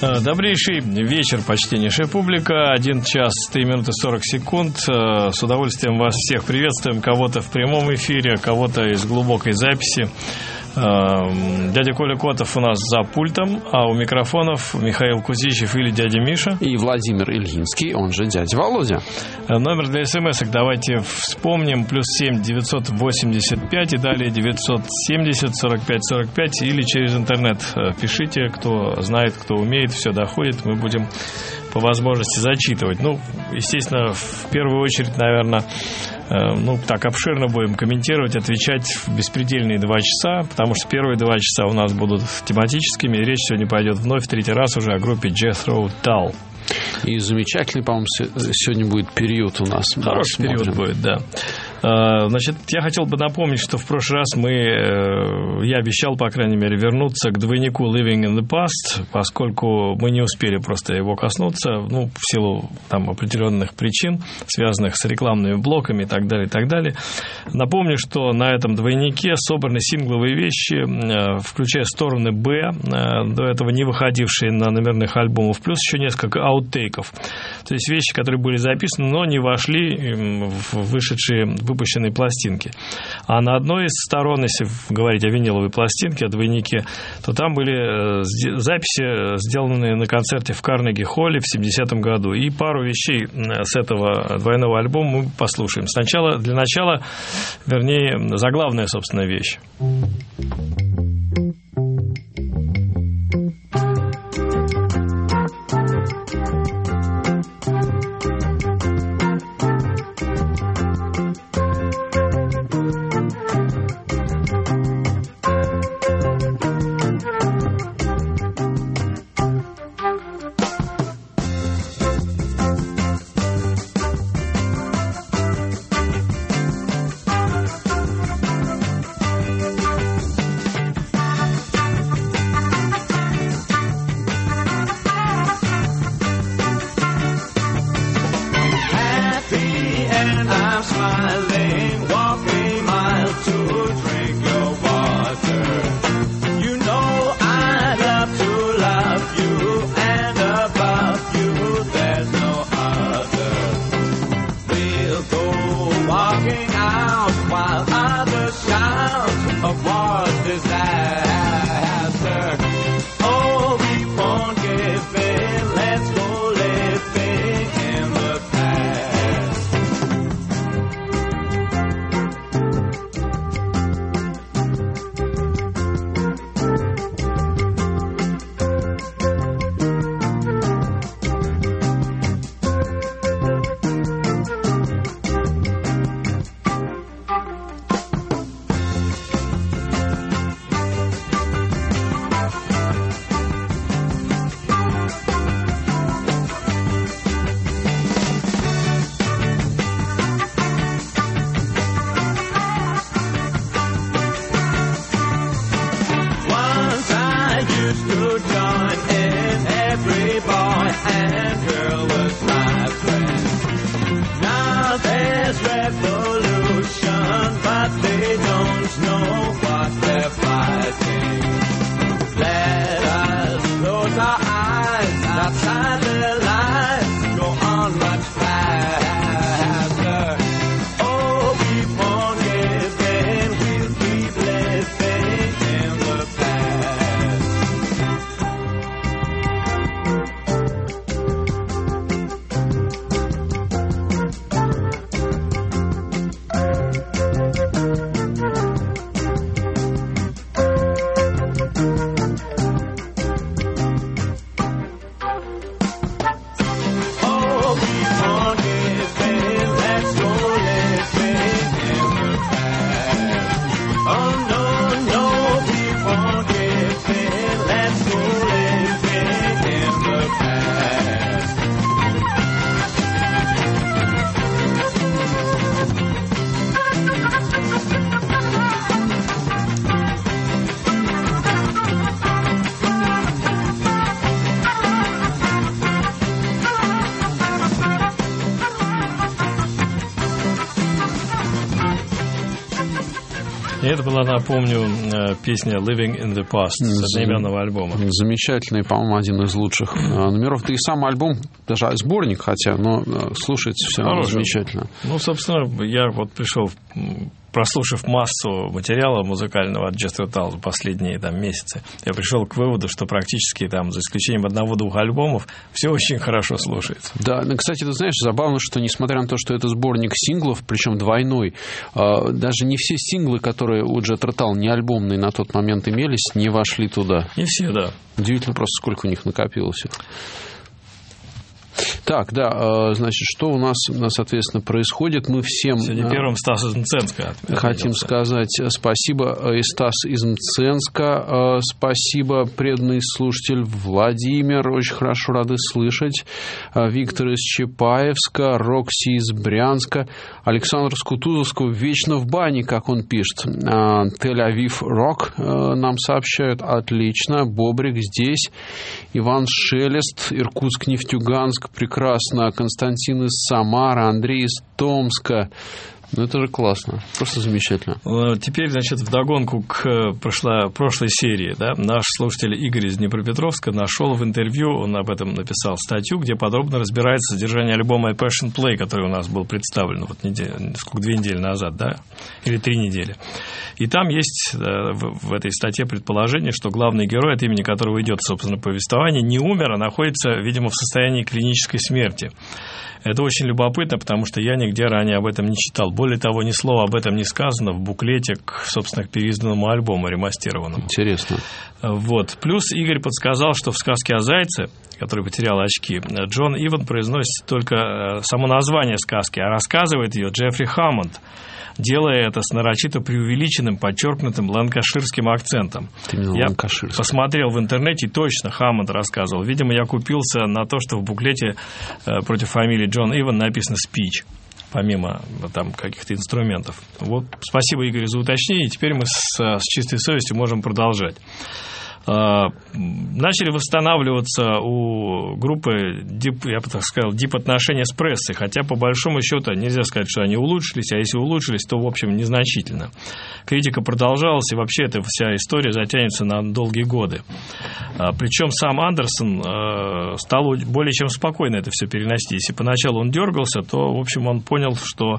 Добрейший вечер, почтеннейшая публика. 1 час 3 минуты 40 секунд. С удовольствием вас всех приветствуем. Кого-то в прямом эфире, кого-то из глубокой записи. Дядя Коля Котов у нас за пультом, а у микрофонов Михаил Кузичев или дядя Миша. И Владимир Ильинский, он же дядя Володя. Номер для смс-ок давайте вспомним. +7 985 и далее 970 45 45. Или через интернет пишите, кто знает, кто умеет, все доходит. Мы будем по возможности зачитывать. Ну, естественно, в первую очередь, наверное, так обширно будем комментировать, отвечать в беспредельные 2 часа, потому что первые 2 часа у нас будут тематическими, и речь сегодня пойдет вновь в 3-й раз уже о группе Jethro Tull. И замечательный, по-моему, сегодня будет период у нас. Хороший период будет, да. Значит, я хотел бы напомнить, что в прошлый раз я обещал, по крайней мере, вернуться к двойнику Living in the Past, поскольку мы не успели просто его коснуться, в силу там определенных причин, связанных с рекламными блоками и так далее, и так далее. Напомню, что на этом двойнике собраны сингловые вещи, включая стороны «Б», до этого не выходившие на номерных альбомах, плюс еще несколько аутейков. То есть вещи, которые были записаны, но не вошли в выпущенные пластинки. А на одной из сторон, если говорить о виниловой пластинке, о двойнике, то там были записи, сделанные на концерте в Карнеги-холле в 70-м году. И пару вещей с этого двойного альбома мы послушаем. Для начала, заглавная, собственно, вещь. И это была, напомню, песня «Living in the Past» с одноименного альбома. Замечательный, по-моему, один из лучших номеров. Да и сам альбом, даже сборник, хотя, но слушается все равно замечательно. Ну, собственно, я вот пришел, прослушав массу материала музыкального от Jethro Tull за последние месяцы, я пришел к выводу, что практически за исключением 1-2 альбомов все очень хорошо слушается. Да, кстати, ты знаешь, забавно, что несмотря на то, что это сборник синглов, причем двойной, даже не все синглы, которые у Jethro Tull не альбомные на тот момент имелись, не вошли туда. Не все, да. Удивительно просто, сколько у них накопилось. Так, да, значит, что у нас, соответственно, происходит? Мы всем... Сегодня первым Стас из Мценска. Хотим сказать спасибо, Стас из Мценска, спасибо, преданный слушатель Владимир, очень хорошо рады слышать, Виктор из Чапаевска, Рокси из Брянска, Александр из Кутузовского, вечно в бане, как он пишет, Тель-Авив Рок нам сообщают, отлично, Бобрик здесь, Иван Шелест, Иркутск-Нефтьюганск, прекрасно, Константин из Самары, Андрей из Томска. Ну, это же классно, просто замечательно. Теперь, значит, вдогонку к прошлой серии, да, наш слушатель Игорь из Днепропетровска нашел в интервью, он об этом написал статью, где подробно разбирается содержание альбома Passion Play, который у нас был представлен 2 недели назад, да, или 3 недели. И там есть в этой статье предположение, что главный герой, от имени которого идет, собственно, повествование, не умер, а находится, видимо, в состоянии клинической смерти. Это очень любопытно, потому что я нигде ранее об этом не читал. Более того, ни слова об этом не сказано в буклете к, собственно, к переизданному альбому, ремастированному. Интересно. Вот. Плюс Игорь подсказал, что в сказке о зайце, который потерял очки, Джон Иван произносит только само название сказки, а рассказывает ее Джеффри Хаммонд, делая это с нарочито преувеличенным, подчеркнутым ланкаширским акцентом. Я посмотрел в интернете, и точно Хаммонд рассказывал. Видимо, я купился на то, что в буклете против фамилии Джон Иван написано «Speech», помимо там каких-то инструментов. Вот, спасибо, Игорь, за уточнение. Теперь мы с чистой совестью можем продолжать. Начали восстанавливаться у группы, я бы так сказал, дип-отношения с прессой, хотя по большому счету нельзя сказать, что они улучшились, а если улучшились, то в общем незначительно. Критика продолжалась, и вообще эта вся история затянется на долгие годы. Причем сам Андерсон стал более чем спокойно это все переносить. Если поначалу он дергался, то в общем он понял, что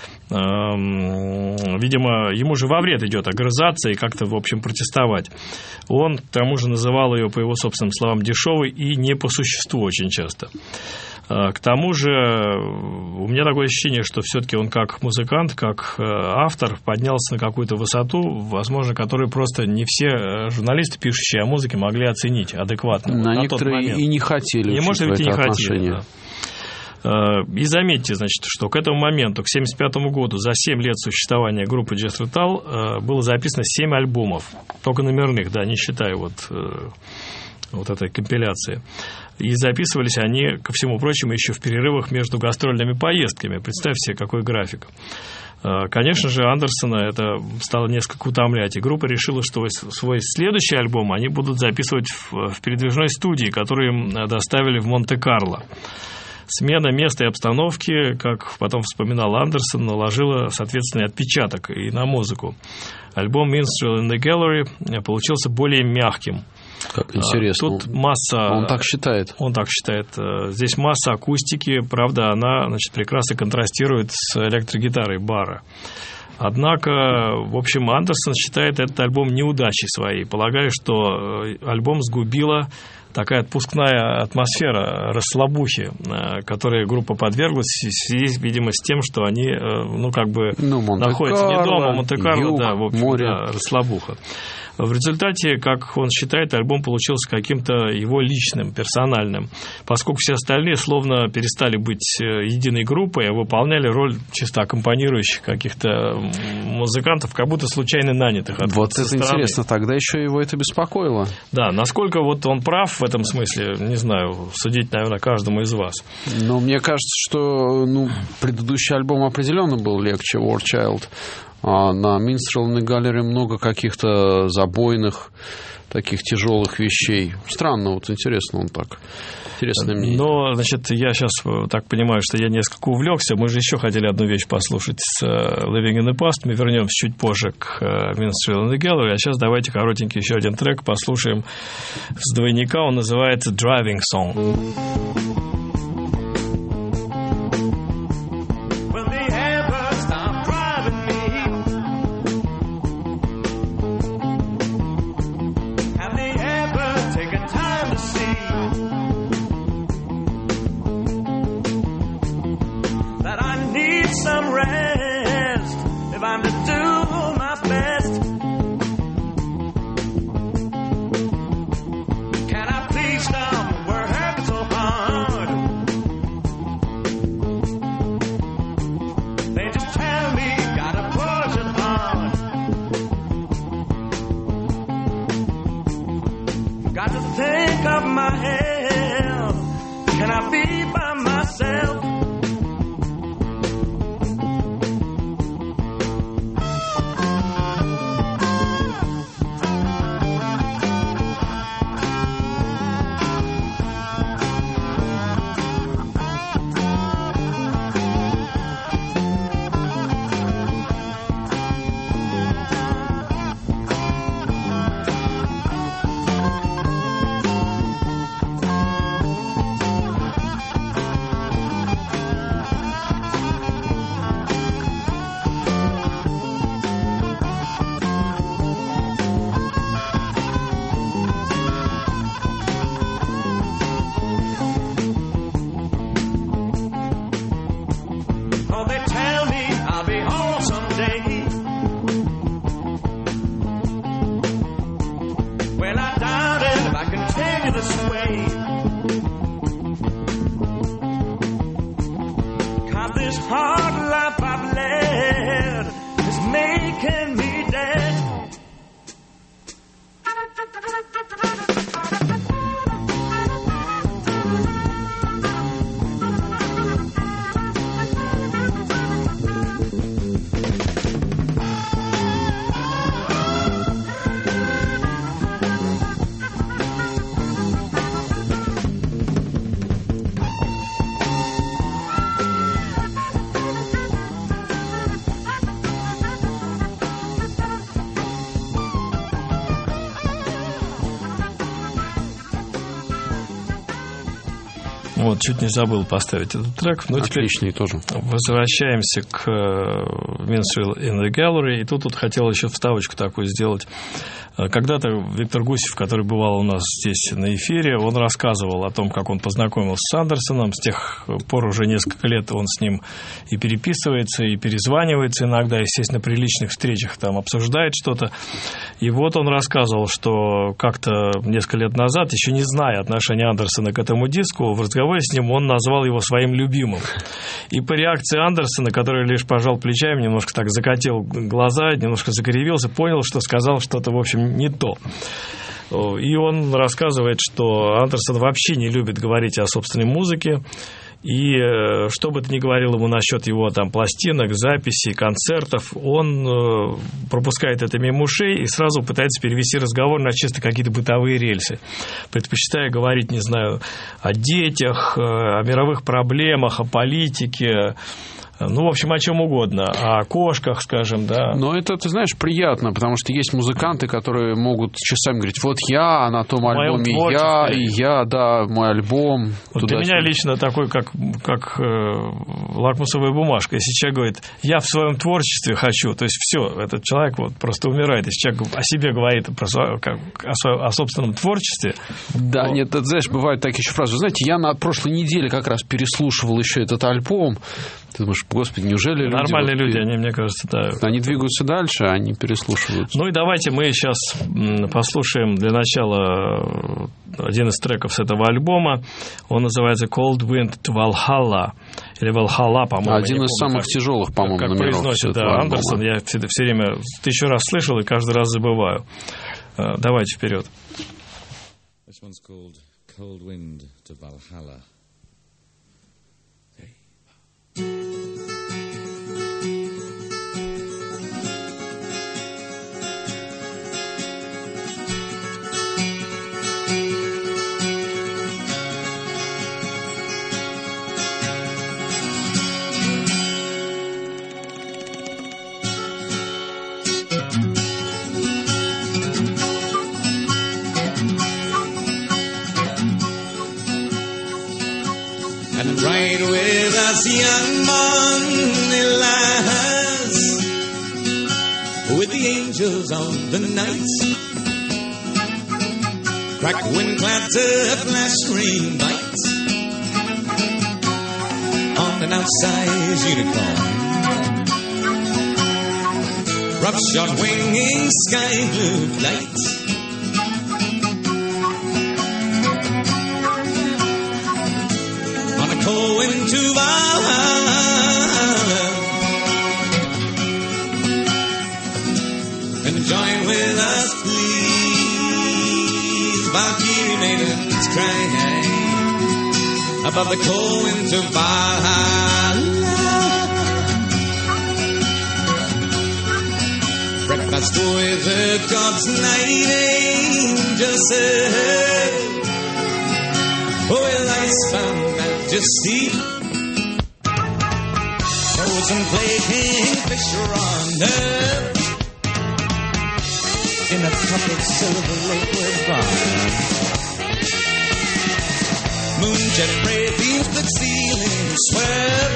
видимо, ему же во вред идет огрызаться и как-то, в общем, протестовать. Он, к тому же, называл ее, по его собственным словам, дешевой и не по существу очень часто. К тому же, у меня такое ощущение, что все-таки он как музыкант, как автор поднялся на какую-то высоту, возможно, которую просто не все журналисты, пишущие о музыке, могли оценить адекватно. На некоторые и не хотели. И, может быть, и не хотели, да. И заметьте, значит, что к этому моменту, к 1975 году, за 7 лет существования группы Jethro Tull было записано 7 альбомов, только номерных, да, не считая вот этой компиляции. И записывались они, ко всему прочему, еще в перерывах между гастрольными поездками. Представьте себе, какой график. Конечно же, Андерсона это стало несколько утомлять, и группа решила, что свой следующий альбом они будут записывать в передвижной студии, которую им доставили в Монте-Карло. Смена места и обстановки, как потом вспоминал Андерсон, наложила соответственный отпечаток и на музыку. Альбом Minstrel in the Gallery получился более мягким. Как интересно. Тут масса... Он так считает. Он так считает. Здесь масса акустики, правда, она, значит, прекрасно контрастирует с электрогитарой бара. Однако, в общем, Андерсон считает этот альбом неудачей своей, полагая, что альбом сгубила такая отпускная атмосфера расслабухи, которой группа подверглась в связи, видимо, с тем, что они, находятся не дома, Монте-Карло, да, в общем, море. Да, расслабуха. В результате, как он считает, альбом получился каким-то его личным, персональным, поскольку все остальные словно перестали быть единой группой, а выполняли роль чисто аккомпанирующих каких-то музыкантов, как будто случайно нанятых. Вот это интересно, тогда еще его это беспокоило. Да, насколько вот он прав в этом смысле, не знаю, судить, наверное, каждому из вас. Но мне кажется, что предыдущий альбом определенно был легче, War Child. А на Minstrel in the Gallery много каких-то забойных таких тяжелых вещей. Странно, вот интересно он так. Интересное мнение. Но, значит, я сейчас так понимаю, что я несколько увлекся. Мы же еще хотели одну вещь послушать с Living in the Past. Мы вернемся чуть позже к Minstrel in the Gallery. А сейчас давайте коротенький еще один трек послушаем с двойника. Он называется Driving Song. Вот, чуть не забыл поставить этот трек. Но отличный тоже. Возвращаемся к Minstrel in the Gallery. И тут хотел еще вставочку такую сделать. Когда-то Виктор Гусев, который бывал у нас здесь на эфире, он рассказывал о том, как он познакомился с Андерсоном. С тех пор уже несколько лет он с ним и переписывается, и перезванивается иногда, естественно, при личных встречах там обсуждает что-то. И вот он рассказывал, что как-то несколько лет назад, еще не зная отношения Андерсона к этому диску, в разговоре с ним он назвал его своим любимым. И по реакции Андерсона, который лишь пожал плечами, немножко так закатил глаза, немножко закривился, понял, что сказал что-то, в общем, не то. И он рассказывает, что Андерсон вообще не любит говорить о собственной музыке. И что бы ты ни говорил ему насчет его там пластинок, записей, концертов, он пропускает это мимо ушей и сразу пытается перевести разговор на чисто какие-то бытовые рельсы, предпочитая говорить, не знаю, о детях, о мировых проблемах, о политике. Ну, в общем, о чем угодно. О кошках, скажем, да. Но это, ты знаешь, приятно, потому что есть музыканты, которые могут часами говорить, вот я на том альбоме, я, да, мой альбом. Вот для меня лично такой, как лакмусовая бумажка. Если человек говорит, я в своем творчестве хочу, то есть все, этот человек вот просто умирает. Если человек о себе говорит о собственном творчестве. Да, нет, ты знаешь, бывают такие еще фразы. Вы знаете, я на прошлой неделе как раз переслушивал еще этот альбом. Ты думаешь, господи, неужели люди... Нормальные люди, они, мне кажется, да. Они двигаются дальше, они переслушиваются. Ну и давайте мы сейчас послушаем для начала один из треков с этого альбома. Он называется Cold Wind to Valhalla. Или Valhalla, по-моему. Один из самых тяжелых, по-моему, как номеров. Как произносит, да, Андерсон. Я все время 1000 раз слышал и каждый раз забываю. Давайте вперед. This one's called Cold Wind to Valhalla. and ride with us, young Manilas, with the angels of the night. Crack, wind, clatter, flash, scream, bite on an outsized unicorn. Rough shot winging sky blue flight. On a cold wind to Valhalla, and join with us, please. Valkyrie maidens cry above the cold wind to Valhalla. Breakfast with the gods, night angels said, with ice found majesty, frozen flaking fisher on earth, in a cup of silver liquid fire. Moonjet ray beams the ceiling swerve,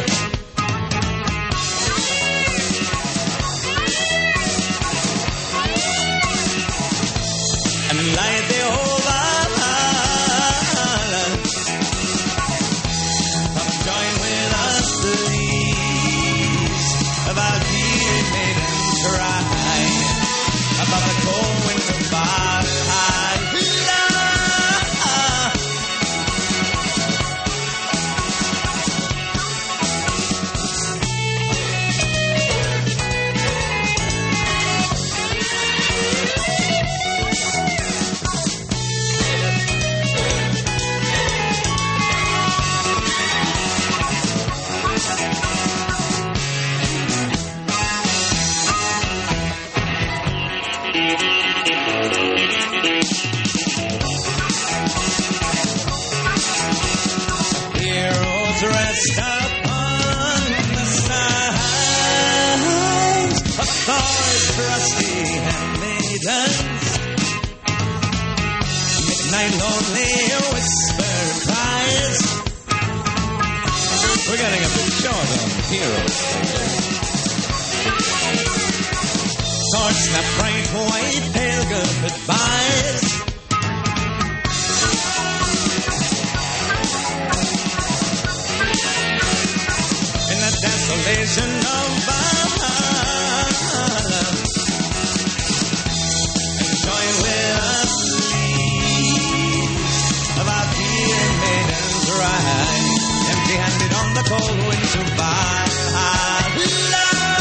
and light the whole Valhalla. Come join with us, please. About being made and cry above the cold winter Valhalla. Rest upon the sides of Thor's trusty handmaidens. Midnight lonely whisper cries. We're getting a bit short on heroes. Swords snap bright white pale goodbyes. Desolation of Valhalla, and join with us, please, about being maidens ride, empty-handed on the cold winter Valhalla.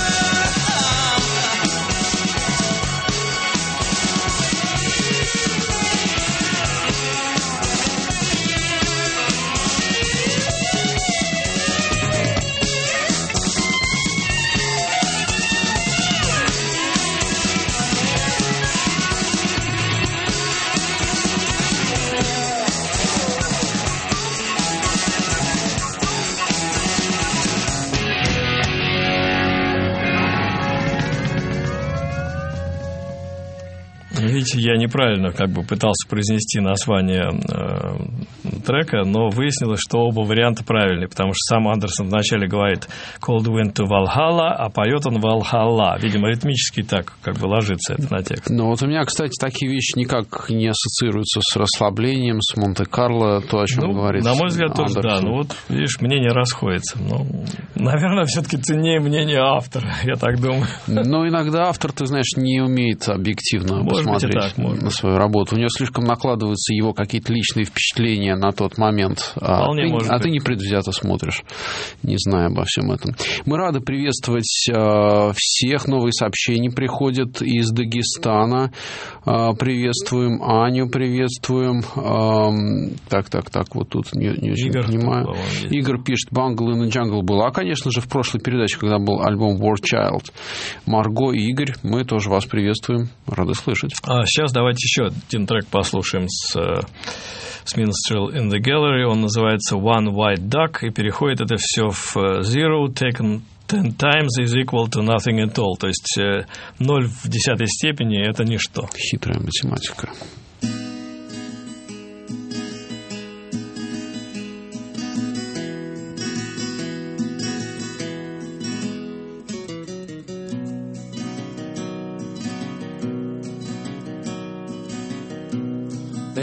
Видите, я неправильно пытался произнести название трека, но выяснилось, что оба варианта правильные, потому что сам Андерсон вначале говорит Cold Wind to Valhalla, а поет он Valhalla. Видимо, ритмически так ложится это на текст. Ну вот у меня, кстати, такие вещи никак не ассоциируются с расслаблением, с Монте-Карло, то, о чем говорит на мой взгляд, тоже да. Ну вот, видишь, мнение расходится. Но, наверное, все-таки ценнее мнение автора, я так думаю. Но иногда автор, ты знаешь, не умеет объективно посмотреть на свою работу. У него слишком накладываются его какие-то личные впечатления на тот момент. А ты непредвзято смотришь, не зная обо всем этом. Мы рады приветствовать всех. Новые сообщения приходят из Дагестана. Приветствуем Аню, приветствуем. Так, вот тут не очень понимаю. Игорь пишет, Bungle in the Jungle была, конечно же, в прошлой передаче, когда был альбом War Child. Марго и Игорь, мы тоже вас приветствуем. Рады слышать. Сейчас давайте еще один трек послушаем с Minstrel in the Gallery. Он называется One White Duck, и переходит это все в Zero taken 10 times is equal to nothing at all. То есть 0 в 10 степени – это ничто. Хитрая математика.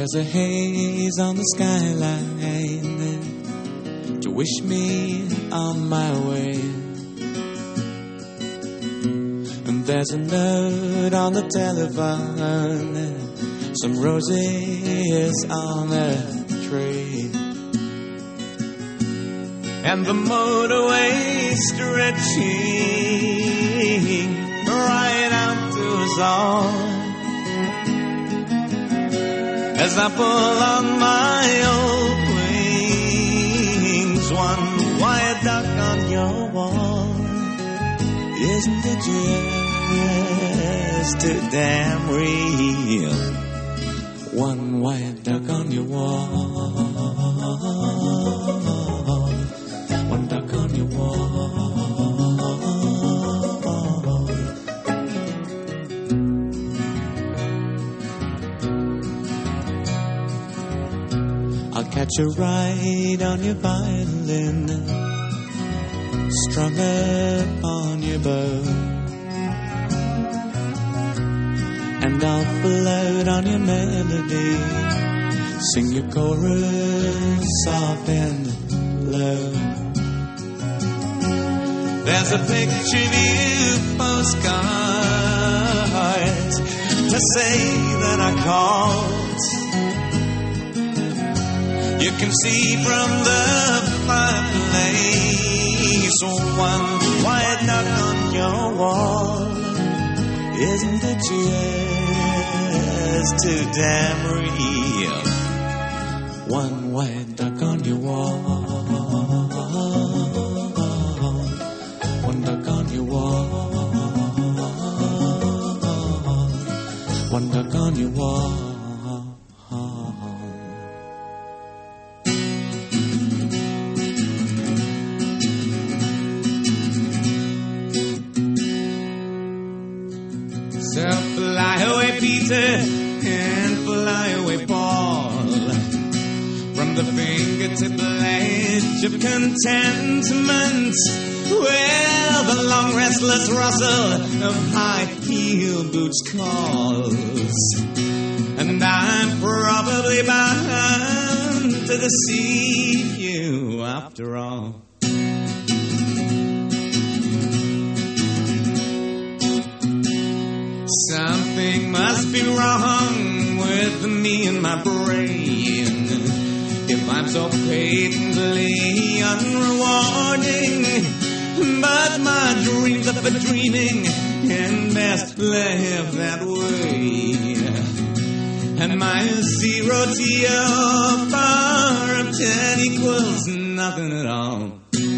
There's a haze on the skyline to wish me on my way. And there's a note on the telephone, some roses on a tray. And the motorway stretching right out to us all. As I pull on my old wings, one white duck on your wall. Isn't it just too damn real? One white duck on your wall. One duck on your wall. I'll catch a ride on your violin, strung upon your bow, and I'll float on your melody, sing your chorus soft and low. There's a picture view postcard to say that I called. You can see from the fireplace one white duck on your wall. Isn't it just too damn real? One white duck on your wall. One duck on your wall. One duck on your wall. So fly away, Peter, and fly away, Paul, from the fingertip ledge of contentment, where the long restless rustle of high heel boots calls. And I'm probably bound to deceive you after all. Something must be wrong with me and my brain if I'm so patently unrewarding. But my dreams are for dreaming and best left that way. And my 0 to your power of 10 equals nothing at all.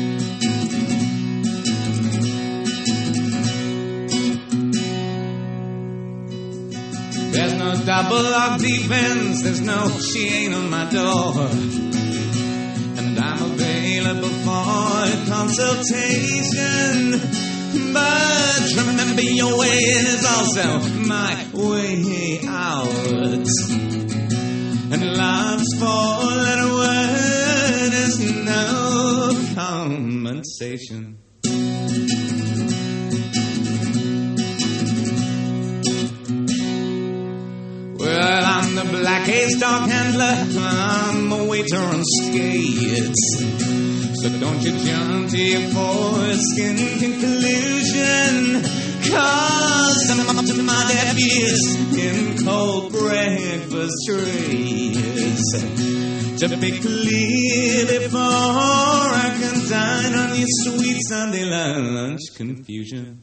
There's no double lock defense, there's no chain on my door, and I'm available for consultation. But remember, your way in is also my way out, and love's four-letter word is no compensation. Well, I'm the black haystack handler, I'm a waiter on skates. So don't you jump to your foreskin conclusion, 'cause I'm up to my deaf ears in cold breakfast trays. To be clear before I can dine on your sweet Sunday lunch confusion.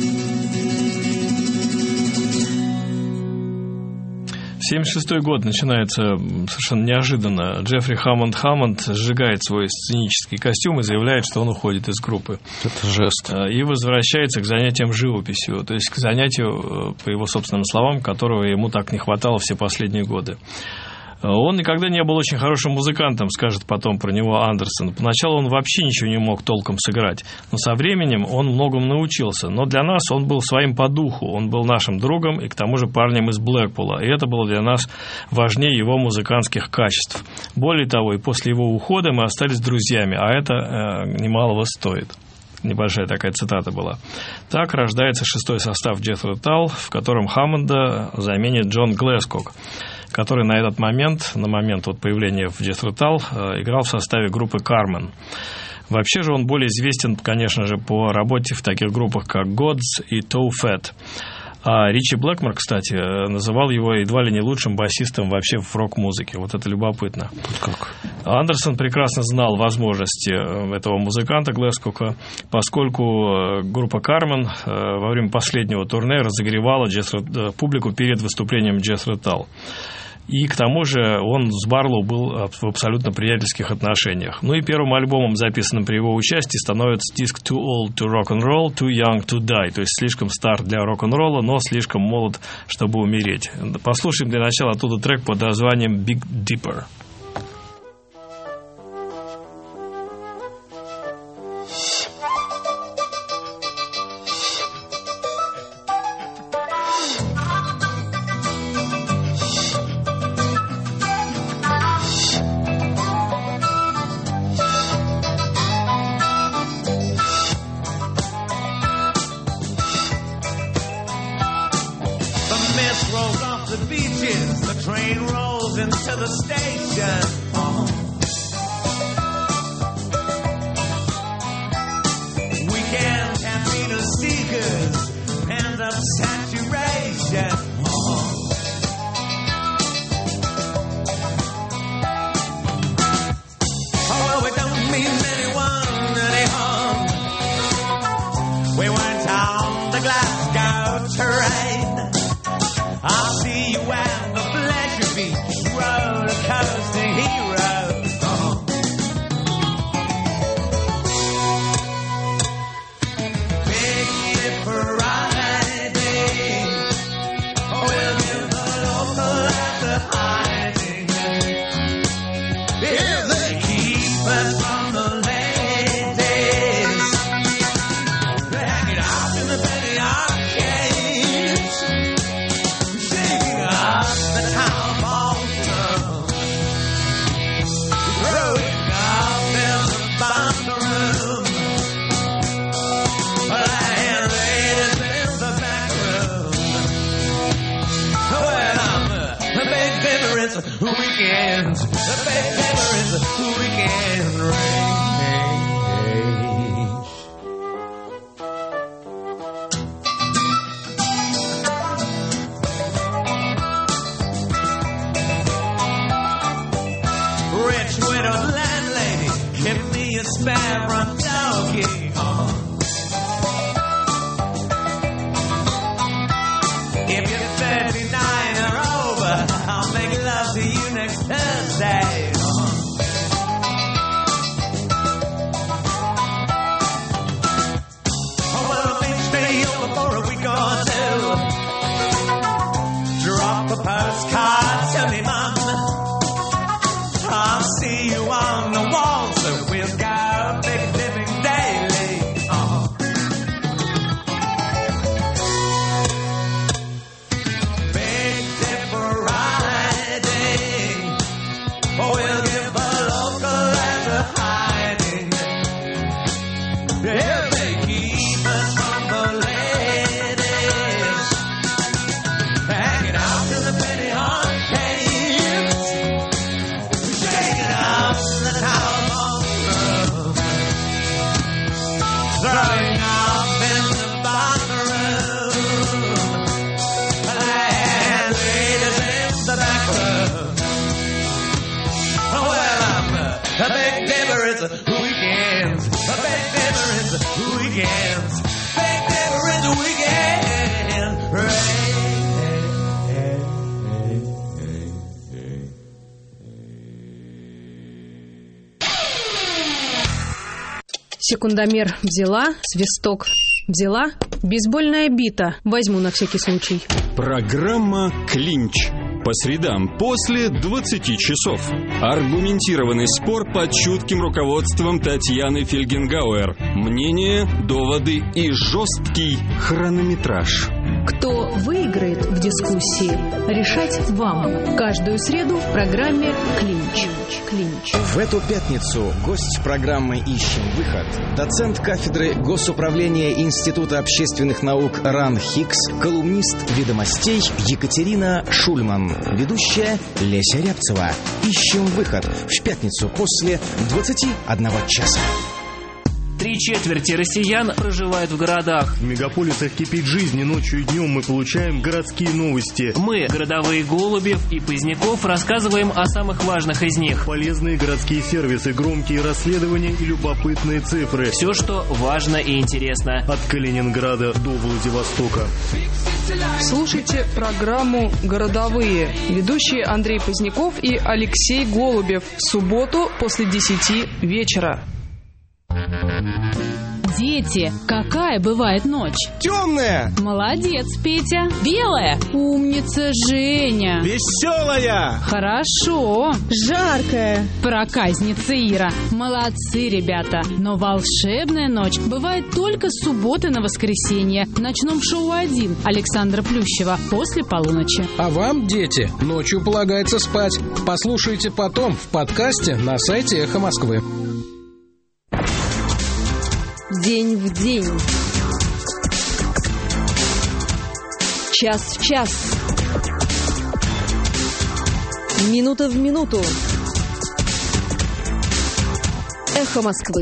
В 1976 год начинается совершенно неожиданно. Джеффри Хаммонд сжигает свой сценический костюм и заявляет, что он уходит из группы. Это жест. И возвращается к занятиям живописью, то есть к занятию, по его собственным словам, которого ему так не хватало все последние годы. Он никогда не был очень хорошим музыкантом, скажет потом про него Андерсон. Поначалу он вообще ничего не мог толком сыграть, но со временем он многому научился. Но для нас он был своим по духу, он был нашим другом и к тому же парнем из Блэкпула, и это было для нас важнее его музыкантских качеств. Более того, и после его ухода мы остались друзьями, а это немалого стоит. Небольшая такая цитата была. Так рождается шестой состав Jethro Tull, в котором Хаммонда заменит Джон Глэскок. который на этот момент, на момент вот появления в Jethro Tull, играл в составе группы Carmen. Вообще же он более известен, конечно же, по работе в таких группах, как Gods и Toe Fat. А Ричи Блэкмор, кстати, называл его едва ли не лучшим басистом вообще в рок-музыке. Вот это любопытно. Как? Андерсон прекрасно знал возможности этого музыканта Глэскока, поскольку группа Кармен во время последнего турне разогревала публику перед выступлением Jethro Tull. И к тому же он с Барлоу был в абсолютно приятельских отношениях. Ну и первым альбомом, записанным при его участии, становится диск Too Old to Rock and Roll, Too Young to Die. То есть слишком стар для рок-н-ролла, но слишком молод, чтобы умереть. Послушаем для начала оттуда трек под названием Big Dipper. Секундомер взяла, свисток взяла, бейсбольная бита возьму на всякий случай. Программа «Клинч». По средам после 20 часов. Аргументированный спор под чутким руководством Татьяны Фельгенгауэр. Мнения, доводы и жесткий хронометраж. Кто выиграет в дискуссии, решать вам. Каждую среду в программе «Клинч». В эту пятницу гость программы «Ищем выход» — доцент кафедры Госуправления Института общественных наук РАН Хикс, колумнист «Ведомостей» Екатерина Шульман, ведущая Леся Рябцева. «Ищем выход» в пятницу после 21 часа. 3/4 россиян проживают в городах. В мегаполисах кипит жизнь, и ночью и днем мы получаем городские новости. Мы, городовые Голубев и Поздняков, рассказываем о самых важных из них. Полезные городские сервисы, громкие расследования и любопытные цифры. Все, что важно и интересно. От Калининграда до Владивостока. Слушайте программу «Городовые». Ведущие Андрей Поздняков и Алексей Голубев. В субботу после 10 вечера. Дети, какая бывает ночь? Темная! Молодец, Петя. Белая? Умница, Женя. Веселая! Хорошо. Жаркая. Проказница Ира. Молодцы, ребята. Но волшебная ночь бывает только с субботы на воскресенье в ночном шоу «1» Александра Плющева после полуночи. А вам, дети, ночью полагается спать. Послушайте потом в подкасте на сайте «Эхо Москвы». День в день. Час в час. Минута в минуту. Эхо Москвы.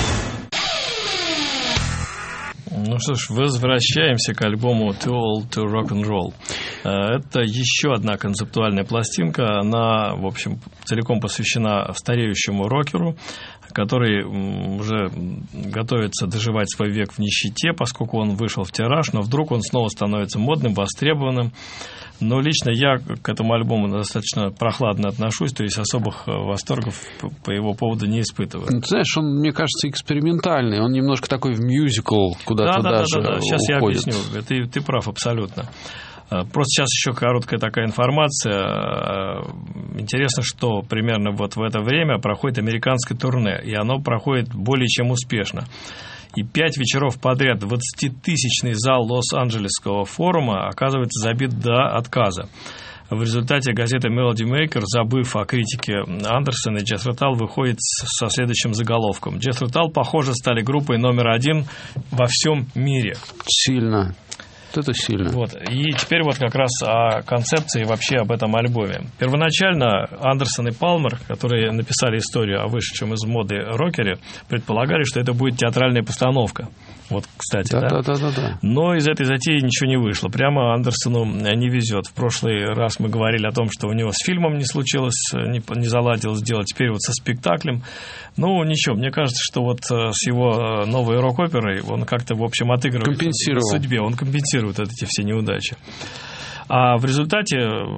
Ну что ж, возвращаемся к альбому Too Old to Rock and Roll. Это еще одна концептуальная пластинка. Она, в общем, целиком посвящена стареющему рокеру, который уже готовится доживать свой век в нищете, поскольку он вышел в тираж, но вдруг он снова становится модным, востребованным. Но лично я к этому альбому достаточно прохладно отношусь, то есть особых восторгов по его поводу не испытываю. Ты знаешь, он, мне кажется, экспериментальный, он немножко такой в мюзикл куда-то даже уходит. Сейчас я объясню, ты прав абсолютно. Просто сейчас еще короткая такая информация. Интересно, что примерно вот в это время проходит американское турне, и оно проходит более чем успешно. И 5 вечеров подряд 20-тысячный зал Лос-Анджелесского форума оказывается забит до отказа. В результате газета Melody Maker, забыв о критике Андерсона, и Jethro Tull выходит со следующим заголовком: Jethro Tull, похоже, стали группой номер 1 во всем мире. Сильно. Это сильно. Вот. И теперь вот как раз о концепции вообще об этом альбоме. Первоначально Андерсон и Палмер, которые написали историю о вышедшем из моды рокере, предполагали, что это будет театральная постановка. Вот, кстати, да? Но из этой затеи ничего не вышло. Прямо Андерсону не везет. В прошлый раз мы говорили о том, что у него с фильмом не случилось, не заладилось делать. Теперь вот со спектаклем. Ну, ничего, мне кажется, что вот с его новой рок-оперой он как-то, в общем, отыгрывает в судьбе. Он компенсирует эти все неудачи. А в результате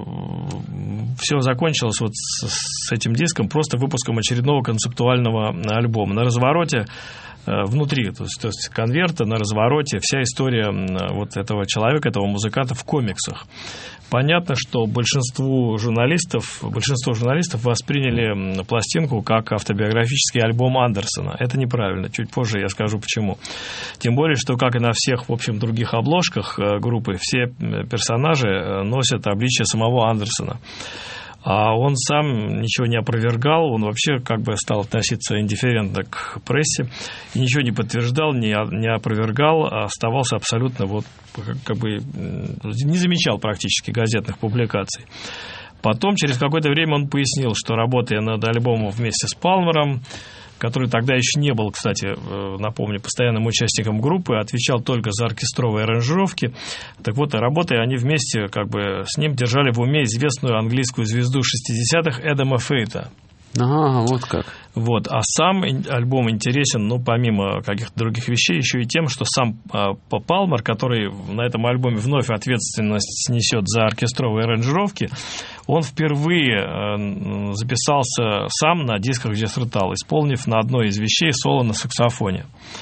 все закончилось вот с этим диском просто выпуском очередного концептуального альбома. На развороте внутри, то есть конверта, на развороте вся история вот этого человека, этого музыканта в комиксах. Понятно, что большинство журналистов восприняли пластинку как автобиографический альбом Андерсона. Это неправильно. Чуть позже я скажу почему. Тем более, что, как и на всех, в общем, других обложках группы, все персонажи носят обличие самого Андерсона. А он сам ничего не опровергал, он вообще как бы стал относиться индифферентно к прессе, и ничего не подтверждал, не опровергал, а оставался абсолютно вот как бы не замечал практически газетных публикаций. Потом, через какое-то время он пояснил, что, работая над альбомом вместе с Палмером, который тогда еще не был, кстати, напомню, постоянным участником группы, отвечал только за оркестровые аранжировки. Так вот, работая они вместе, как бы с ним держали в уме известную английскую звезду 60-х Эдама Фейта. Ага, вот как. Вот. А сам альбом интересен, ну, помимо каких-то других вещей, еще и тем, что сам Палмер, который на этом альбоме вновь ответственность несет за оркестровые аранжировки, он впервые записался сам на дисках Jethro Tull, исполнив на одной из вещей соло на саксофоне.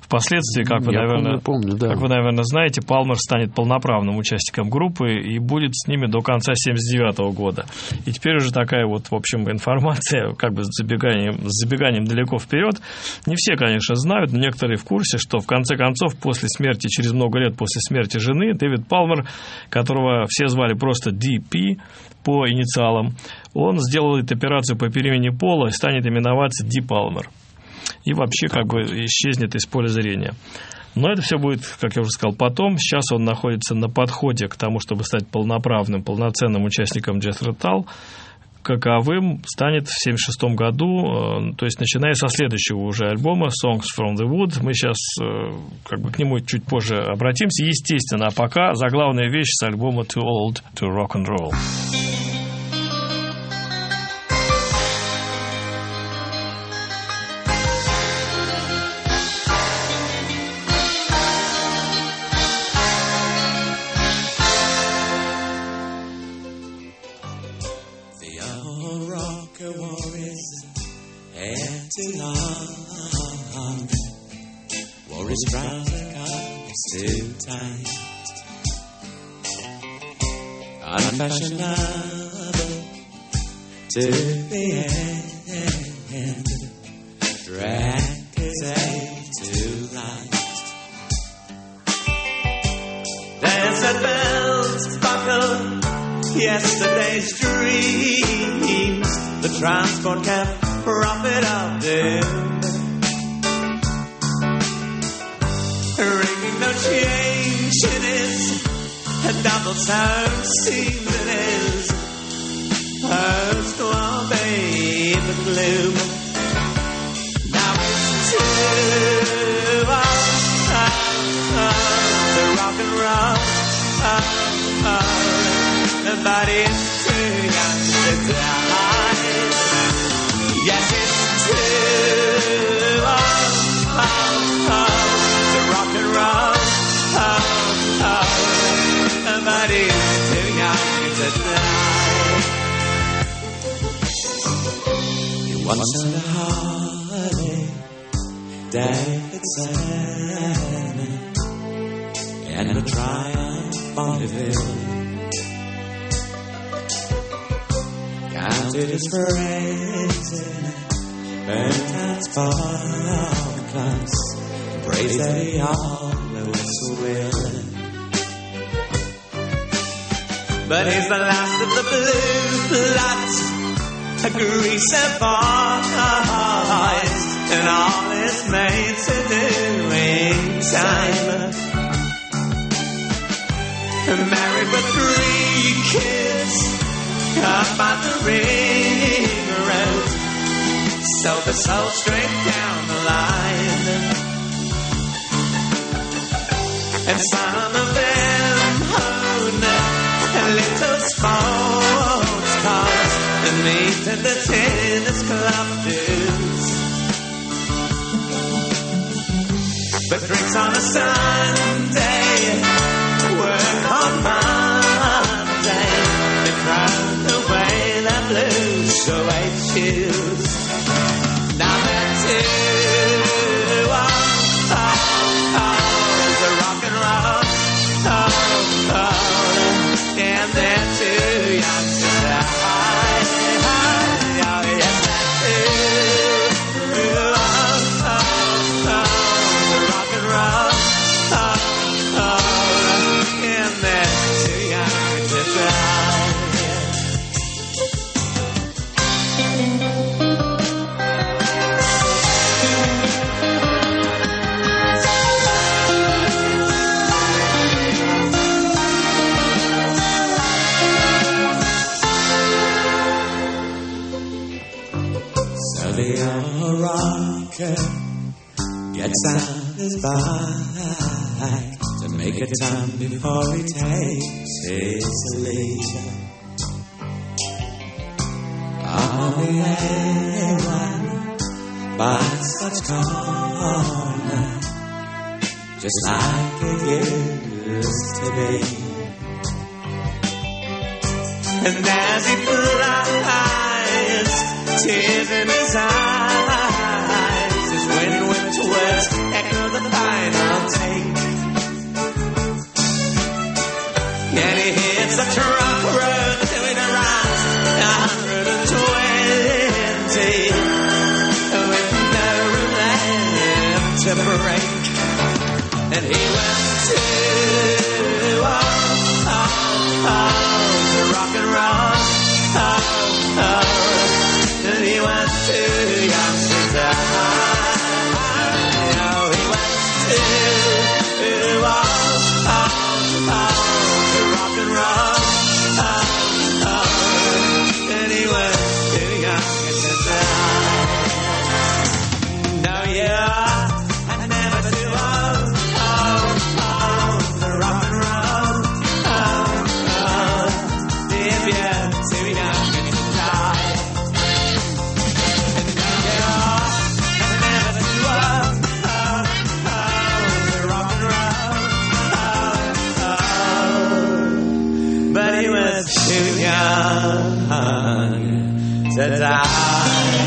Впоследствии, как вы, наверное, знаете, Палмер станет полноправным участником группы и будет с ними до конца 1979 года. И теперь уже такая вот, в общем, информация, как бы с забеганием далеко вперед. Не все, конечно, знают, но некоторые в курсе, что в конце концов, через много лет после смерти жены, Дэвид Палмер, которого все звали просто DP по инициалам, он сделает операцию по перемене пола и станет именоваться Ди Палмер. И вообще как бы исчезнет из поля зрения. Но это все будет, как я уже сказал, потом. Сейчас он находится на подходе к тому, чтобы стать полноценным участником Jethro Tull. Каковым станет в 1976 году, то есть начиная со следующего уже альбома Songs from the Wood. Мы сейчас как бы к нему чуть позже обратимся, естественно. А пока заглавная вещь с альбома Too Old to Rock and Roll. Too long, wore his trouser cuffs too tight, unfashionable to the end, dragged his head too light. Desert bells buckle yesterday's dreams, the transport cab prophet of doom, ringing no change in his double sound seems in his first one bathe in gloom. Now it's too the rock and roll, nobody's too young to die. Yes, it's too to rock and roll, nobody's too young to die. You once on a holiday, Davidson, and a triumph on the hill, counted his friends and burnt out spark plugs, praised that he always will. But he's the last of the blue bloods, a greaser boys, and all his mates are doing time. Married with 3 kids, up on the ring road, so the soul straight down the line. And some of them own little sports cars and meet at the tennis club dues, but drinks on a Sunday, work on Monday, the crowd away the blues, so I choose. Now they're too the rock and roll, and they're too young to die. Yes, they're too the rock and roll, and they're too young to die. The old rocker gets out his bike to make a time before he takes his leave. On the A1 by such corner, just like it used to be. And as he flies, tears in his eyes, his wind whipped words echo the final take. And he hits the truck road doing around 120 with no room left to break. And he went to rock and roll. And he went too young to die. He went to rock and roll. And he went too young to die. No, yeah, I never too old to rock and roll. If you're too young to die. And no, yeah, I never too old to rock and roll. But he was too young to die.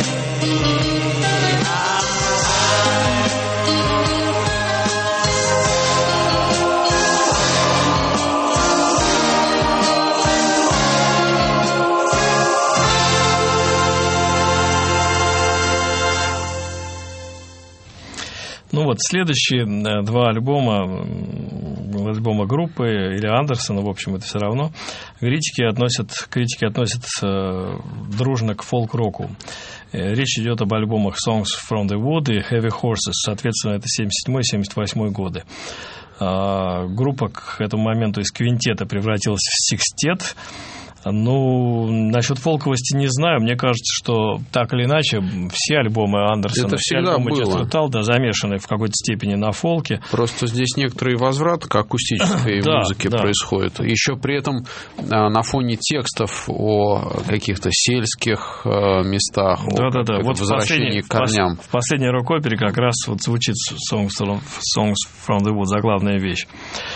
Ну вот, следующие два альбома группы или Андерсона, в общем, это все равно, критики относят дружно к фолк-року. Речь идет об альбомах Songs from the Wood и Heavy Horses, соответственно, это 77-78 годы. Группа к этому моменту из квинтета превратилась в секстет. Ну, насчет фолковости не знаю. Мне кажется, что так или иначе все альбомы Андерсона, все альбомы Джеффри Талда замешаны в какой-то степени на фолке. Просто здесь некоторый возврат к акустической музыке происходит. Еще при этом на фоне текстов о каких-то сельских местах, о вот возвращении к корням. В последней рок-опере как раз вот звучит Songs from the Wood, заглавная вещь.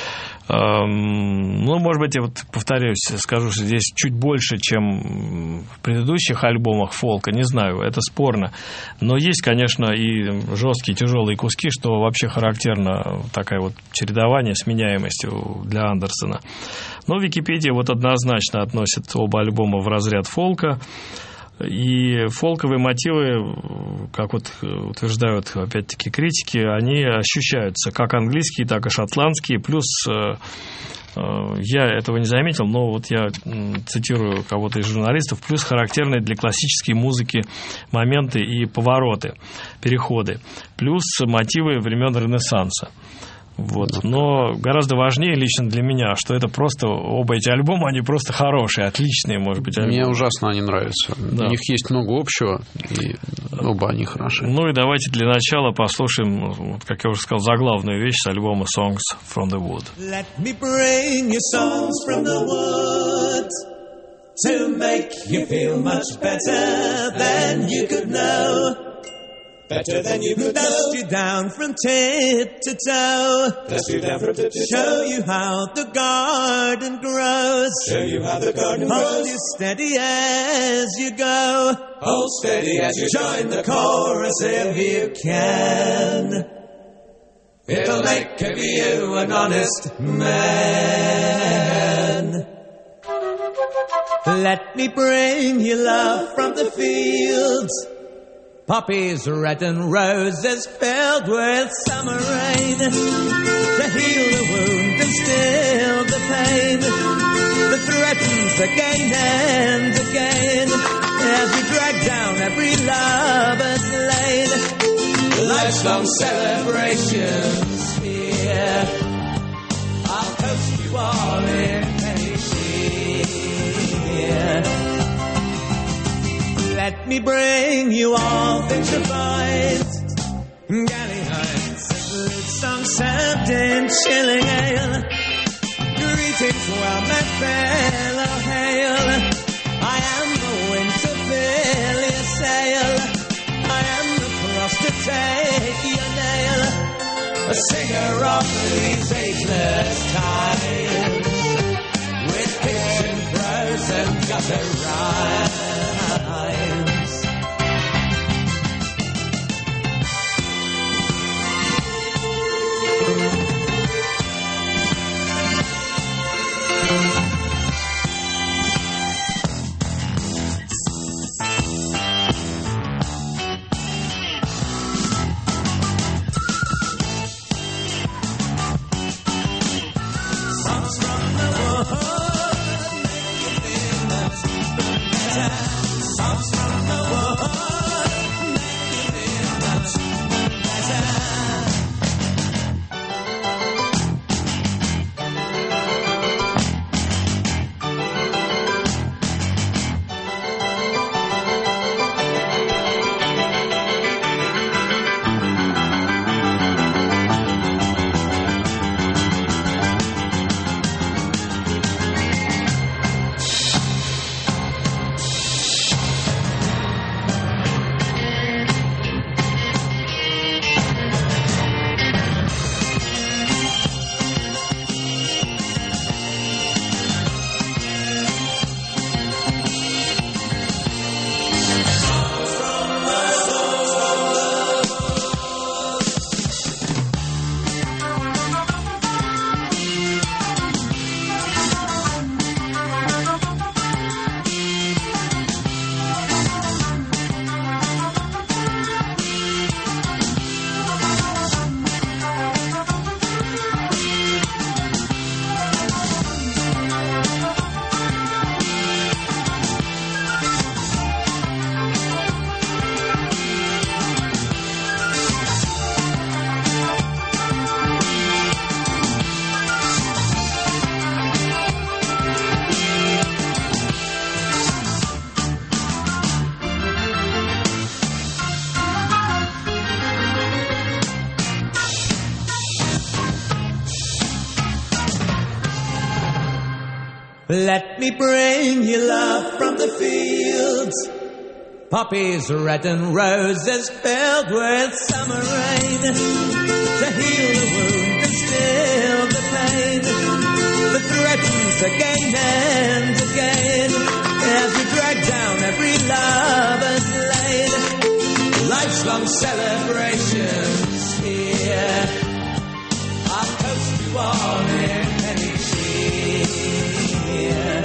Ну, может быть, я вот повторюсь, скажу, что здесь чуть больше, чем в предыдущих альбомах фолка, не знаю, это спорно. Но есть, конечно, и жесткие, тяжелые куски, что вообще характерно, такая вот чередование, сменяемость для Андерсона. Но Википедия вот однозначно относит оба альбома в разряд фолка. И фолковые мотивы, как вот утверждают, опять-таки, критики, они ощущаются как английские, так и шотландские. Плюс, я этого не заметил, но вот я цитирую кого-то из журналистов, плюс характерные для классической музыки моменты и повороты, переходы. Плюс мотивы времен Ренессанса. Вот. Но гораздо важнее лично для меня, что это просто оба эти альбома, они просто хорошие, отличные, может быть, альбомы. Мне ужасно они нравятся. Да. У них есть много общего, и оба они хороши. Ну и давайте для начала послушаем, как я уже сказал, заглавную вещь с альбома Songs from the Wood. Let me bring you songs from the woods to make you feel much better than you could know. Better than you could know. Dust you down from tip to toe. Dust you down from tip to toe. Show you how the garden grows. Show you how the garden grows. Hold you steady as you go. Hold steady as you join the chorus if you can. It'll make of you an honest man. Let me bring you love from the fields. Poppies red and roses filled with summer rain to heal the wound and still the pain that threatens again and again as we drag down every lover's lane. Life's-long celebrations here, I'll host you all in here. Let me bring you all things refined, galley heights and flute songs served in chilling ale. Greetings, well met fellow, hail. I am the wind to fill your sail. I am the cross to take your nail. A singer of these ageless times, with fiction, prose and gutter rhymes. Let me bring you love from the fields. Poppies red and roses filled with summer rain to heal the wound and still the pain that threatens again and again as we drag down every lover's lane. Life's long celebrations here. I'll toast you all in any cheer.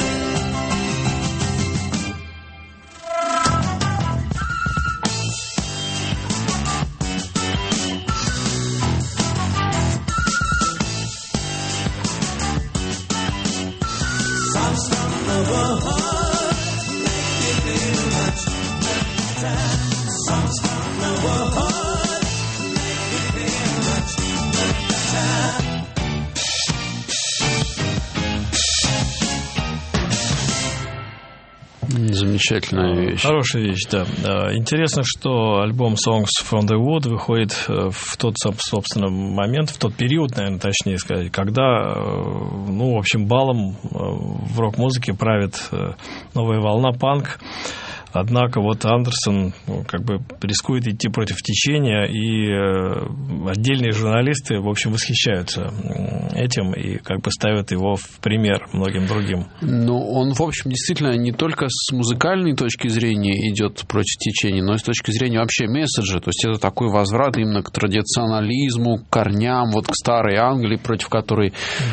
Songs from the heart make you feel much better. Songs from the heart make you feel much better. Замечательная вещь. Хорошая вещь, да. Интересно, что альбом Songs from the Wood выходит в тот, собственно, момент, в тот период, наверное, точнее сказать, когда, ну, в общем, балом в рок-музыке правит новая волна панк. Однако вот Андерсон как бы рискует идти против течения, и отдельные журналисты, в общем, восхищаются этим и как бы ставят его в пример многим другим. Ну, он, в общем, действительно не только с музыкальной точки зрения идет против течения, но и с точки зрения вообще месседжа. То есть это такой возврат именно к традиционализму, к корням, вот к старой Англии, против которой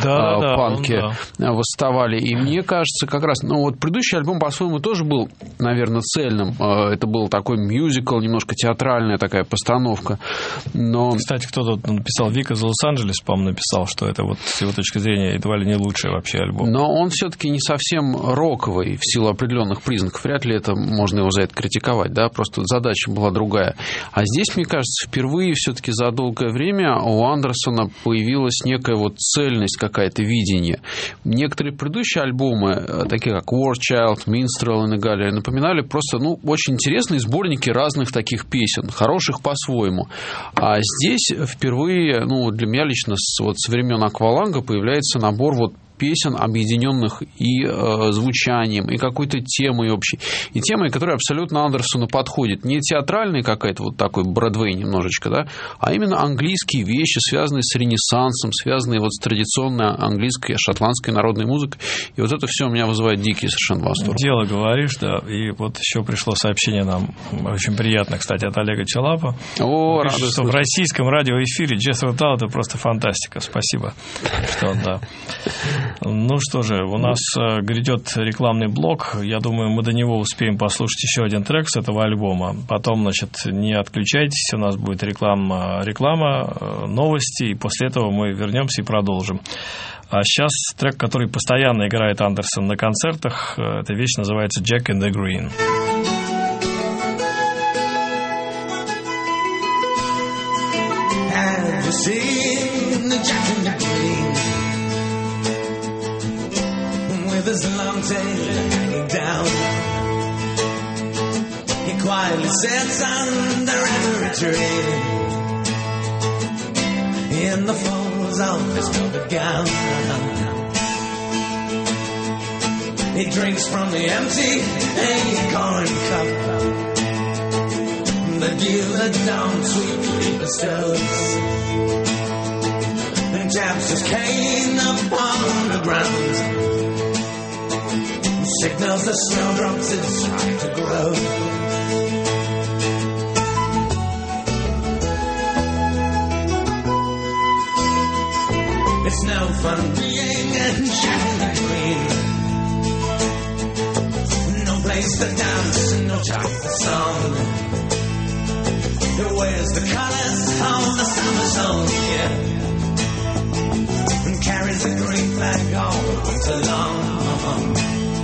панки восставали. И мне кажется, как раз, ну вот предыдущий альбом, по-своему, тоже был, наверное, цельным. Это был такой мюзикл, немножко театральная такая постановка. Но... Кстати, кто-то написал, Вик из Лос-Анджелес, по-моему, написал, что это вот с его точки зрения едва ли не лучший вообще альбом. Но он все-таки не совсем роковый в силу определенных признаков. Вряд ли это можно его за это критиковать, да, просто задача была другая. А здесь, мне кажется, впервые все-таки за долгое время у Андерсона появилась некая вот цельность, какая-то видение. Некоторые предыдущие альбомы, такие как War Child, Minstrel и Галия, напоминали просто, ну, очень интересные сборники разных таких песен, хороших по-своему. А здесь впервые, ну, для меня лично со времен Акваланга появляется набор вот песен, объединенных и звучанием, и какой-то темой общей. И темой, которая абсолютно Андерсону подходит. Не театральная какая-то, вот такой Бродвей немножечко, да, а именно английские вещи, связанные с Ренессансом, связанные вот с традиционной английской, шотландской народной музыкой. И вот это все у меня вызывает дикий совершенно восторг. Дело говоришь, да. И вот еще пришло сообщение нам, очень приятно, кстати, от Олега Челапа. О, пишет, что в российском радиоэфире Jethro Tull — это просто фантастика. Спасибо, что он, да. Ну что же, у нас грядет рекламный блок. Я думаю, мы до него успеем послушать еще один трек с этого альбома. Потом, значит, не отключайтесь, у нас будет реклама, новости, и после этого мы вернемся и продолжим. А сейчас трек, который постоянно играет Андерсон на концертах. Эта вещь называется «Jack in the Green». Have you seen the Jack in the Green? With his long tail hanging down, he quietly sits under every tree in the folds of his velvet gown. He drinks from the empty acorn cup that yielded down sweetly bestows, and taps his cane upon the ground, signals the snowdrops it's time to grow. It's no fun being a Jack in the Green. No place to dance, no time for song. He wears the colors of the summer song, yeah, and carries a green flag all winter long.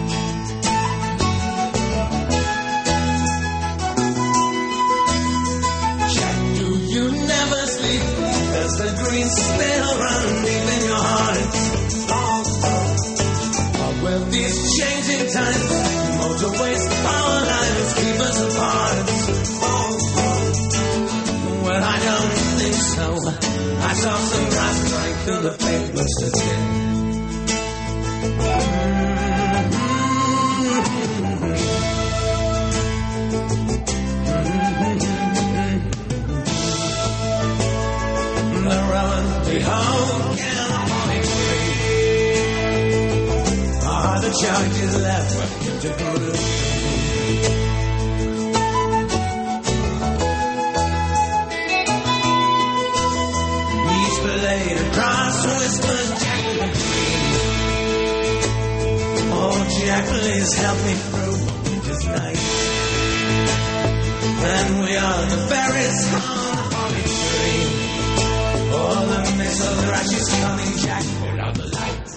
The green still run deep in your heart. But with these changing times, motorways, power lines keep us apart. Well, I don't think so. I saw some grass running through the papers today. Sweet home California dream. Are the charges left to prove? Each blade across whispers Jacqueline dream. Oh, Jacqueline's helped me through this night. And we are the berries on the falling tree. Oh, the missile rush is coming, Jack. Put out the lights.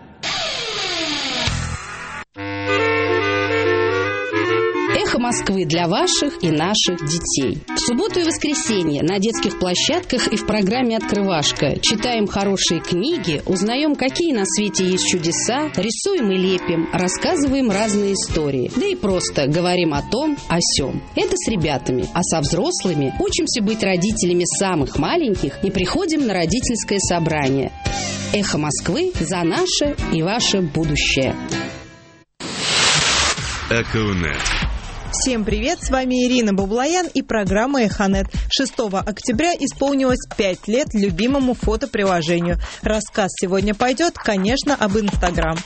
Эхо Москвы для ваших и наших детей. В субботу и воскресенье на детских площадках и в программе «Открывашка» читаем хорошие книги, узнаем, какие на свете есть чудеса, рисуем и лепим, рассказываем разные истории, да и просто говорим о том, о сём. Это с ребятами, а со взрослыми учимся быть родителями самых маленьких и приходим на родительское собрание. Эхо Москвы за наше и ваше будущее. Эконет. Всем привет, с вами Ирина Баблоян и программа «Эхонет». 6 октября исполнилось 5 лет любимому фотоприложению. Рассказ сегодня пойдет, конечно, об Инстаграм.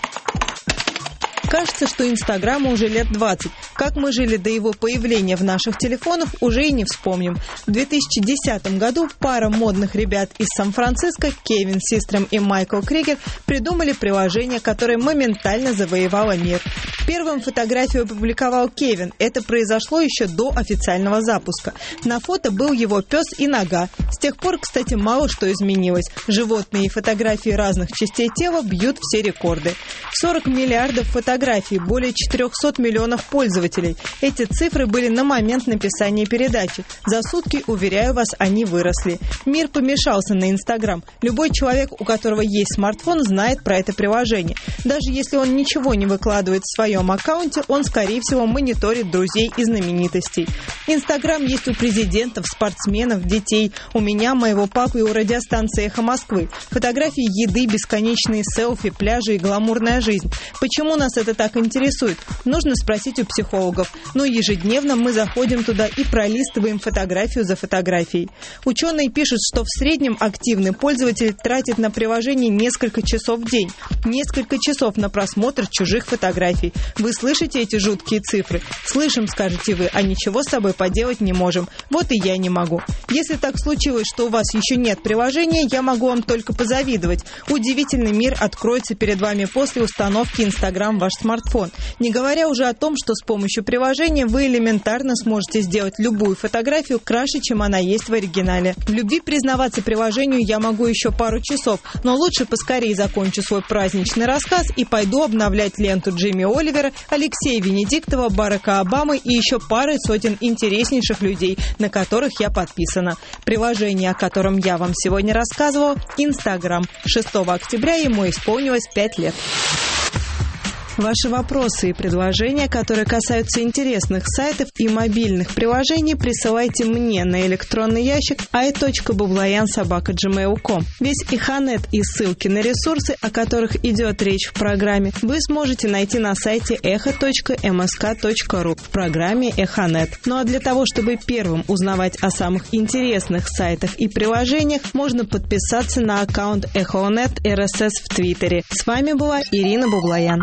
Кажется, что Инстаграму уже лет 20. Как мы жили до его появления в наших телефонах, уже и не вспомним. В 2010 году пара модных ребят из Сан-Франциско, Кевин Систром и Майкл Кригер, придумали приложение, которое моментально завоевало мир. Первым фотографию опубликовал Кевин. Это произошло еще до официального запуска. На фото был его пес и нога. С тех пор, кстати, мало что изменилось. Животные и фотографии разных частей тела бьют все рекорды. 40 миллиардов фотографий, более 400 миллионов пользователей. Эти цифры были на момент написания передачи. За сутки, уверяю вас, они выросли. Мир помешался на Инстаграм. Любой человек, у которого есть смартфон, знает про это приложение. Даже если он ничего не выкладывает в своем аккаунте, он, скорее всего, мониторит друзей и знаменитостей. Инстаграм есть у президентов, спортсменов, детей. У меня, моего папы и у радиостанции «Эхо Москвы». Фотографии еды, бесконечные селфи, пляжи и гламурная жизнь. Почему нас это так интересует? Нужно спросить у психологов. Но ежедневно мы заходим туда и пролистываем фотографию за фотографией. Ученые пишут, что в среднем активный пользователь тратит на приложение несколько часов в день. Несколько часов на просмотр чужих фотографий. Вы слышите эти жуткие цифры? Слышим, скажете вы, а ничего с собой поделать не можем. Вот и я не могу. Если так случилось, что у вас еще нет приложения, я могу вам только позавидовать. Удивительный мир откроется перед вами после установки Инстаграм в ваш смартфон. Не говоря уже о том, что с помощью приложения вы элементарно сможете сделать любую фотографию краше, чем она есть в оригинале. В любви признаваться приложению я могу еще пару часов, но лучше поскорее закончу свой праздничный рассказ и пойду обновлять ленту Джимми Оливера, Алексея Венедиктова, Барака Обамы и еще пары сотен интереснейших людей, на которых я подписана. Приложение, о котором я вам сегодня рассказывала, Инстаграм. 6 октября ему исполнилось 5 лет. Ваши вопросы и предложения, которые касаются интересных сайтов и мобильных приложений, присылайте мне на электронный ящик ai.babloyan@gmail.com. Весь Эхонет и ссылки на ресурсы, о которых идет речь в программе, вы сможете найти на сайте echo.msk.ru в программе Эхонет. Ну а для того, чтобы первым узнавать о самых интересных сайтах и приложениях, можно подписаться на аккаунт Эхонет РСС в Твиттере. С вами была Ирина Баблоян.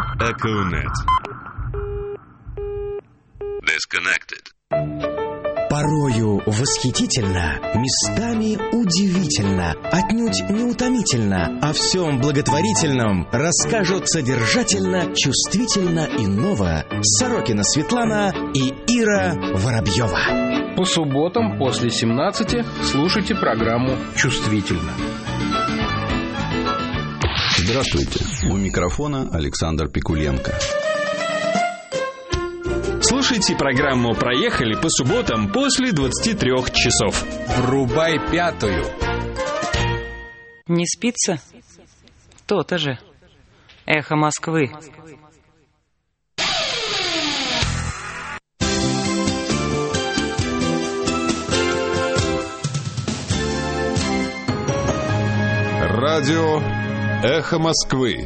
Disconnected. Порою восхитительно, местами удивительно, отнюдь не утомительно. О всем благотворительном расскажут содержательно, чувствительно и ново Сорокина Светлана и Ира Воробьева. По субботам после 17 слушайте программу «Чувствительно». Здравствуйте. У микрофона Александр Пикуленко. Слушайте программу «Проехали» по субботам после 23 часов. Врубай пятую. Не спится? То-то же. Эхо Москвы. Радио «Эхо Москвы».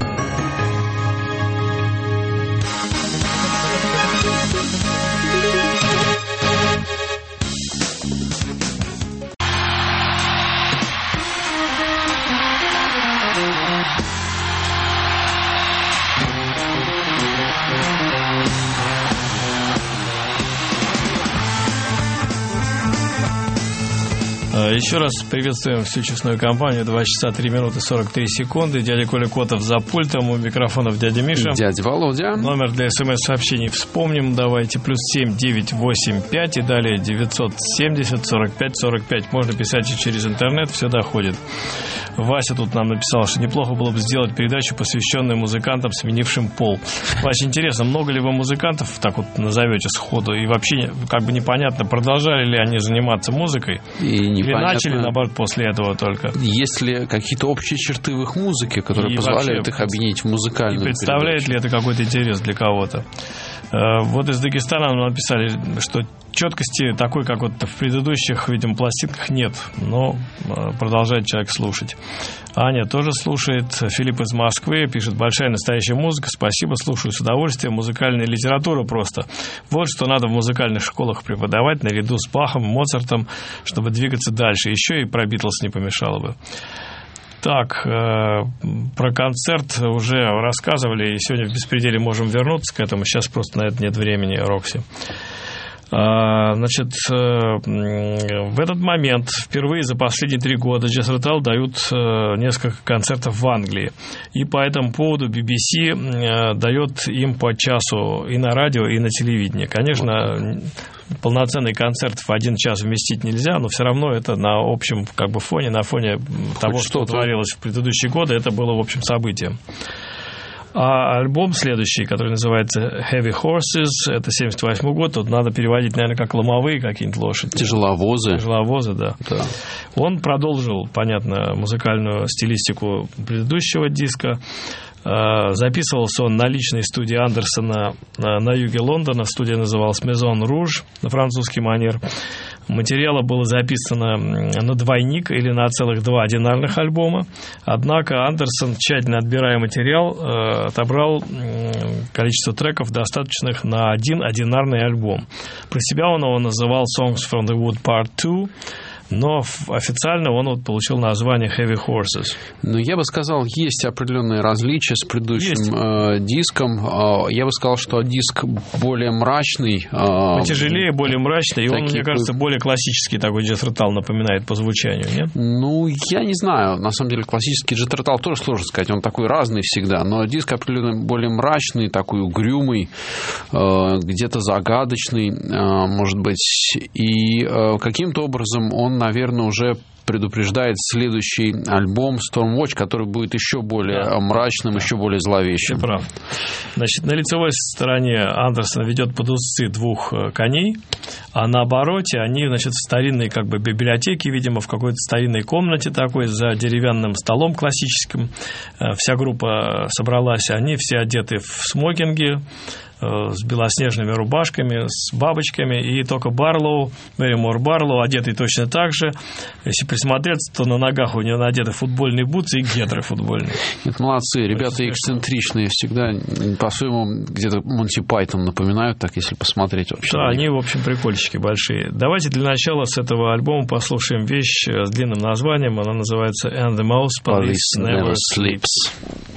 еще раз приветствуем всю честную компанию. 2 часа 3 минуты 43 секунды. Дядя Коля Котов за пультом. У микрофонов дядя Миша. Дядя Володя. Номер для смс-сообщений вспомним. Давайте. +7 985 и далее 970 45 45. Можно писать и через интернет. Все доходит. Вася тут нам написал, что неплохо было бы сделать передачу, посвященную музыкантам, сменившим пол. Вася, интересно, много ли вы музыкантов так вот назовете сходу? И вообще как бы непонятно, продолжали ли они заниматься музыкой? Или начали, наоборот, после этого только? Есть ли какие-то общие черты в их музыке, которые позволяют их объединить в музыкальную передачу? Представляет ли это какой-то интерес для кого-то? Вот из Дагестана нам написали, что четкости такой, как вот в предыдущих, видимо, пластинках нет, но продолжает человек слушать. Аня тоже слушает. Филипп из Москвы пишет: большая настоящая музыка, спасибо, слушаю с удовольствием. Музыкальная литература просто. Вот что надо в музыкальных школах преподавать наряду с Бахом, Моцартом, чтобы двигаться дальше. Еще и про Битлз не помешало бы. Так, про концерт уже рассказывали, и сегодня в «Беспределе» можем вернуться к этому. Сейчас просто на это нет времени, Рокси. Значит, в этот момент впервые за последние 3 года Jazz Rotal дают несколько концертов в Англии. И по этому поводу BBC дает им по часу и на радио, и на телевидении. Конечно, полноценный концерт в 1 час вместить нельзя, но все равно это на общем как бы фоне, на фоне того, что творилось в предыдущие годы, это было, в общем, событием. А альбом следующий, который называется Heavy Horses, это 78 год, тут надо переводить, наверное, как ломовые какие-нибудь лошади. Тяжеловозы. Тяжеловозы, да. Он продолжил, понятно, музыкальную стилистику предыдущего диска. Записывался он на личной студии Андерсона на юге Лондона. Студия называлась Maison Rouge на французский манер. Материала было записано на двойник или на целых 2 одинарных альбома. Однако Андерсон, тщательно отбирая материал, отобрал количество треков, достаточных на 1 одинарный альбом. Про себя он его называл Songs from the Wood Part 2. Но официально он вот получил название Heavy Horses. Ну, я бы сказал, есть определенные различия с предыдущим диском. Я бы сказал, что диск более мрачный. Потяжелее, более мрачный. И он, мне кажется, более классический такой Jazz Rotal напоминает по звучанию, нет? Ну, я не знаю. На самом деле, классический Jazz Rotal тоже сложно сказать. Он такой разный всегда. Но диск определенно более мрачный, такой угрюмый, где-то загадочный, может быть. И каким-то образом он, наверное, уже предупреждает следующий альбом Stormwatch, который будет еще более мрачным, еще более зловещим. Ты прав. Значит, на лицевой стороне Андерсон ведет под узцы 2 коней, а на обороте они, значит, в старинной как бы библиотеке, видимо, в какой-то старинной комнате такой, за деревянным столом классическим. Вся группа собралась, они все одеты в смокинги, с белоснежными рубашками, с бабочками, и только Барлоу, Мэримор Барлоу, одетый точно так же. Если присмотреться, то на ногах у него надеты футбольные бутсы и гетры футбольные. Нет, молодцы, ребята эксцентричные, всегда по-своему где-то Монти Пайтон напоминают, так если посмотреть вообще. Да, они, в общем, прикольчики большие. Давайте для начала с этого альбома послушаем вещь с длинным названием, она называется And the Mouse Police Never Sleeps.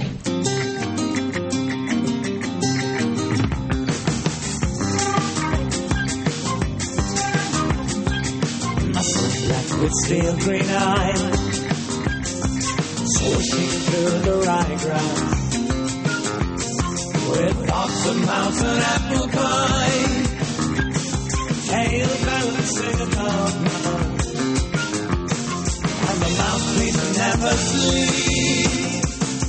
With steel green eyes, swooshing through the ryegrass, with thoughts of mountain apple pie, tail balancing upon mine, and the mouthpiece never sleeps,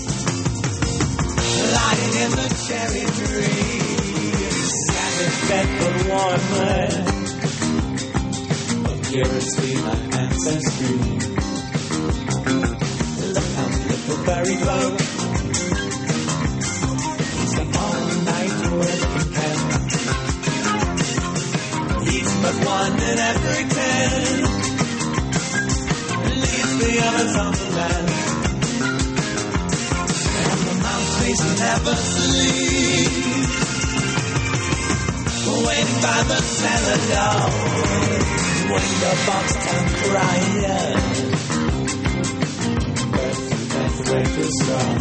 lying in the cherry tree, scattered bed but warmly. Purity, my ancestry. Look how Littleberry glow. He's the all-night working cat. He's but 1 in every 10. Leaves the others on the land. And the mouthpiece never sleeps. Waiting by the cellar door. When the box comes crying, that's the best way to start.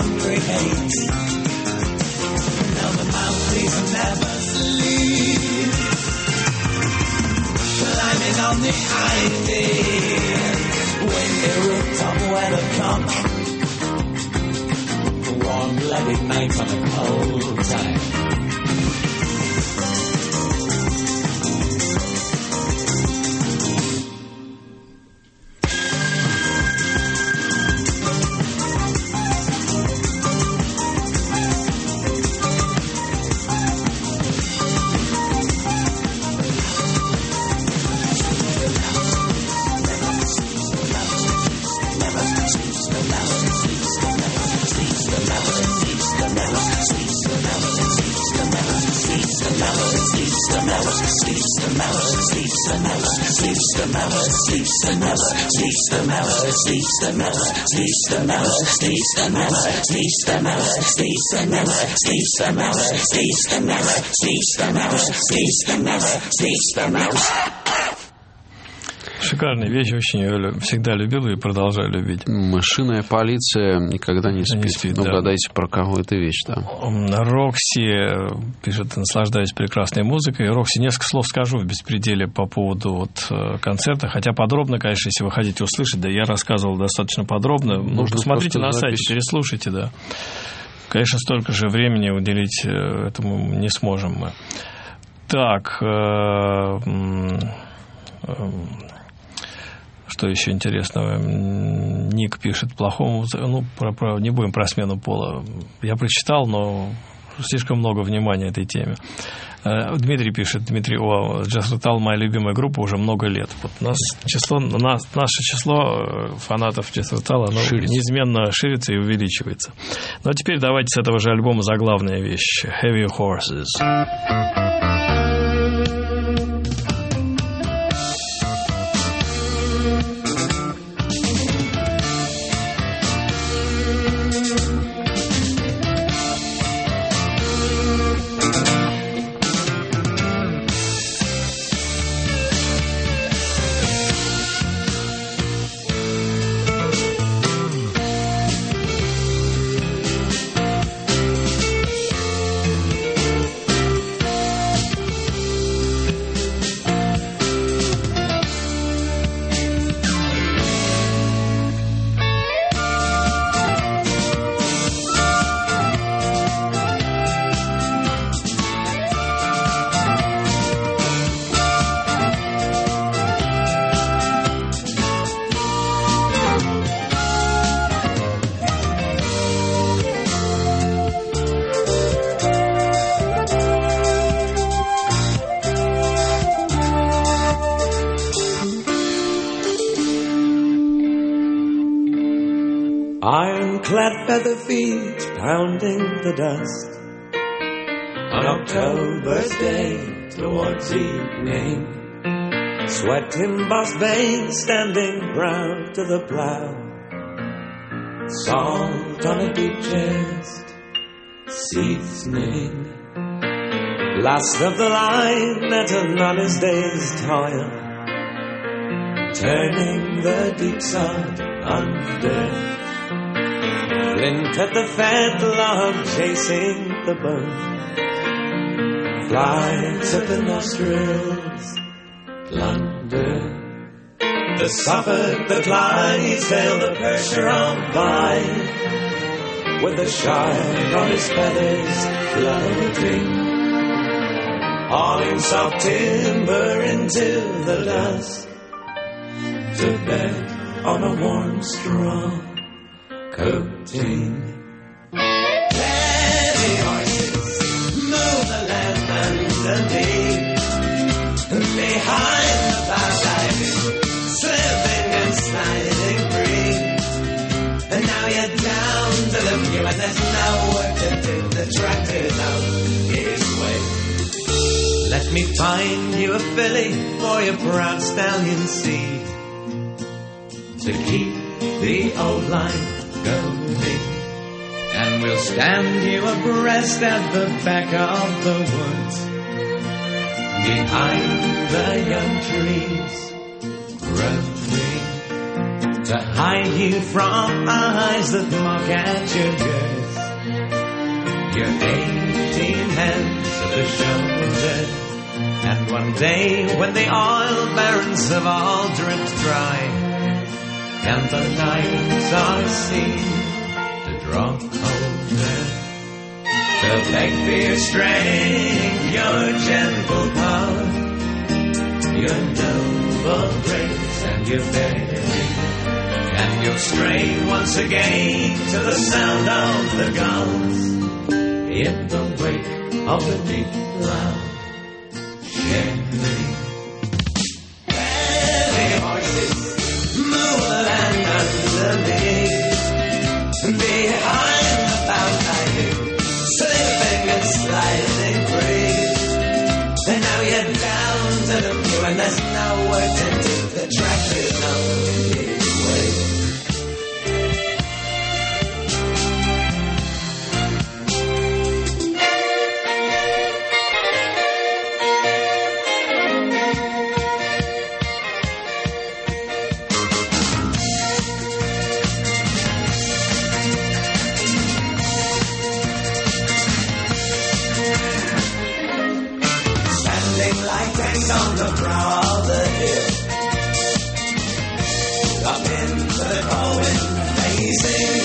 congregate. Now the mountains never sleep, climbing on the ivy. When the rooftop weather comes, warm-blooded nights on a cold time. Шикарная вещь, очень ее всегда любил и продолжаю любить. Мышиная полиция никогда не спит. Да. Угадайте, про кого эта вещь там. Рокси пишет, наслаждаюсь прекрасной музыкой. Рокси, несколько слов скажу в «Беспределе» по поводу концерта. Хотя подробно, конечно, если вы хотите услышать, да, я рассказывал достаточно подробно. Посмотрите на сайте, переслушайте, да. Конечно, столько же времени уделить этому не сможем мы. Так, что еще интересного? Ник пишет, плохому... не будем про смену пола. Я прочитал, но слишком много внимания этой теме. Дмитрий пишет, Jethro Tull моя любимая группа уже много лет. Вот наше число фанатов Jethro Tull, оно неизменно ширится и увеличивается. Ну а теперь давайте с этого же альбома заглавная вещь. Heavy Horses. Ironclad feather feet pounding the dust on October's day towards evening. Sweat embossed veins standing proud to the plow. Salt on a deep chest, seasoning. Last of the line at an honest day's toil, turning the deep sod under. Flint at the fat log chasing the bone. Flies at the nostrils, plunder. The Suffolk, the Clydesdale, the Percheron vine, with the shine on his feathers floating, hauling soft timber into the dust, to bed on a warm straw coating. Heavy horses move the land underneath, behind the fast ivy, slipping and sliding free. And now you're down to the view, and there's no work to do. The tractor's out his way. Let me find you a filly for your proud stallion seed, to keep the old line going, and we'll stand you abreast at the back of the woods, behind the young trees growing, to hide you from eyes that mock at your girth. Your 18 hands at the shoulders. And one day when the oil barons have all dripped dry, and the nights are seen to draw colder, to beg for your strength, your gentle power, your noble grace and your bearing, and you'll stray once again to the sound of the guns in the wake of the deep cloud. Gently, heavy horses move the land underneath. Behind the bound tiger, slipping and sliding free. And now you're down to the view, and there's nowhere to do. The track is on its way. On the brow of the hill, up into the cold facing,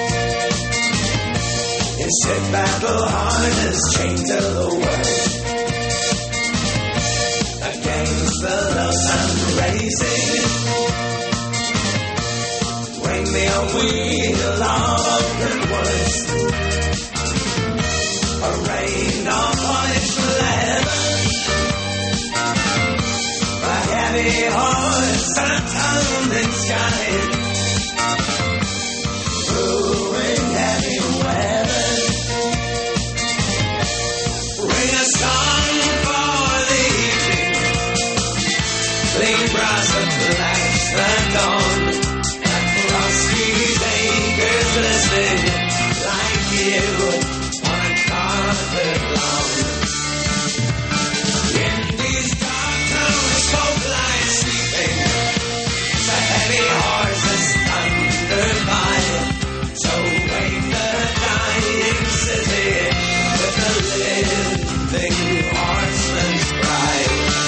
his ship battle harness chained to the world, against the low sun racing. Bring me a wheel of open woods, a rain of polished leather, heavy horse and a tumbling sky, brewing heavy weather. Ring a song for the evening, clean brass and flash the dawn, and frosty acres listening like you on a carpet lawn. In these dark towns, folk lie sleeping, the heavy horses thunder by. So wake the dying city with the living horseman's cry.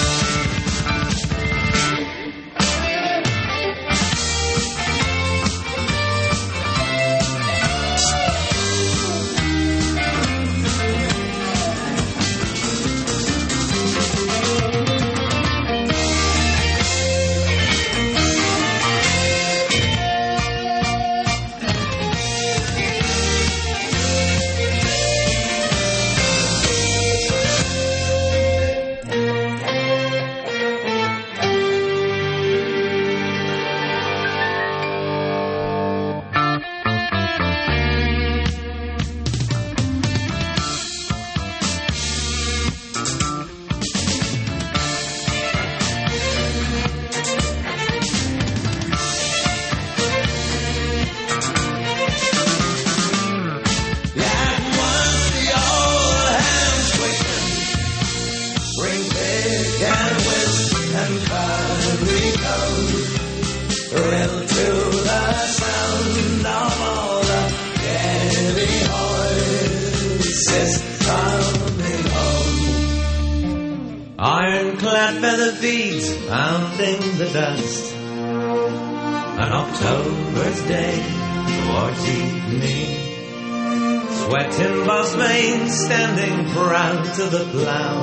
Ironclad feather beads pounding the dust. An October's day towards evening. Sweating boss mane standing proud to the plow.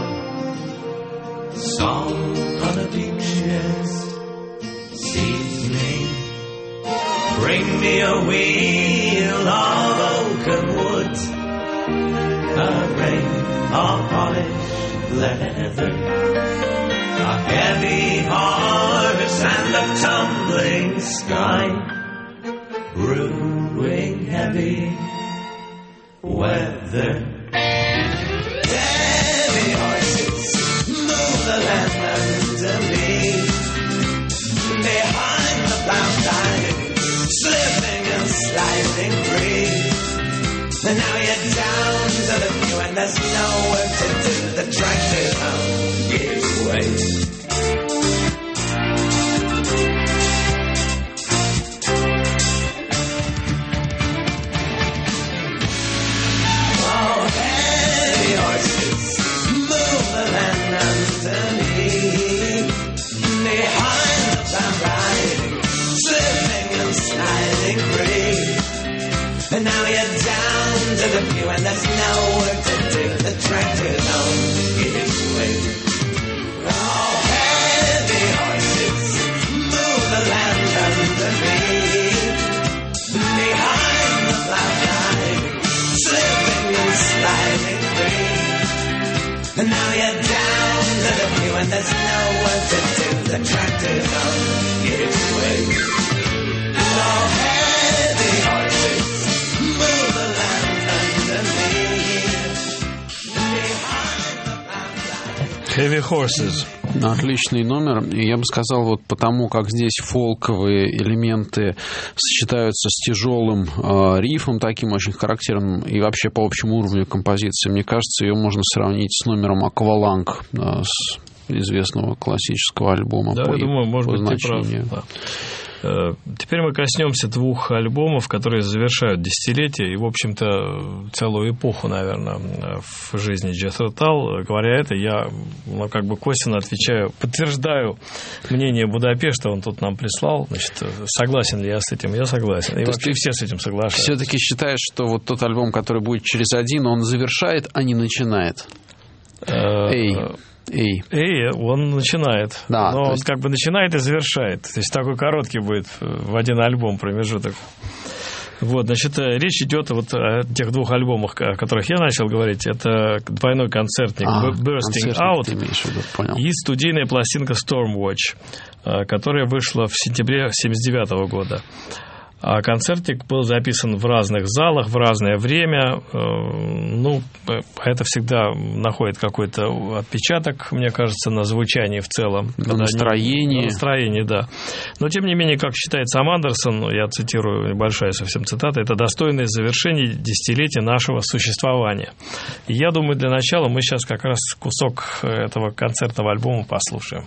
Salt on a deep chest, seasoning. Bring me a wheel of oaken wood, a ring of polished leather, a heavy harvest and a tumbling sky, brewing heavy weather. Heavy horses move the land underneath. Behind the plough tide, slipping and sliding free. And now you're down to the view and there's nowhere to do. The tractor gives way. sliding free. And now you're down to the view and there's no work to do. The tractor's on its way. Oh, heavy horses move the land under me. Behind the plow line, slipping and sliding free. And now you're down to the view and there's no work to do. The tractor's on its way. Oh, heavy horses move the land under me. Heavy Horses. Отличный номер. И я бы сказал, вот потому как здесь фолковые элементы сочетаются с тяжелым рифом, таким очень характерным, и вообще по общему уровню композиции, мне кажется, ее можно сравнить с номером «Акваланг» с известного классического альбома. Да, я думаю, может быть, ты прав. Да. Теперь мы коснемся двух альбомов, которые завершают десятилетие и, в общем-то, целую эпоху, наверное, в жизни Джеффри Тал. Говоря это, я как бы косвенно отвечаю, подтверждаю мнение Будапешта, он тут нам прислал. Значит, согласен ли я с этим? Я согласен. И вообще все с этим соглашаются. Все-таки считаешь, что вот тот альбом, который будет через один, он завершает, а не начинает? Он начинает. Да, но он как бы начинает и завершает. То есть такой короткий будет в один альбом промежуток. Вот, значит, речь идет вот о тех двух альбомах, о которых я начал говорить. Это двойной концертник Bursting Out и студийная пластинка Stormwatch, которая вышла в сентябре 1979 года. А концертик был записан в разных залах, в разное время. Ну, это всегда находит какой-то отпечаток, мне кажется, на звучании в целом. На настроении. На настроении, да. Но, тем не менее, как считает сам Андерсон, я цитирую, небольшая совсем цитата, это достойное завершение десятилетия нашего существования. И я думаю, для начала мы сейчас как раз кусок этого концертного альбома послушаем.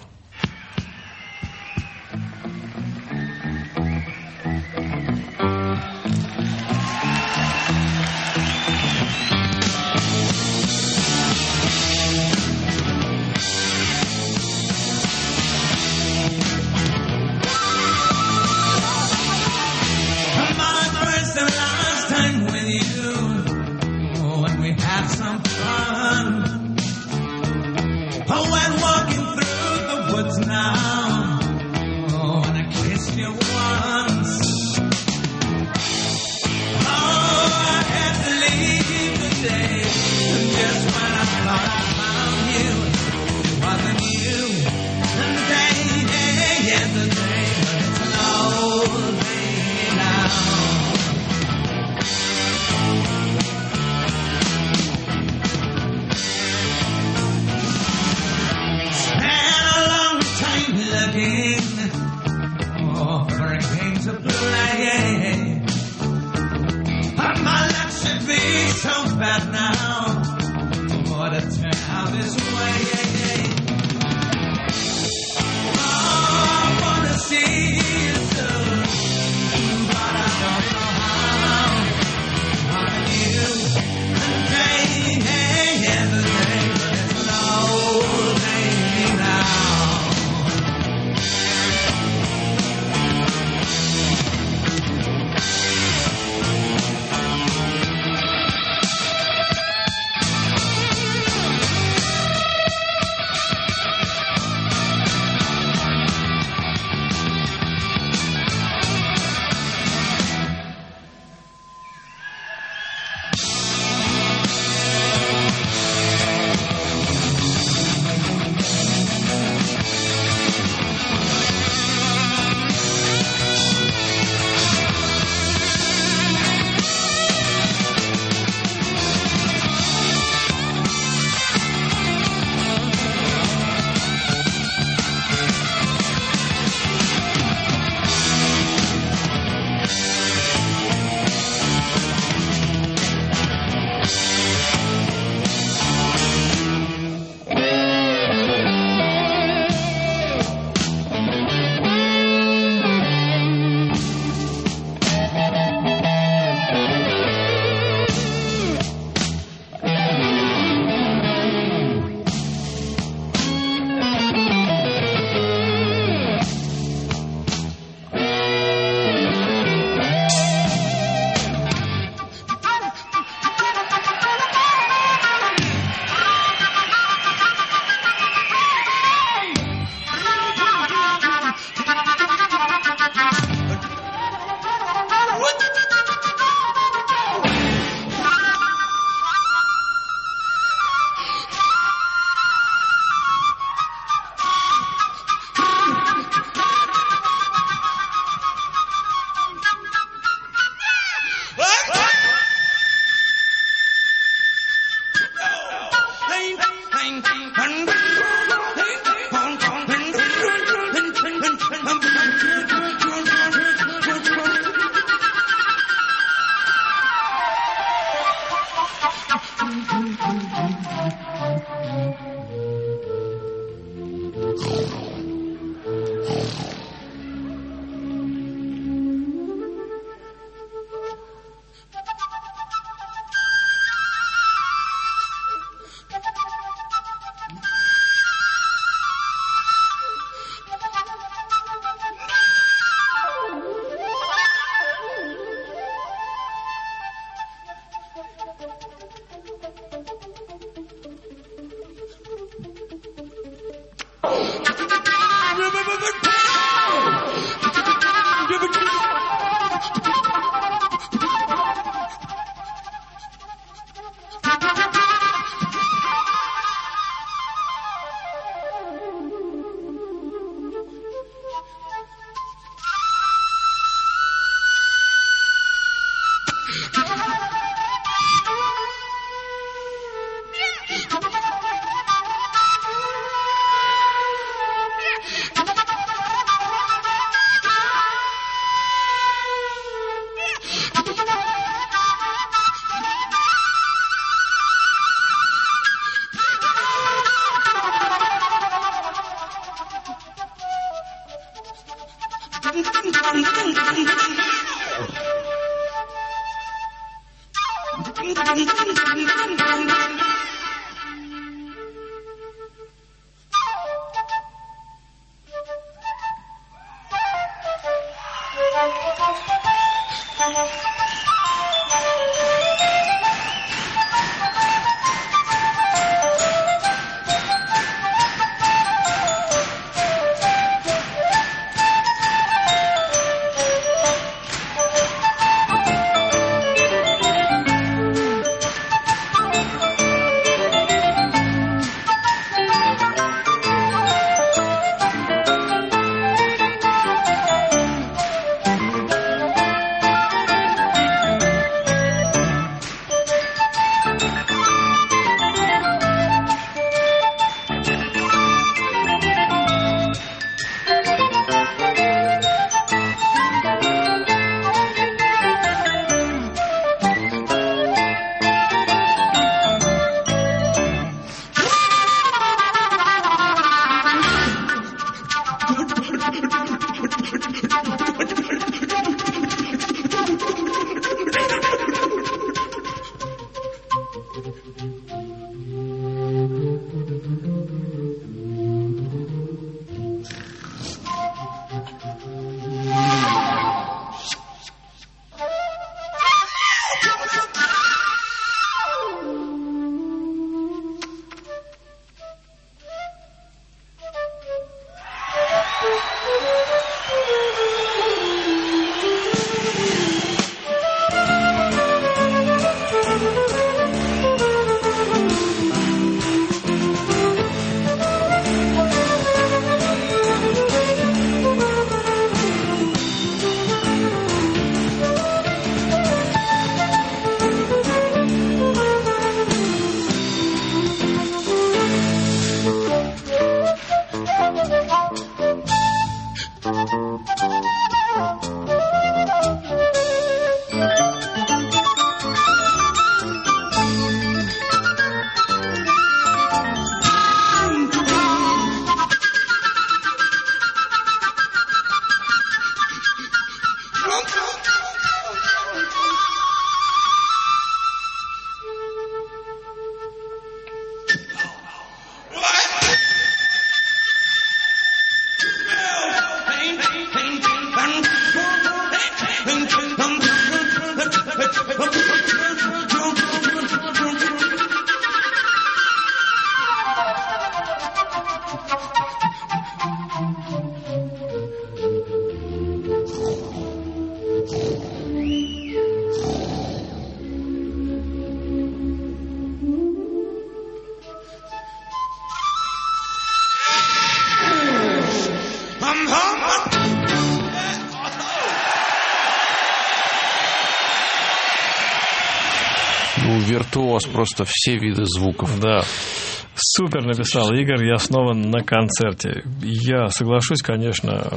Виртуоз, просто все виды звуков. Да. Супер написал Игорь, я снова на концерте. Я соглашусь, конечно.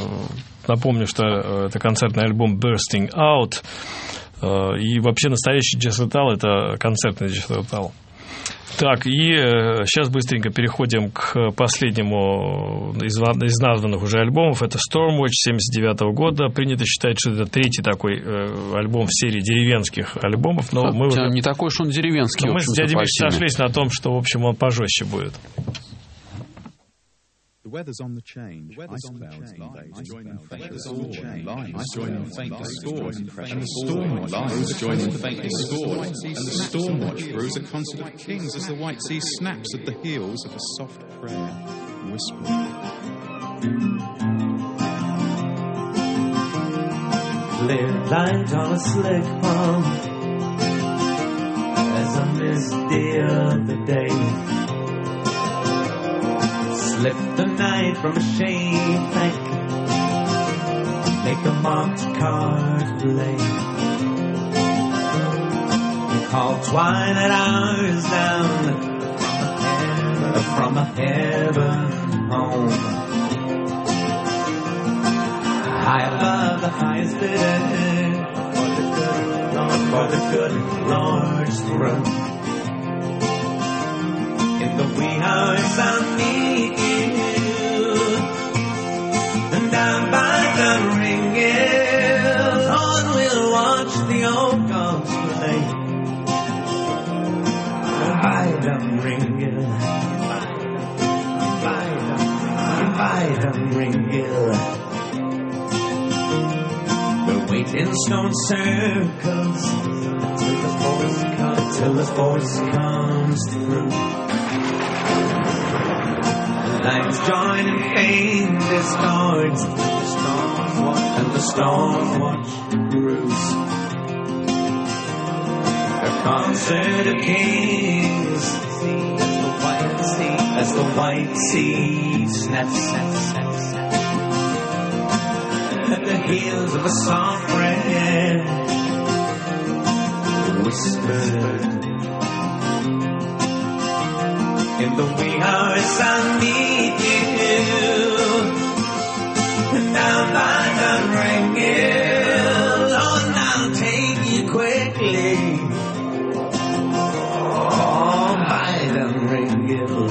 Напомню, что это концертный альбом Bursting Out. И вообще настоящий джаз-металл — это концертный джаз-металл. Так, и сейчас быстренько переходим к последнему из названных уже альбомов. Это Stormwatch 79 года. Принято считать, что это третий такой альбом в серии деревенских альбомов. Но мы уже... Не такой уж он деревенский. Мы с дядей Мишей сошлись на том, что, в общем, он пожестче будет. The weather's on the change. Ice clouds rise, joining faint discord. Joining faint discord. And the storm lies, joining faint discord. And the storm watch brews a concert of kings as the white sea snaps at the heels of a soft prayer, whispering. Clear light on a slick pond as I missed the other day. Slip the night from a shade bank, make a marked card play. Call twilight hours down from a heaven home. High above the highest bidder, for the good Lord's throne. In the wee hours I'll meet you, and down by the ring on we'll watch the old gods play. By the ring, by the ring. Wait in stone circles till the force comes through. Lines join and fame discords, and the storm watch brews. A concert of kings as the white sea snaps at the heels of a soft red whispered. In the wee hours I'll meet you, and down by the ring, on I'll take you quickly. Oh, by the ring,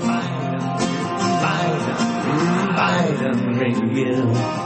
by the ring.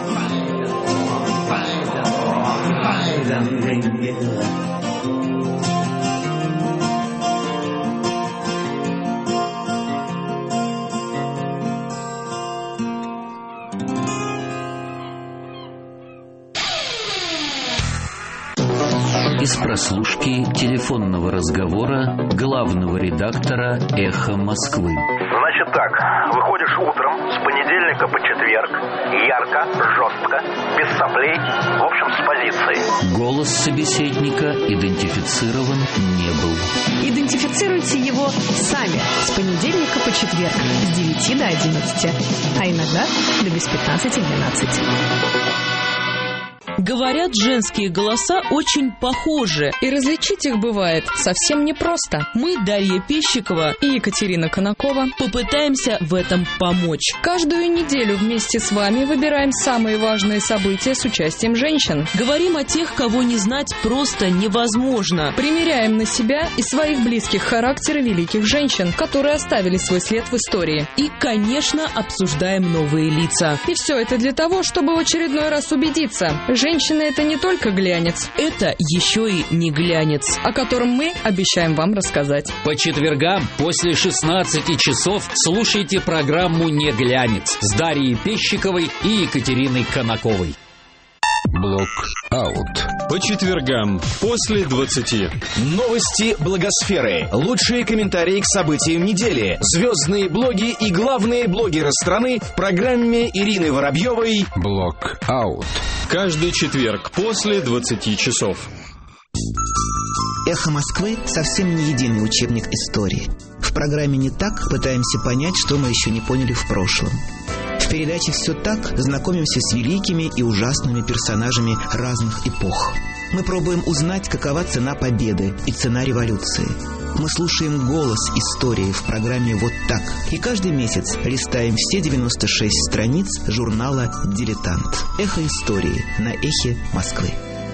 Из прослушки телефонного разговора главного редактора «Эхо Москвы». Значит так, выходишь утром с понедельника по четверг, ярко, жестко, без соплей, в общем, с позицией. Голос собеседника идентифицирован не был. Идентифицируйте его сами с понедельника по четверг с 9 до 11, а иногда до без 15-12. Говорят, женские голоса очень похожи. И различить их бывает совсем непросто. Мы, Дарья Пещикова и Екатерина Конакова, попытаемся в этом помочь. Каждую неделю вместе с вами выбираем самые важные события с участием женщин. Говорим о тех, кого не знать просто невозможно. Примеряем на себя и своих близких характеры великих женщин, которые оставили свой след в истории. И, конечно, обсуждаем новые лица. И все это для того, чтобы в очередной раз убедиться – женщина – это не только глянец. Это еще и не глянец, о котором мы обещаем вам рассказать. По четвергам после 16 часов слушайте программу «Не глянец» с Дарьей Пещиковой и Екатериной Конаковой. Блок-аут. По четвергам после 20. Новости благосферы. Лучшие комментарии к событиям недели. Звездные блоги и главные блогеры страны в программе Ирины Воробьевой Блок-аут. Каждый четверг после 20 часов. «Эхо Москвы» совсем не единый учебник истории. В программе «Не так» пытаемся понять, что мы еще не поняли в прошлом. В передаче «Все так» знакомимся с великими и ужасными персонажами разных эпох. Мы пробуем узнать, какова цена победы и цена революции. Мы слушаем голос истории в программе «Вот так». И каждый месяц листаем все 96 страниц журнала «Дилетант». «Эхо истории» на «Эхе Москвы».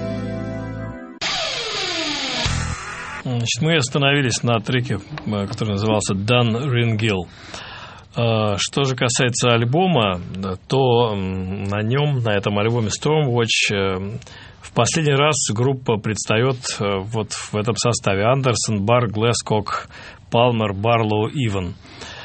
Значит, мы остановились на треке, который назывался «Done Ring Gill». Что же касается альбома, то на нем, на этом альбоме Stormwatch, в последний раз группа предстает вот в этом составе: Андерсон, Барр, Глэскок, Палмер, Барлоу, Иван.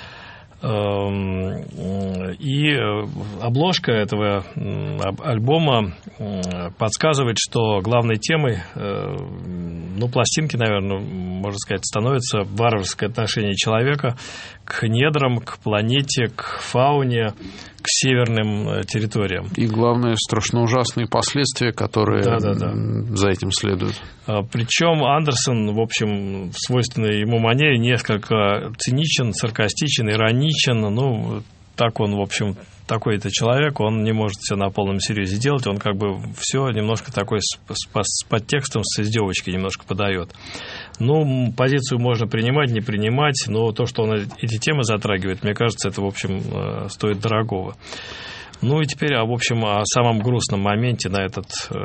И обложка этого альбома подсказывает, что главной темой пластинки, наверное, можно сказать, становится варварское отношение человека к недрам, к планете, к фауне, к северным территориям. И, главное, страшно ужасные последствия, которые за этим следуют. Причем Андерсон, в общем, в свойственной ему манере несколько циничен, саркастичен, ироничен. Ну, так он, в общем, такой-то человек, он не может все на полном серьезе делать, он как бы все немножко такой с подтекстом, с издевочкой немножко подает. Ну, позицию можно принимать, не принимать, но то, что он эти темы затрагивает, мне кажется, это, в общем, стоит дорогого. Ну и теперь, в общем, о самом грустном моменте на этот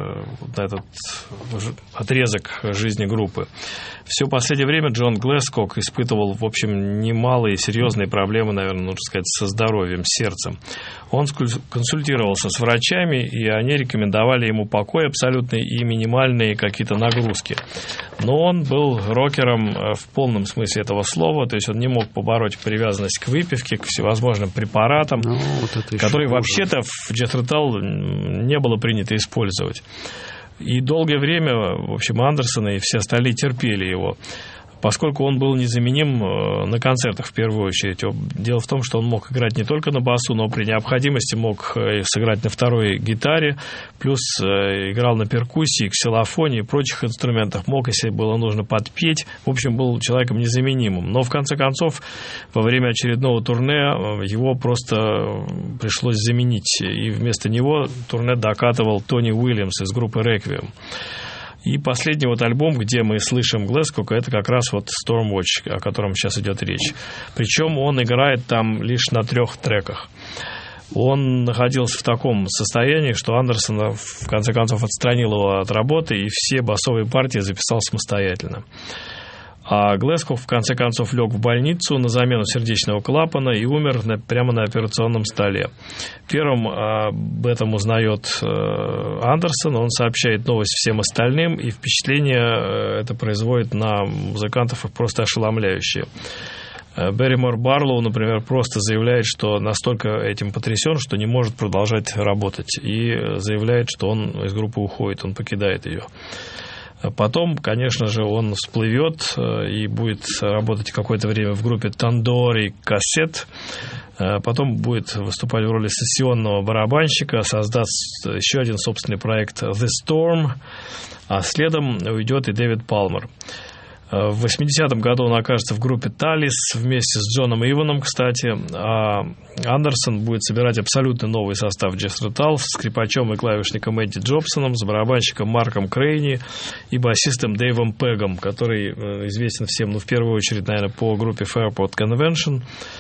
отрезок жизни группы. Все последнее время Джон Глэскок испытывал, в общем, немалые серьезные проблемы, наверное, нужно сказать, со здоровьем, с сердцем. Он консультировался с врачами, и они рекомендовали ему покой абсолютный и минимальные какие-то нагрузки. Но он был рокером в полном смысле этого слова, то есть он не мог побороть привязанность к выпивке, к всевозможным препаратам, которые вообще-то в Jethro Tull не было принято использовать. И долгое время, в общем, Андерсон и все остальные терпели его, поскольку он был незаменим на концертах в первую очередь. Дело в том, что он мог играть не только на басу, но при необходимости мог сыграть на второй гитаре, плюс играл на перкуссии, ксилофоне и прочих инструментах, мог, если было нужно, подпеть. В общем, был человеком незаменимым. Но в конце концов, во время очередного турне его просто пришлось заменить, и вместо него турне докатывал Тони Уильямс из группы «Реквием». И последний вот альбом, где мы слышим Глэскока, это как раз вот Stormwatch, о котором сейчас идет речь. Причем он играет там лишь на 3 треках. Он находился в таком состоянии, что Андерсон в конце концов отстранил его от работы и все басовые партии записал самостоятельно. А Глэскок в конце концов лег в больницу на замену сердечного клапана и умер прямо на операционном столе. Первым об этом узнает Андерсон, он сообщает новость всем остальным, и впечатление это производит на музыкантов просто ошеломляющее. Берримор Барлоу, например, просто заявляет, что настолько этим потрясен, что не может продолжать работать, и заявляет, что он из группы уходит, он покидает ее. Потом, конечно же, он всплывет и будет работать какое-то время в группе Тандори Кассет. Потом будет выступать в роли сессионного барабанщика, создаст еще один собственный проект The Storm, а следом уйдет и Дэвид Палмер. В 80-м году он окажется в группе Талис вместе с Джоном Иваном, кстати, а Андерсон будет собирать абсолютно новый состав Jethro Tull с скрипачом и клавишником Эдди Джобсоном, с барабанщиком Марком Крейни и басистом Дэйвом Пегом, который известен всем, в первую очередь, наверное, по группе Fairport Convention.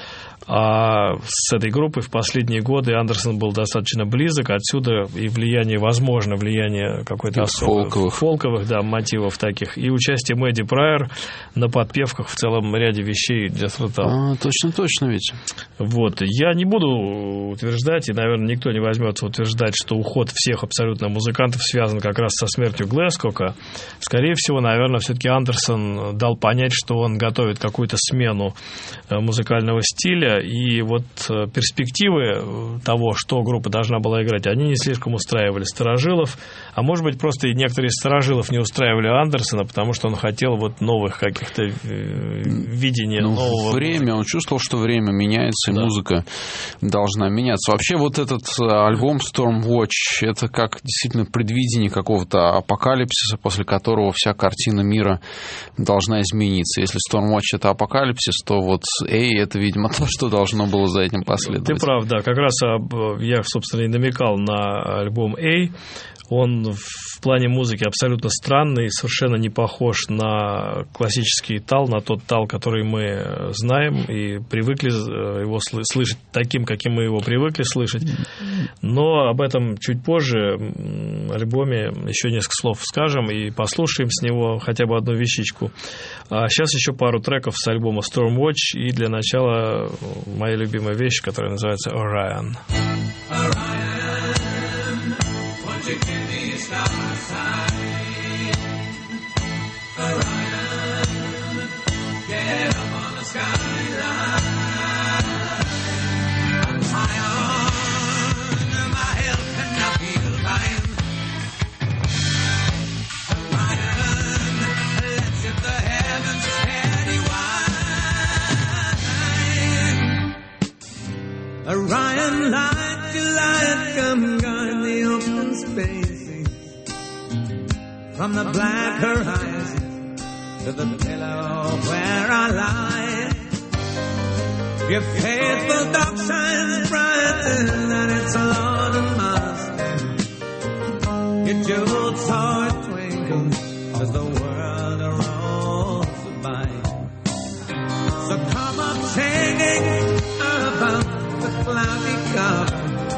А с этой группой в последние годы Андерсон был достаточно близок, отсюда и влияние, возможно, влияние какой-то фолковых мотивов таких, и участие Мэдди Прайер на подпевках в целом ряде вещей Jethro Tull. Точно ведь. Вот. Я не буду утверждать, и, наверное, никто не возьмется утверждать, что уход всех абсолютно музыкантов связан как раз со смертью Глэскока. Скорее всего, наверное, все-таки Андерсон дал понять, что он готовит какую-то смену музыкального стиля, и вот перспективы того, что группа должна была играть, они не слишком устраивали старожилов, а может быть, просто и некоторые из старожилов не устраивали Андерсона, потому что он хотел вот новых каких-то видений, нового... Время, он чувствовал, что время меняется, и музыка должна меняться. Вообще, вот этот альбом Stormwatch, это как действительно предвидение какого-то апокалипсиса, после которого вся картина мира должна измениться. Если Stormwatch — это апокалипсис, то вот Эй — это, видимо, то, что должно было за этим последовать. Ты прав, да. Как раз я, собственно, и намекал на альбом «Эй». Он в плане музыки абсолютно странный, совершенно не похож на классический Tull, на тот Tull, который мы знаем и привыкли его слышать таким, каким мы его привыкли слышать. Но об этом чуть позже в альбоме еще несколько слов скажем и послушаем с него хотя бы одну вещичку. А сейчас еще пару треков с альбома Stormwatch, и для начала моя любимая вещь, которая называется «Orion». You give me a stop my side, Orion, get up on the skyline. I'm high on my head cannot feel fine. Orion, Stacy, from the black horizon to the pillow where I lie. Your faithful dog shines brighter than its Lord and Master. Your jeweled sword twinkles as the world rolls by. So come up singing about the cloudy cover.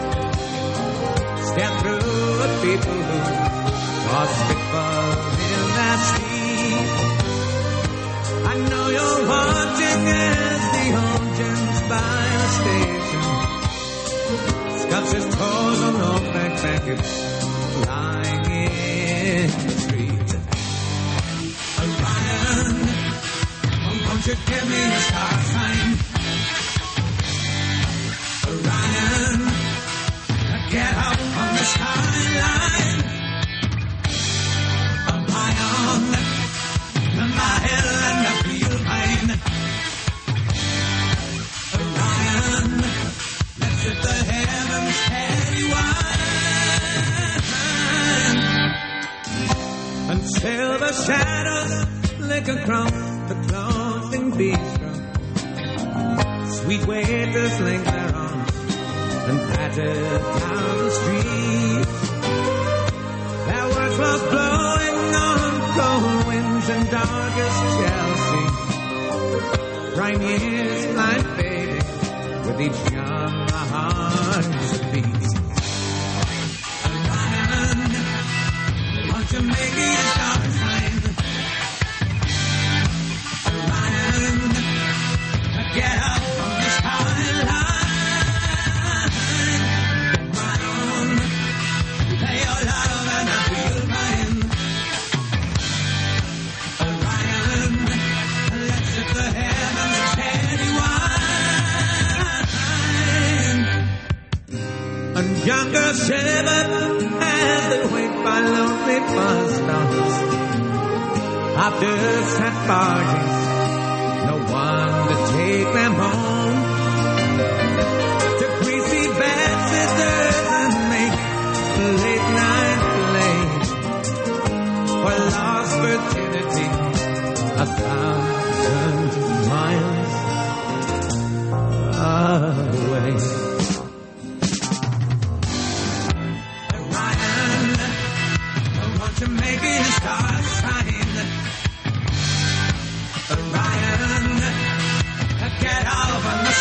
Step through a people who lost people in their sleep. I know you're watching as the old gents by the station scuffs his toes on old back blankets lying in the street. Orion, won't you give me a star sign? Orion, get up on the skyline. Orion, my head and I feel pain. Orion, let's hit the heavens heady wide. Until the shadows flick across the closing bistro. Sweet waiters link their arms and pattered down the street. Their words was blowing on cold winds and darkest Chelsea. Prime years fly fading with each young heart's beat. Orion, won't you make me a star sign? Orion, get up on the skyline. Younger shivered as they wait by lonely bus stops. After set barges, no one to take them home. To greasy bed scissors and make late night play for lost virginity 1,000 miles away. To make it a star sign. Orion, get out on the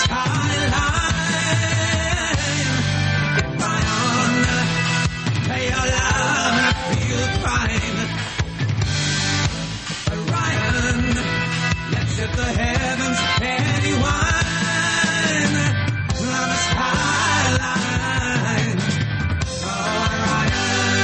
skyline. Orion, pay your love and feel fine. Orion, let's hit the heavens heady wide. On the skyline. Orion.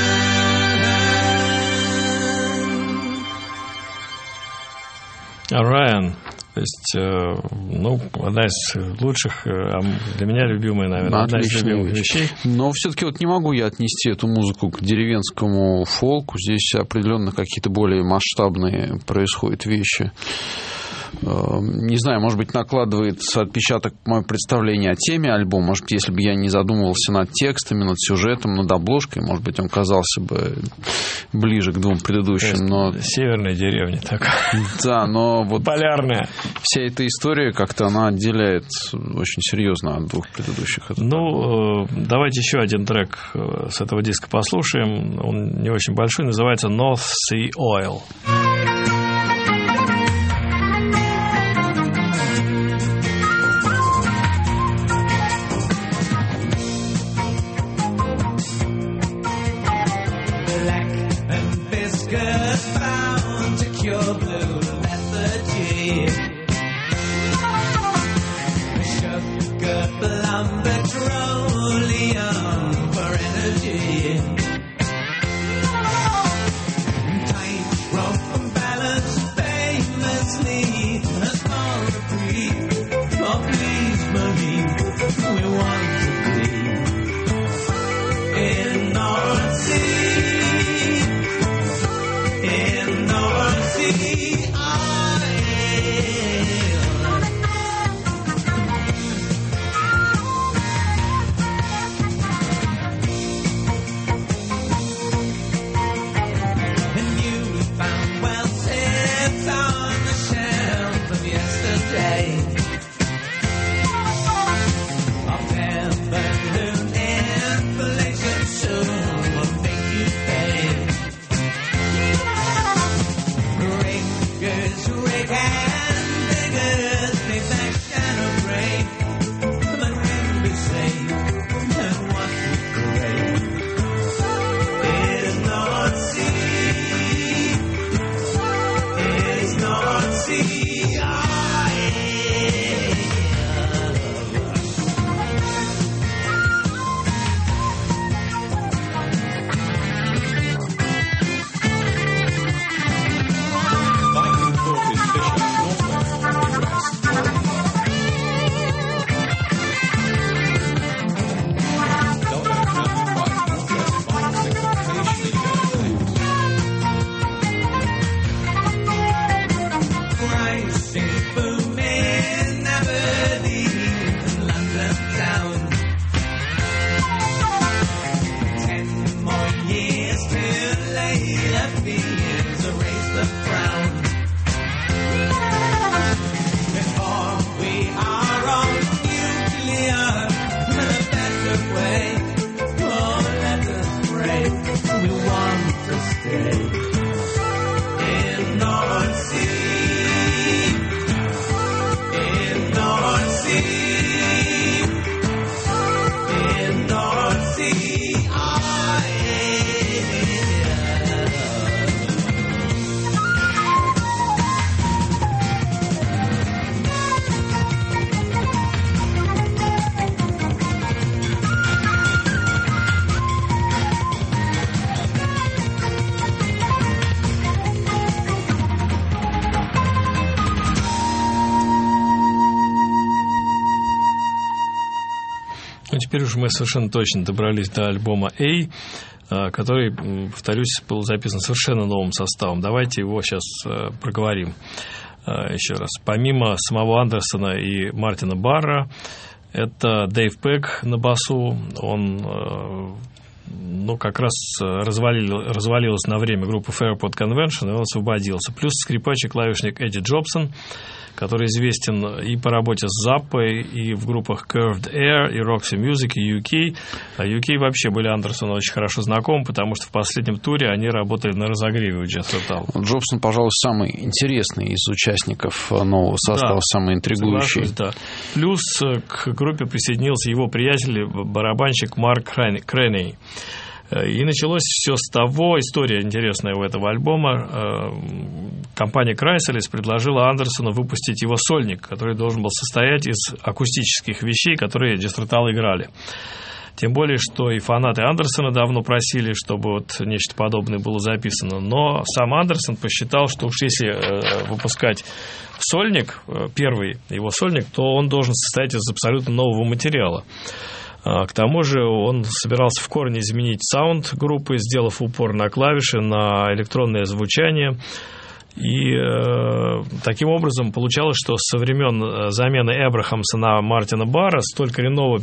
Orion, то есть, одна из лучших, для меня любимая, наверное, одна из любимых вещей. Но все-таки вот не могу я отнести эту музыку к деревенскому фолку. Здесь определенно какие-то более масштабные происходят вещи. Не знаю, может быть, накладывается отпечаток мое представление о теме альбома. Может быть, если бы я не задумывался над текстами, над сюжетом, над обложкой, может быть, он казался бы ближе к двум предыдущим. Но... Северная деревня такая. Да, но вот... Полярная. Вся эта история как-то она отделяет очень серьезно от двух предыдущих. Ну, давайте еще один трек с этого диска послушаем. Он не очень большой, называется North Sea Oil. теперь уж мы совершенно точно добрались до альбома A, который, повторюсь, был записан совершенно новым составом. Давайте его сейчас проговорим еще раз. Помимо самого Андерсона и Мартина Барра, это Дэйв Пэг на басу. Он как раз развалилась на время группа Fairport Convention, и он освободился. Плюс скрипач и клавишник Эдди Джобсон, который известен и по работе с Заппой, и в группах Curved Air, и Roxy Music, и UK. А UK вообще были Андерсону очень хорошо знакомы, потому что в последнем туре они работали на разогреве у Jethro Tull. Джобсон, пожалуй, самый интересный из участников нового состава, да, самый интригующий. Да. Плюс к группе присоединился его приятель, барабанщик Марк Креней. И началось все с того, история интересная у этого альбома. Компания Chrysalis предложила Андерсону выпустить его сольник, который должен был состоять из акустических вещей, которые Jethro Tull играли. Тем более, что и фанаты Андерсона давно просили, чтобы вот нечто подобное было записано. Но сам Андерсон посчитал, что уж если выпускать сольник, первый его сольник, то он должен состоять из абсолютно нового материала. К тому же он собирался в корне изменить саунд группы, сделав упор на клавиши, на электронное звучание. И таким образом получалось, что со времен замены Эбрахамса на Мартина Барра столь коренной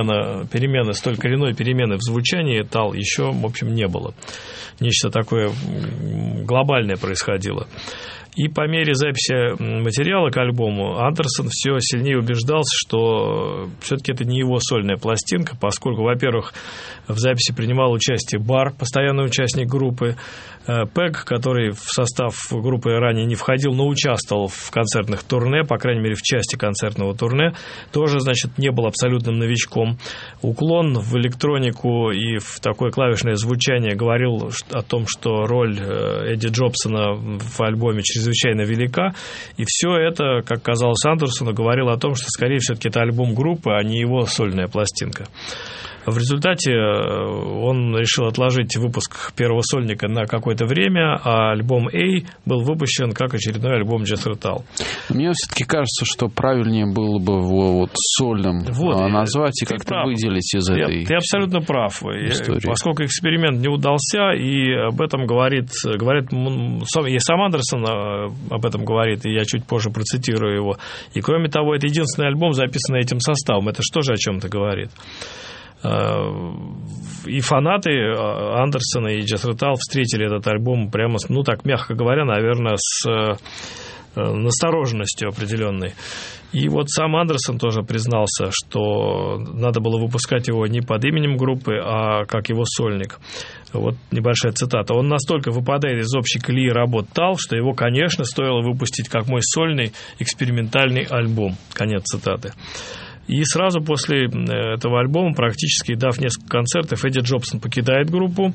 перемены в звучании Tull еще, в общем, не было. Нечто такое глобальное происходило. И по мере записи материала к альбому Андерсон все сильнее убеждался, что все-таки это не его сольная пластинка, поскольку, во-первых, в записи принимал участие Барр, постоянный участник группы, Пэг, который в состав группы ранее не входил, но участвовал в концертных турне, по крайней мере, в части концертного турне, тоже, значит, не был абсолютным новичком. Уклон в электронику и в такое клавишное звучание говорил о том, что роль Эдди Джобсона в альбоме чрезвычайно велика, и все это, как казалось Андерсону, говорило о том, что, скорее все-таки это альбом группы, а не его сольная пластинка. В результате он решил отложить выпуск первого сольника на какое-то время, а альбом A был выпущен как очередной альбом Jethro Tull. Мне все-таки кажется, что правильнее было бы его вот сольным назвать и как-то выделить из этой Ты абсолютно прав. Истории. Поскольку эксперимент не удался, и об этом говорит и сам Андерсон об этом говорит, и я чуть позже процитирую его. И кроме того, это единственный альбом, записанный этим составом. Это что же о чем-то говорит? И фанаты Андерсона и Jethro Tull встретили этот альбом прямо, так мягко говоря, наверное, с настороженностью определенной. И вот сам Андерсон тоже признался, что надо было выпускать его не под именем группы, а как его сольник. Вот небольшая цитата. «Он настолько выпадает из общей колеи работ Tull, что его, конечно, стоило выпустить как мой сольный экспериментальный альбом». Конец цитаты. И сразу после этого альбома, практически дав несколько концертов, Эдди Джобсон покидает группу.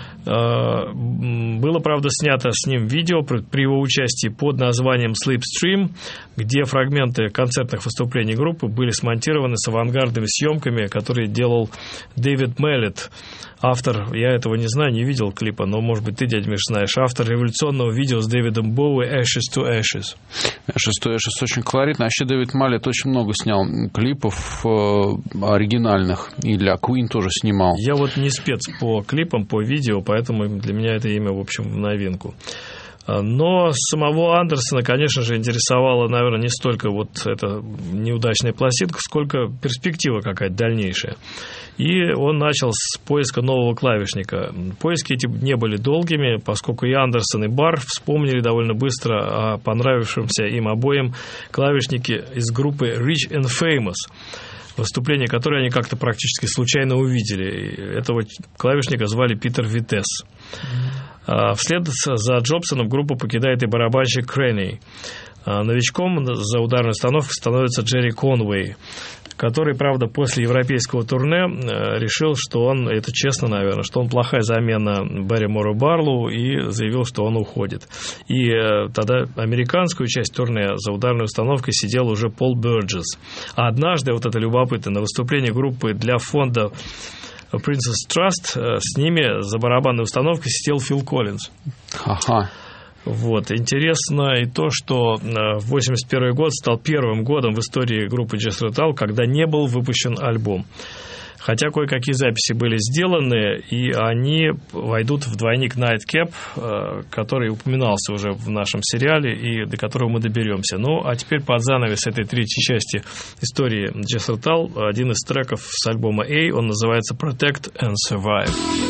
Было, правда, снято с ним видео при его участии под названием Slipstream, где фрагменты концертных выступлений группы были смонтированы с авангардными съемками, которые делал Дэвид Меллет. Автор, я этого не знаю, не видел клипа, но, может быть, ты, дядя Миш, знаешь, автор революционного видео с Дэвидом Боуи «Ashes to Ashes». «Ashes to Ashes» очень колоритно. Вообще Дэвид Меллет очень много снял клипов оригинальных, и для Queen тоже снимал. Я вот не спец по клипам, по видео, поэтому для меня это имя, в общем, в новинку. Но самого Андерсона, конечно же, интересовала, наверное, не столько вот эта неудачная пластинка, сколько перспектива какая-то дальнейшая. И он начал с поиска нового клавишника. Поиски эти не были долгими, поскольку и Андерсон, и Барр вспомнили довольно быстро о понравившемся им обоим клавишнике из группы Rich and Famous, выступление которое они как-то практически случайно увидели. Этого клавишника звали Питер Витес. Вслед за Джобсоном группу покидает и барабанщик Креней. Новичком за ударной установкой становится Джерри Конвей, который, правда, после европейского турне решил, что он, это честно, наверное, что он плохая замена Барримору Барлоу, и заявил, что он уходит. И тогда американскую часть турне за ударной установкой сидел уже Пол Бёрджес. А однажды, вот это любопытно, на выступлении группы для фонда Princess Trust с ними за барабанной установкой сидел Фил Коллинз. Ага. Вот. Интересно и то, что 1981 год стал первым годом в истории группы Jethro Tull, когда не был выпущен альбом. Хотя кое-какие записи были сделаны, и они войдут в двойник Nightcap, который упоминался уже в нашем сериале и до которого мы доберемся. Ну, а теперь под занавес этой третьей части истории Джессер Талл один из треков с альбома A, он называется «Protect and Survive».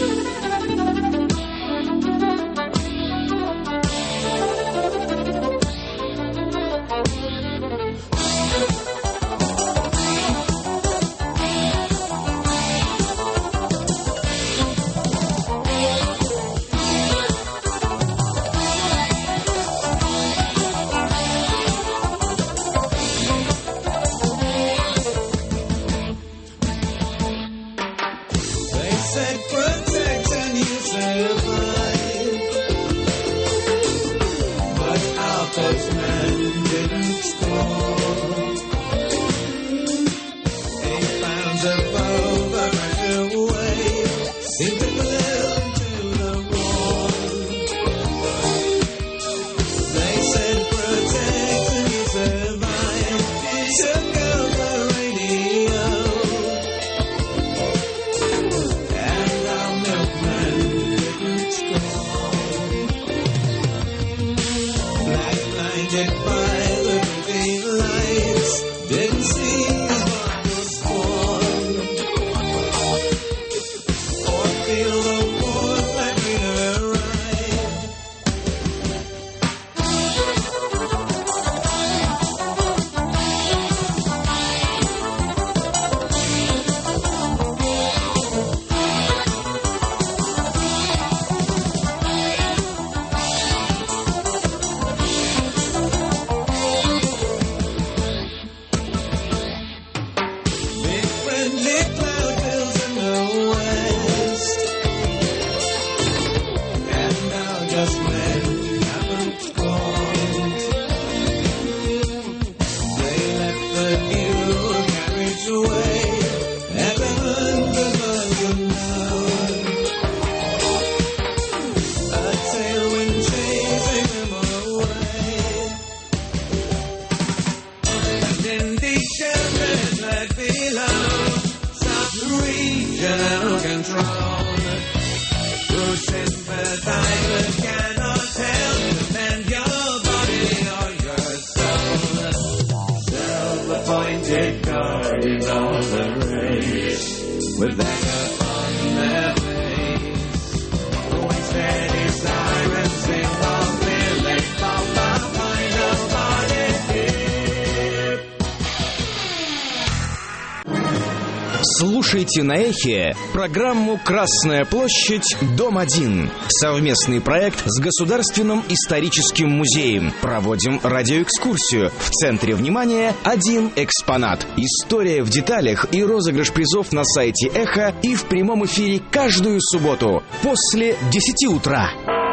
Слушайте на Эхе программу «Красная площадь. Дом 1». Совместный проект с Государственным историческим музеем. Проводим радиоэкскурсию. В центре внимания один экспонат. История в деталях и розыгрыш призов на сайте Эхо и в прямом эфире каждую субботу после 10 утра.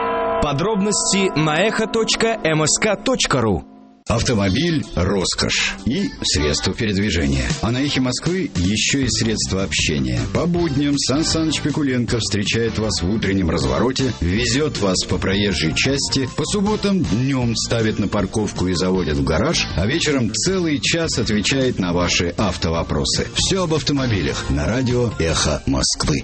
Подробности на echo.msk.ru. Автомобиль – роскошь и средство передвижения. А на Эхе Москвы еще и средство общения. По будням Сан Саныч Пикуленко встречает вас в утреннем развороте, везет вас по проезжей части, по субботам днем ставит на парковку и заводит в гараж, а вечером целый час отвечает на ваши автовопросы. Все об автомобилях на радио Эхо Москвы.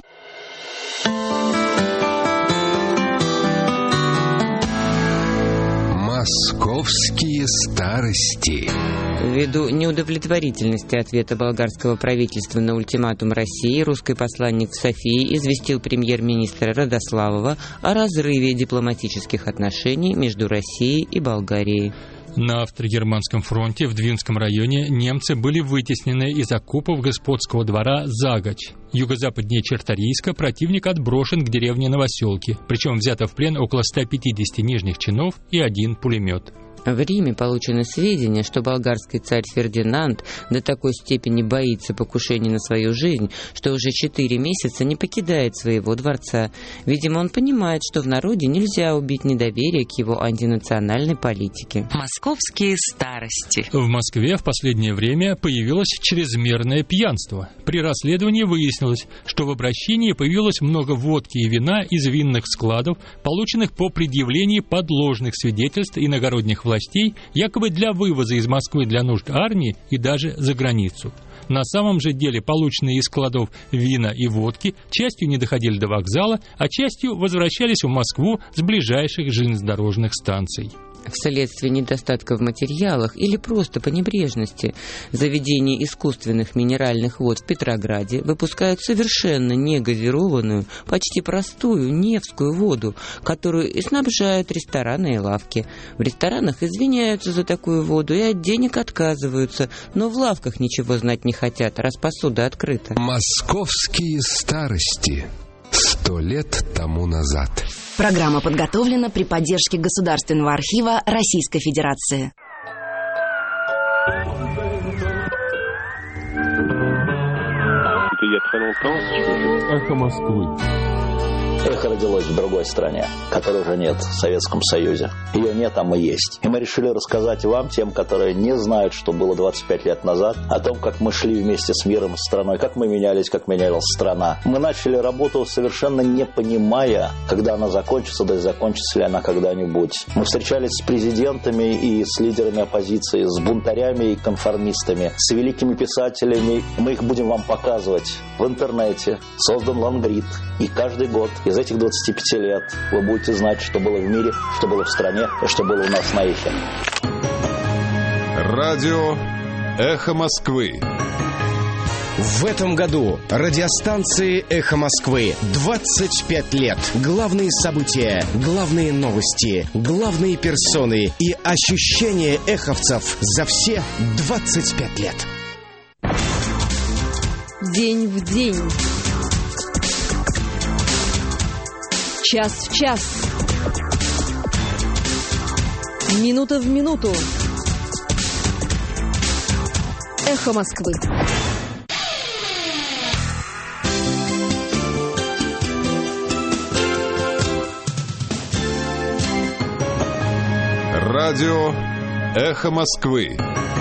Московские старости. Ввиду неудовлетворительности ответа болгарского правительства на ультиматум России, русский посланник в Софии известил премьер-министра Радославова о разрыве дипломатических отношений между Россией и Болгарией. На Австро-Германском фронте в Двинском районе немцы были вытеснены из окопов господского двора Загач. Юго-западнее Черторийска противник отброшен к деревне Новоселки, причем взято в плен около 150 нижних чинов и 1 пулемет. В Риме получены сведения, что болгарский царь Фердинанд до такой степени боится покушений на свою жизнь, что уже 4 месяца не покидает своего дворца. Видимо, он понимает, что в народе нельзя убить недоверие к его антинациональной политике. Московские старости. В Москве в последнее время появилось чрезмерное пьянство. При расследовании выяснилось, что в обращении появилось много водки и вина из винных складов, полученных по предъявлении подложных свидетельств иногородних властей властей, якобы для вывоза из Москвы для нужд армии и даже за границу. На самом же деле полученные из складов вина и водки частью не доходили до вокзала, а частью возвращались в Москву с ближайших железнодорожных станций. Вследствие недостатка в материалах или просто по небрежности заведения искусственных минеральных вод в Петрограде выпускают совершенно негазированную, почти простую Невскую воду, которую и снабжают рестораны и лавки. В ресторанах извиняются за такую воду и от денег отказываются, но в лавках ничего знать не хотят, раз посуда открыта. Московские старости. 100 лет тому назад. Программа подготовлена при поддержке Государственного архива Российской Федерации. Эхо Москвы. Эхо родилось в другой стране, которой уже нет, в Советском Союзе. Ее нет, а мы есть. И мы решили рассказать вам, тем, которые не знают, что было 25 лет назад, о том, как мы шли вместе с миром, с страной, как мы менялись, как менялась страна. Мы начали работу, совершенно не понимая, когда она закончится, да и закончится ли она когда-нибудь. Мы встречались с президентами и с лидерами оппозиции, с бунтарями и конформистами, с великими писателями. Мы их будем вам показывать в интернете. Создан лонгрид. И каждый год из этих 25 лет вы будете знать, что было в мире, что было в стране и что было у нас на эхе. Радио «Эхо Москвы». В этом году радиостанции «Эхо Москвы» 25 лет. Главные события, главные новости, главные персоны и ощущения эховцев за все 25 лет. День в день. Час в час. Минута в минуту. Эхо Москвы. Радио «Эхо Москвы».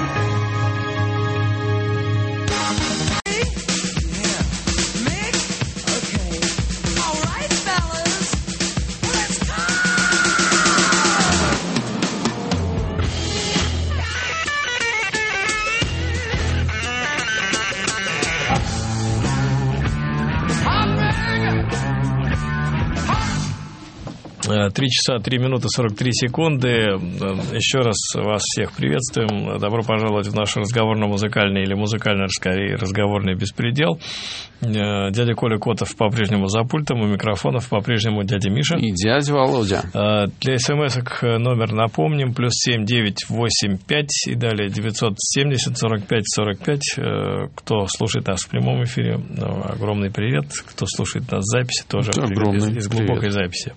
Три часа 3 минуты 43 секунды. Еще раз вас всех приветствуем. Добро пожаловать в наш разговорно-музыкальный или музыкальный, скорее, разговорный беспредел. Дядя Коля Котов по-прежнему за пультом, у микрофонов по-прежнему дядя Миша. И дядя Володя. Для смс-ок номер напомним. +7 985 и далее 970 45 45. Кто слушает нас в прямом эфире, огромный привет. Кто слушает нас в записи, тоже привет из глубокой записи.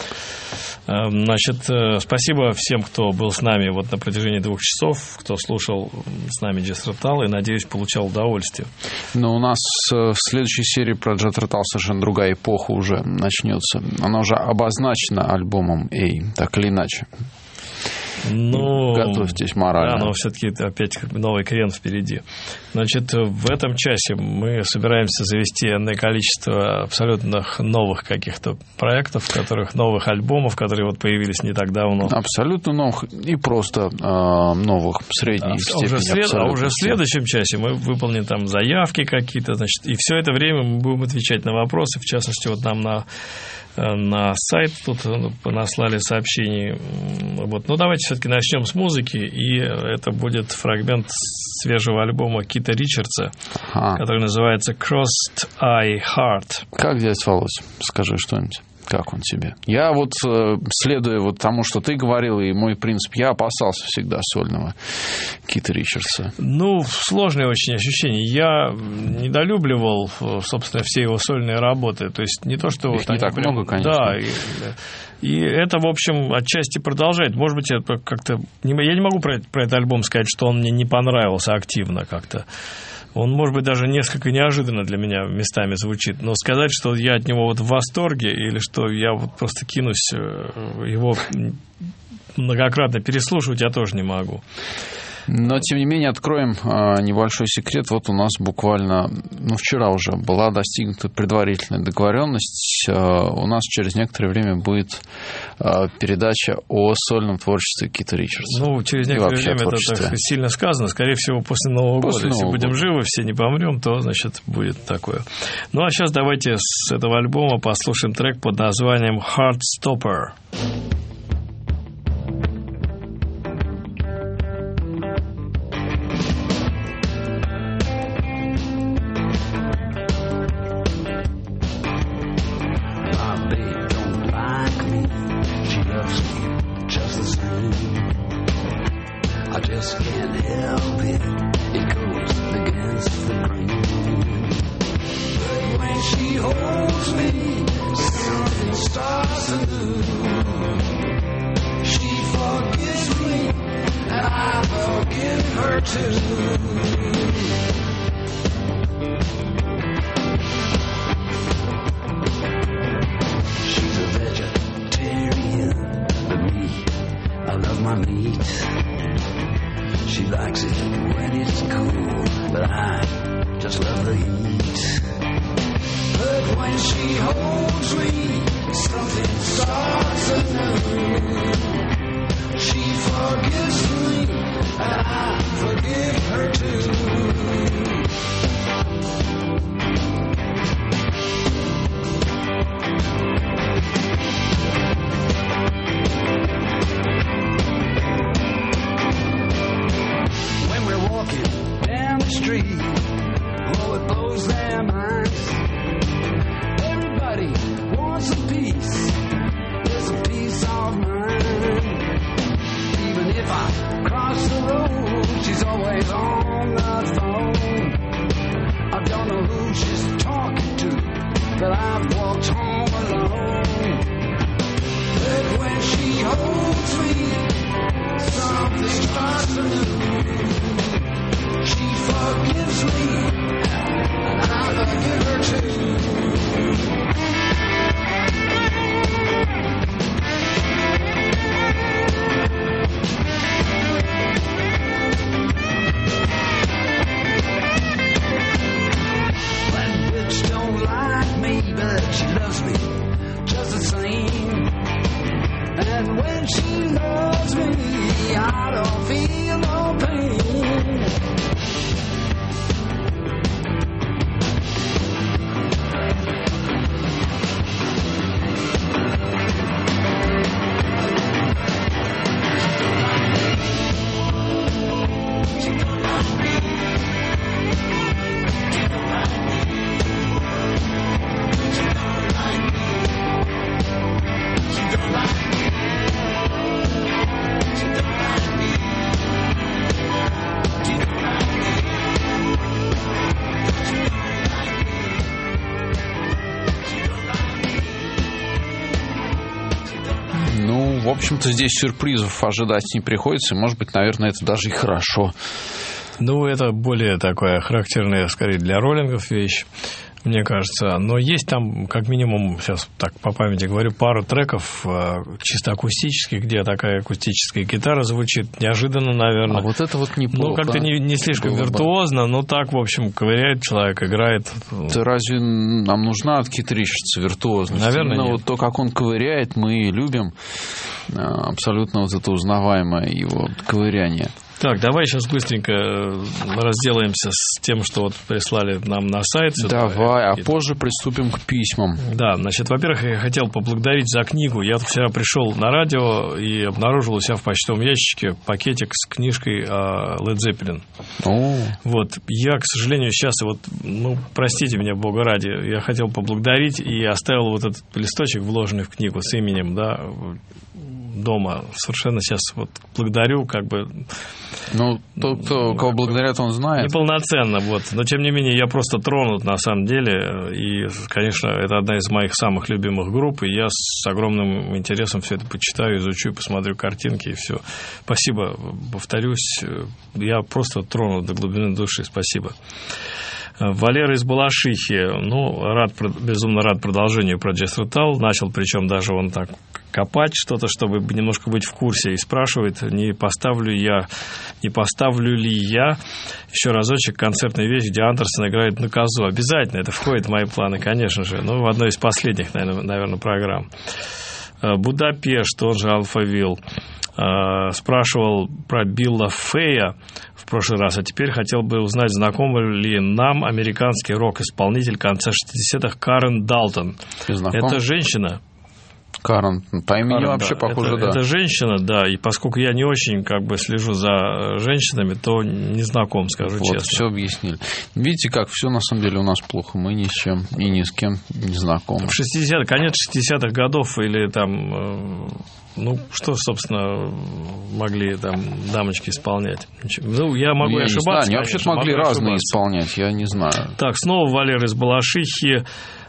Значит, спасибо всем, кто был с нами вот на протяжении 2 часов, кто слушал с нами Джаз Ротал и, надеюсь, получал удовольствие. Но у нас в следующей серии про Джаз Ротал совершенно другая эпоха уже начнется. Она уже обозначена альбомом «Эй», так или иначе. Ну, готовьтесь морально. Да, но все-таки все-таки новый крен впереди. Значит, в этом часе мы собираемся завести энное количество абсолютно новых каких-то проектов, новых альбомов, которые вот появились не так давно. Абсолютно новых и просто новых в средней степени. А уже в следующем часе мы выполним там заявки какие-то, значит, и все это время мы будем отвечать на вопросы. В частности, вот нам на сайт тут наслали сообщений. Вот. Ну, давайте все-таки начнем с музыки, и это будет фрагмент свежего альбома Кита Ричардса, который называется Crossed Eye Heart. Как, дядя Володь, скажи что-нибудь. Как он тебе? Я вот, следуя вот тому, что ты говорил, и мой принцип, я опасался всегда сольного Кита Ричардса. Ну, сложные очень ощущения. Я недолюбливал, собственно, все его сольные работы. То есть не то, что... Их не так много, конечно. Да, и это, в общем, отчасти продолжает. Может быть, это как-то... Я не могу про этот альбом сказать, что он мне не понравился активно как-то. Он, может быть, даже несколько неожиданно для меня местами звучит. Но сказать, что я от него вот в восторге, или что я вот просто кинусь его многократно переслушивать, я тоже не могу. Но, тем не менее, откроем небольшой секрет. Вот у нас буквально, вчера уже была достигнута предварительная договоренность. У нас через некоторое время будет передача о сольном творчестве Кита Ричардса. Через некоторое время это так сильно сказано. Скорее всего, после Нового года. Если будем живы, все не помрем, то, значит, будет такое. А сейчас давайте с этого альбома послушаем трек под названием «Heartstopper». В общем-то, здесь сюрпризов ожидать не приходится. Может быть, наверное, это даже и хорошо. Это более такая характерная, скорее, для роллингов вещь, мне кажется. Но есть там, как минимум, сейчас так по памяти говорю, пару треков чисто акустических, где такая акустическая гитара звучит неожиданно, наверное. А вот это вот неплохо. Как-то не слишком виртуозно, но так, в общем, ковыряет человек, играет. Да разве нам нужна от Кита Ричардса виртуозность? Наверное, нет. Вот то, как он ковыряет, мы и любим. Абсолютно вот это узнаваемое его ковыряние. Так, давай сейчас быстренько разделаемся с тем, что вот прислали нам на сайт. Давай, позже приступим к письмам. Да, значит, во-первых, я хотел поблагодарить за книгу. Я вчера пришел на радио и обнаружил у себя в почтовом ящике пакетик с книжкой Led Zeppelin. Вот, я, к сожалению, сейчас, простите меня, Бога ради, я хотел поблагодарить и оставил вот этот листочек, вложенный в книгу с именем, да, дома. Совершенно сейчас благодарю, тот, кого благодарят, он знает. Неполноценно, но тем не менее я просто тронут на самом деле, и, конечно, это одна из моих самых любимых групп, и я с огромным интересом все это почитаю, изучу, посмотрю картинки, и все. Спасибо, повторюсь, я просто тронут до глубины души, спасибо. Валера из Балашихи, безумно рад продолжению про Jethro Tull, начал, причем даже он так копать что-то, чтобы немножко быть в курсе, и спрашивает, не поставлю ли я еще разочек концертную вещь, где Андерсон играет на козу. Обязательно, это входит в мои планы, конечно же. Ну, в одной из последних, наверное, программ. Будапешт, он же Алфавилл, спрашивал про Билла Фея в прошлый раз, а теперь хотел бы узнать, знаком ли нам американский рок-исполнитель конца 60-х Карен Далтон. Это женщина. Карен, по имени вообще похоже, да. Это женщина, да, и поскольку я не очень слежу за женщинами, то не знаком, скажу честно. Вот, все объяснили. Видите, как все на самом деле у нас плохо, мы ни с чем и ни с кем не знакомы. В 60-х, конец 60-х годов или там, что, собственно, могли там дамочки исполнять? Я могу ошибаться. Они вообще-то могли разные исполнять, я не знаю. Так, снова Валера из Балашихи.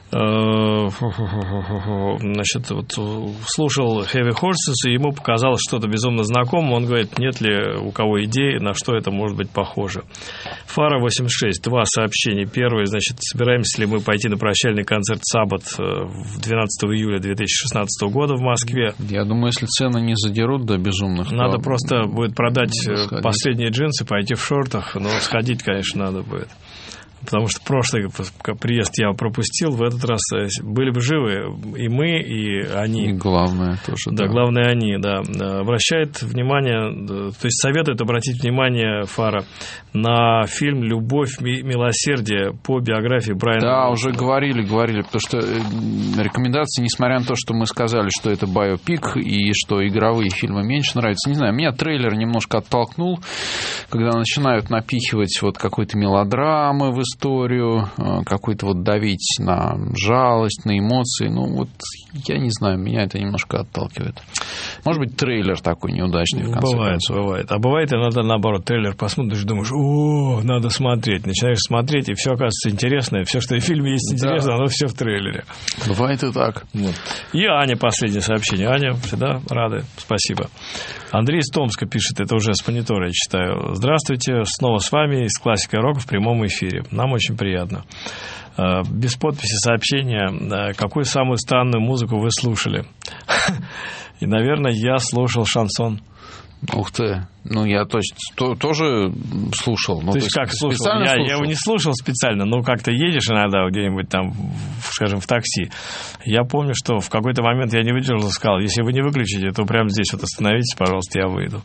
Значит, слушал Heavy Horses, и ему показалось что-то безумно знакомое. Он говорит, нет ли у кого идеи, на что это может быть похоже. Фара 86, 2 сообщения. Первое, значит, собираемся ли мы пойти на прощальный концерт Саббат 12 июля 2016 года в Москве? Я думаю, если цены не задерут до безумных, надо просто будет продать последние джинсы, пойти в шортах, но сходить, конечно, надо будет. Потому что прошлый приезд я пропустил, в этот раз были бы живы и мы, и они. И главное тоже. Да, главное они, да. Обращает внимание, то есть советует обратить внимание Фара на фильм «Любовь, милосердие» по биографии Брайана. Да, уже говорили, потому что рекомендации, несмотря на то, что мы сказали, что это байопик и что игровые фильмы меньше нравятся, не знаю, меня трейлер немножко оттолкнул, когда начинают напихивать какой-то мелодрамы в историю, какой-то давить на жалость, на эмоции. Я не знаю, меня это немножко отталкивает. Может быть, трейлер такой неудачный в конце концов. Бывает. А бывает иногда наоборот, трейлер посмотришь, думаешь, надо смотреть. Начинаешь смотреть, и все оказывается интересное. Все, что в фильме есть интересно, оно все в трейлере. Бывает и так. И Аня, последнее сообщение. Аня, всегда рады. Спасибо. Андрей из Томска пишет, это уже с монитора я читаю. Здравствуйте, снова с вами из «Классика рока» в прямом эфире. Нам очень приятно. Без подписи сообщения, какую самую странную музыку вы слушали? И, наверное, я слушал шансон. Ух ты. Я тоже слушал. То есть как слушал? Я его не слушал специально, но как-то едешь иногда где-нибудь там, скажем, в такси. Я помню, что в какой-то момент я не выдержал и сказал, если вы не выключите, то прямо здесь остановитесь, пожалуйста, я выйду.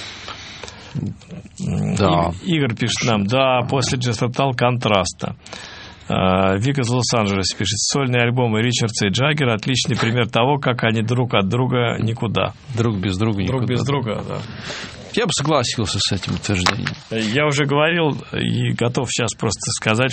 Да. Игорь пишет нам, после Джаз Тотал контраста. Вика из Лос-Анджелеса пишет, сольные альбомы Ричардса и Джаггера отличный пример того, как они друг от друга никуда. Друг без друга никуда. Друг без друга, да. Я бы согласился с этим утверждением. Я уже говорил и готов сейчас просто сказать,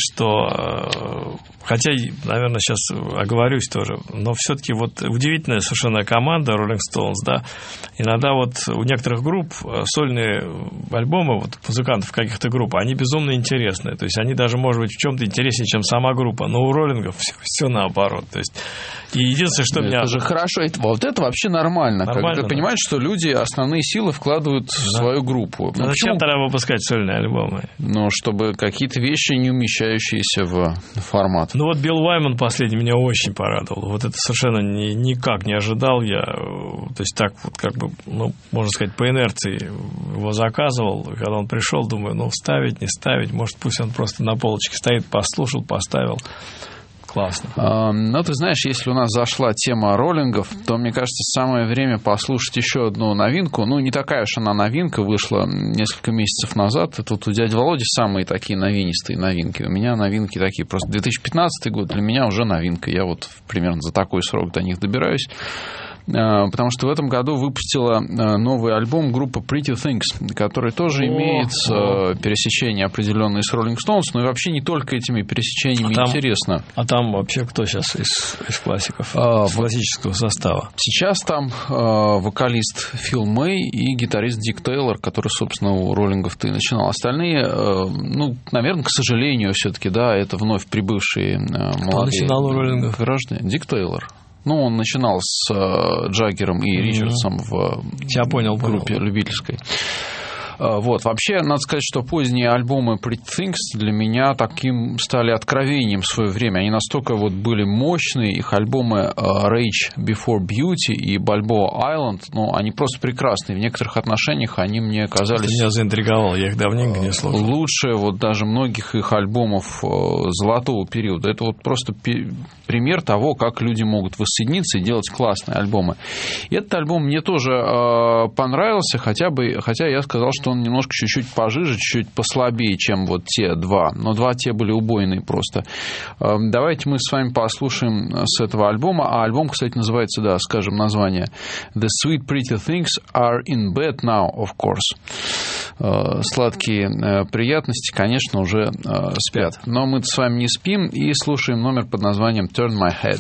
что, хотя, наверное, сейчас оговорюсь тоже, но все-таки удивительная совершенно команда Rolling Stones, да, иногда у некоторых групп сольные альбомы, музыкантов каких-то групп, они безумно интересные, то есть они даже, может быть, в чем-то интереснее, чем сама группа, но у роллингов все наоборот, то есть, и единственное, что меня... Это же хорошо, это вообще нормально, когда ты понимаешь, что люди основные силы вкладывают в свою группу. Зачем тогда выпускать сольные альбомы? Чтобы какие-то вещи, не умещающиеся в формат. Билл Уайман последний меня очень порадовал. Это совершенно никак не ожидал я. То есть так можно сказать, по инерции его заказывал. Когда он пришел, думаю, ставить, не ставить. Может, пусть он просто на полочке стоит, послушал, поставил. Классно. Ты знаешь, если у нас зашла тема роллингов, то, мне кажется, самое время послушать еще одну новинку. Не такая уж она новинка, вышла несколько месяцев назад. Это у дяди Володи самые такие новинистые новинки. У меня новинки такие просто. 2015 год для меня уже новинка. Я примерно за такой срок до них добираюсь. Потому что в этом году выпустила новый альбом группа Pretty Things, который тоже имеет пересечения определенные с Rolling Stones, но и вообще не только этими пересечениями интересно. А там вообще кто сейчас из классиков, из классического состава? Сейчас там вокалист Фил Мэй и гитарист Дик Тейлор, который, собственно, у роллингов-то и начинал. Остальные, наверное, к сожалению, все-таки, это вновь прибывшие молодые граждане. Дик Тейлор. Он начинал с Джаггером и Ричардсом в группе любительской. Вот. Вообще, надо сказать, что поздние альбомы Pretty Things для меня таким стали откровением в свое время. Они настолько вот были мощные, их альбомы Rage Before Beauty и Balboa Island, ну, они просто прекрасные. В некоторых отношениях они мне казались... Меня заинтриговал, я их давненько не слушал. Лучше вот даже многих их альбомов золотого периода. Это вот просто пример того, как люди могут воссоединиться и делать классные альбомы. И этот альбом мне тоже понравился, хотя я сказал, что он немножко чуть-чуть пожиже, чуть-чуть послабее, чем вот те два. Но два те были убойные просто. Давайте мы с вами послушаем с этого альбома. А альбом, кстати, называется, да, скажем название The Sweet Pretty Things Are in Bed Now, of course. Сладкие приятности, конечно, уже спят. Но мы с вами не спим и слушаем номер под названием Turn My Head.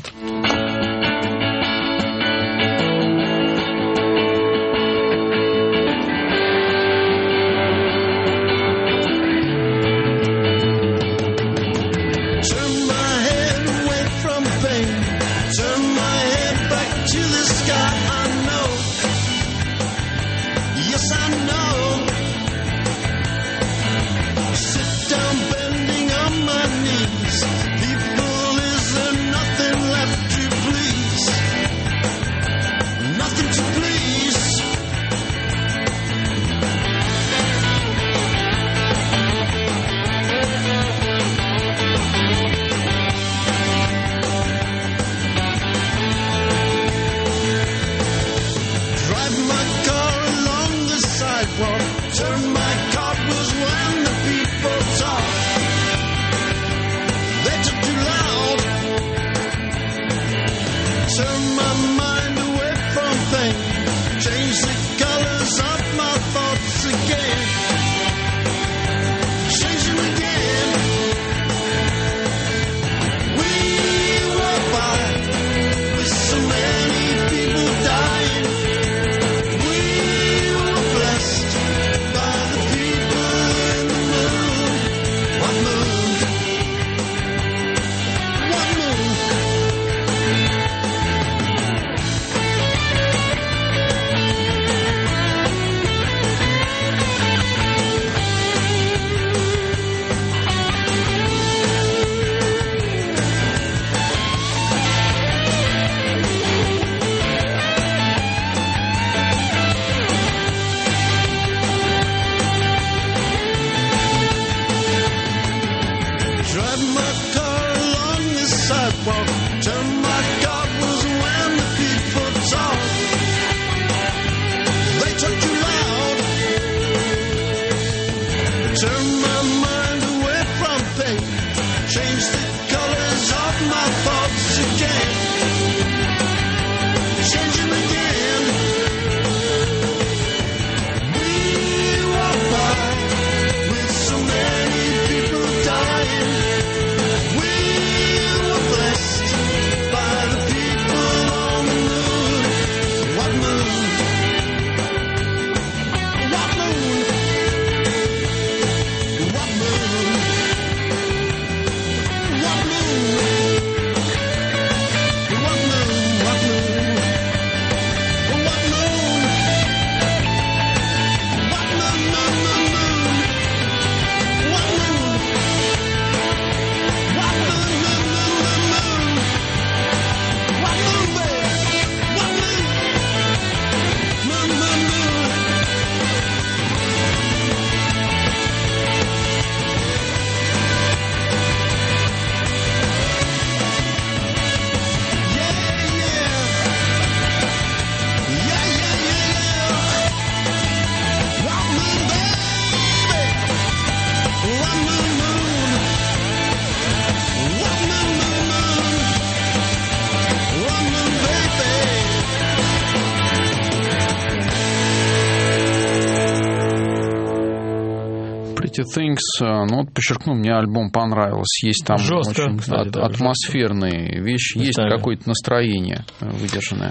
Things, ну вот подчеркну, мне альбом понравился. Есть там жестко, очень кстати, атмосферные вещи, есть какое-то настроение выдержанное.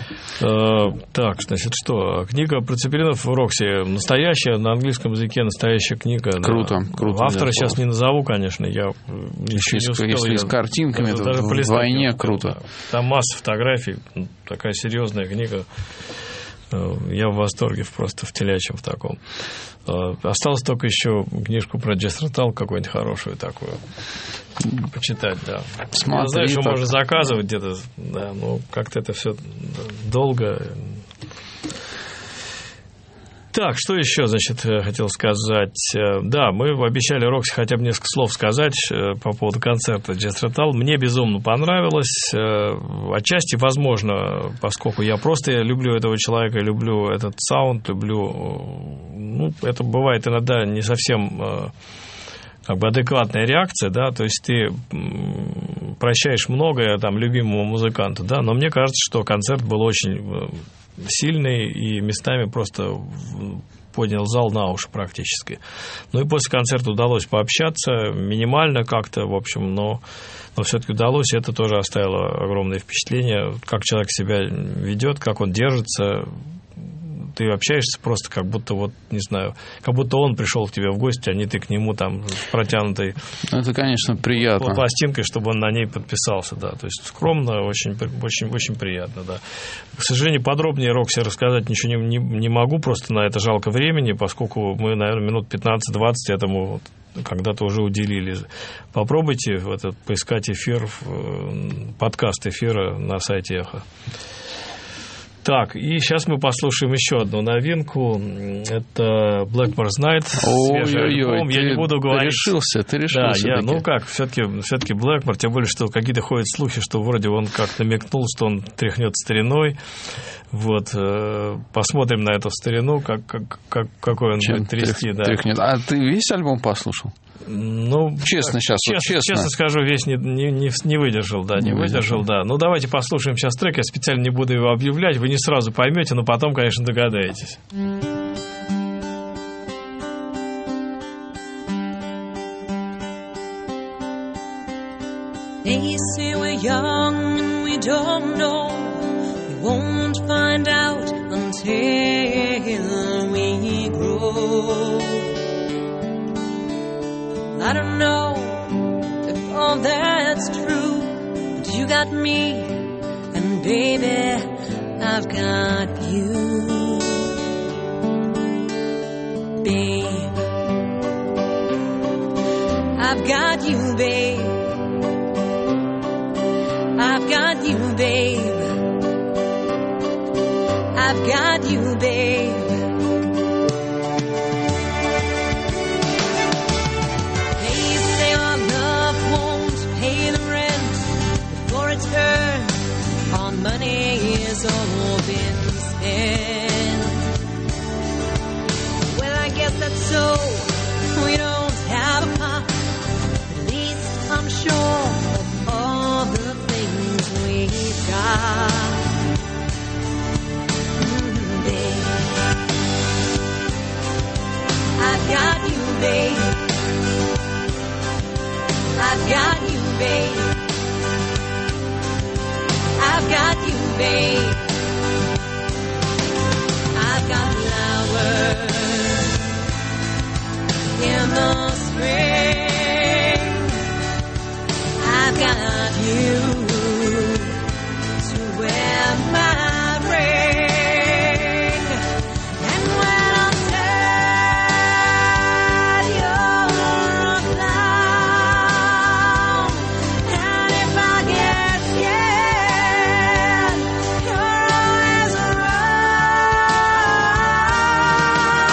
Так, значит, что? Книга про Цепелинов в Рокси настоящая, на английском языке настоящая книга. Круто, да. круто. Автора сейчас не назову, конечно, я еще не успел. Если с картинками, то вдвойне круто. Там масса фотографий, такая серьезная книга. Я в восторге просто в телячьем в таком. Осталось только еще книжку про Джестротал какую-нибудь хорошую такую почитать, да. Смотри, я знаю, что так... можно заказывать где-то, да, но как-то это все долго. Так, что еще, значит, хотел сказать? Да, мы обещали Рокси хотя бы несколько слов сказать по поводу концерта Джестротал. Мне безумно понравилось. Отчасти, возможно, поскольку я просто люблю этого человека, люблю этот саунд, люблю... Ну, это бывает иногда не совсем как бы адекватная реакция, да, то есть ты прощаешь многое там любимому музыканту, да, но мне кажется, что концерт был очень сильный и местами просто поднял зал на уши практически. Ну и после концерта удалось пообщаться, минимально как-то, в общем, но все-таки удалось, и это тоже оставило огромное впечатление, как человек себя ведет, как он держится. Ты общаешься просто как будто, вот, не знаю, как будто он пришел к тебе в гости, а не ты к нему там с протянутой... Это, конечно, приятно. Пластинкой, чтобы он на ней подписался, да. То есть скромно, очень, очень, очень приятно, да. К сожалению, подробнее Рокси рассказать ничего не могу, просто на это жалко времени, поскольку мы, наверное, минут 15-20 этому когда-то уже уделили. Попробуйте поискать эфир, подкаст эфира на сайте «Эхо». Так, и сейчас мы послушаем еще одну новинку. Это Blackmore's Night. Ой-ой-ой, я не буду говорить. Ты решился. Да, ну как, все-таки Blackmore, тем более, что какие-то ходят слухи, что вроде он как-то намекнул, что он тряхнет стариной. Вот, посмотрим на эту старину, какой он будет трясти. Да. Тряхнет. А ты весь альбом послушал? Ну, честно. Честно скажу, весь не выдержал, да, не выдержал, да. Ну, давайте послушаем сейчас трек, я специально не буду его объявлять, вы не сразу поймете, но потом, конечно, догадаетесь. They say we're young and we don't know. We won't find out until we grow. I don't know if all that's true, but you got me, and baby, I've got you. Babe, I've got you, babe. I've got you, babe. I've got you, babe. They say our love won't pay the rent before it's earned. Our money is all been spent. Well, I guess that's so. We don't have a pot, but at least I'm sure of all the things we've got. Babe, I've got you, babe. I've got you, babe. I've got you, babe. I've got flowers in the spring. I've got you to wear my ring. And when I'm sad, you're around. And if I get scared, you're always around.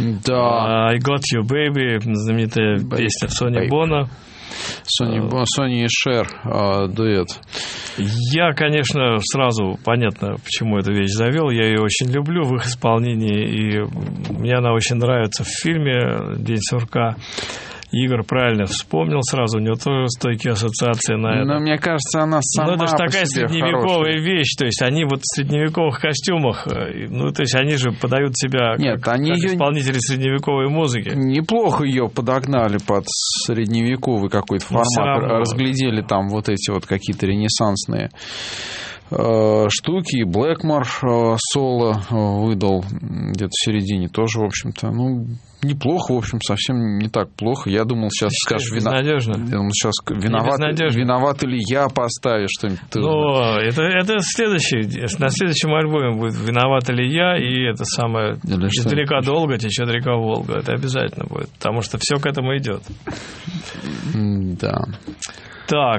Да. I Got You, Baby, знаменитая песня Сони Бона. Сони и Шер, дуэт. Я, конечно, сразу понятно, почему эту вещь завел. Я ее очень люблю в их исполнении, и мне она очень нравится в фильме «День сурка». Игорь правильно вспомнил сразу, у него тоже стойкие ассоциации на это. Но мне кажется, она сама это же по такая себе средневековая хорошая. вещь, то есть они вот в средневековых костюмах, ну, то есть они же подают себя как исполнители средневековой музыки. Неплохо ее подогнали под средневековый какой-то формат, разглядели там вот эти вот какие-то ренессансные штуки. Блэкмор соло выдал где-то в середине тоже, в общем-то, ну, неплохо, в общем, совсем не так плохо. Я думал, сейчас скажешь, виноват ли я поставишь что-нибудь. Но это следующий, на следующем альбоме будет «Виноват ли я», и это самое «Издалека долго течет река Волга». Это обязательно будет, потому что все к этому идет. Да. Так,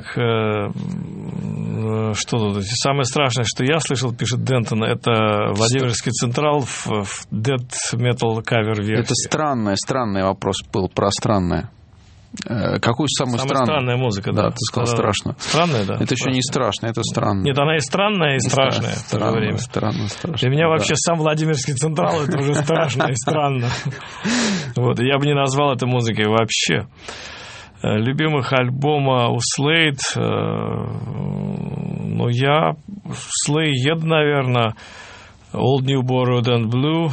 что тут? Самое страшное, что я слышал, пишет Дентон, это Владимирский Централ в Death Metal кавер-версии. Это странный вопрос был про странное. Какую самую странная музыка, да. Ты сказал страшно. Странная, да. Это еще не страшно, это странно. Нет, она и странная, и страшная в то же время. Странно. Для меня вообще сам Владимирский Централ это уже страшно и странно. Вот, я бы не назвал это музыкой вообще. Любимых альбома у Slade, ну, я Slade, наверное, Old New Borrowed and Blue.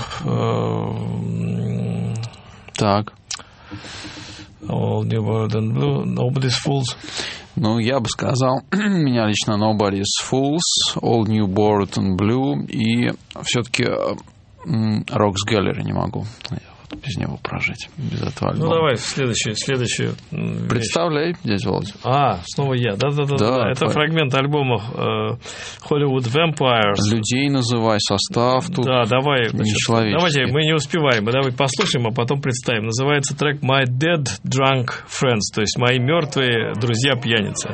Так. Old New Borrowed and Blue, Nobody's Fools. Ну, я бы сказал, меня лично Nobody's Fools, Old New Borrowed and Blue, и все-таки Rock's Gallery не могу без него прожить, без этого альбома. Ну, давай следующую представляй, дядя Володя. Снова я. Да. Это фрагмент альбома Hollywood Vampires. Людей называй, состав тут. Да, давай. Давайте, мы не успеваем. Давай послушаем, а потом представим. Называется трек My Dead Drunk Friends, то есть «Мои мертвые друзья-пьяницы».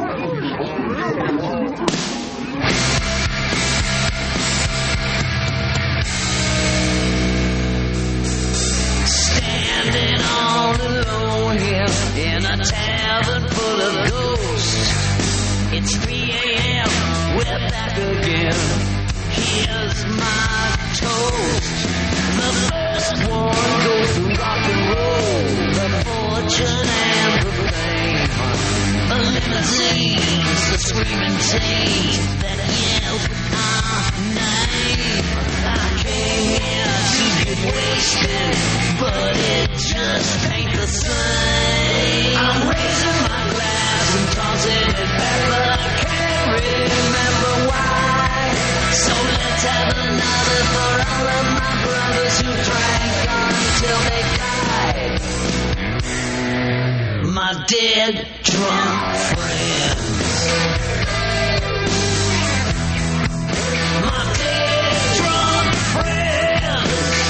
In a tavern full of ghosts, it's 3 a.m., we're back again. Here's my toast. The first one goes to rock and roll, the fortune and the fame. A limousine, the screaming team that yells our name. I came here to get wasted, but it just ain't the same. I'm raising my glass and tossing it back, but I can't remember why. So let's have another for all of my brothers who drank until they died. My dead drunk friends. My dead drunk friends.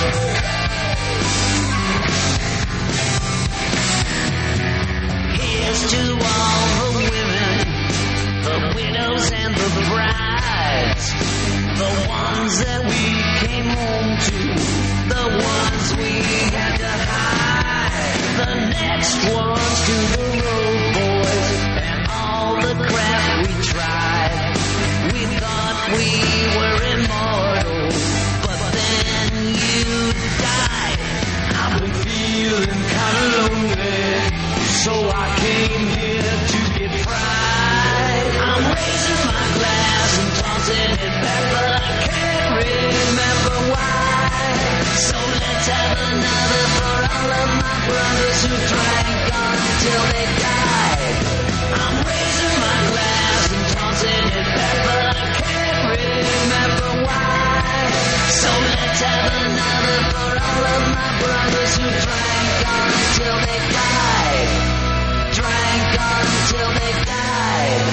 Here's to all the women, the widows and the brides, the ones that we came home to, the ones we had to hide. The next ones to the road boys and all the crap we tried. We thought we were immortal, but then you died. I've been feeling kind of lonely, so I came here to get fried. I'm raising my glass and tossing it back, but I can't remember why. So let's have another for all of my brothers who drank until they died. I'm raising my glass and tossing it back, but I can't remember why. So let's have another for all of my brothers who drank until they died. Drank until they died.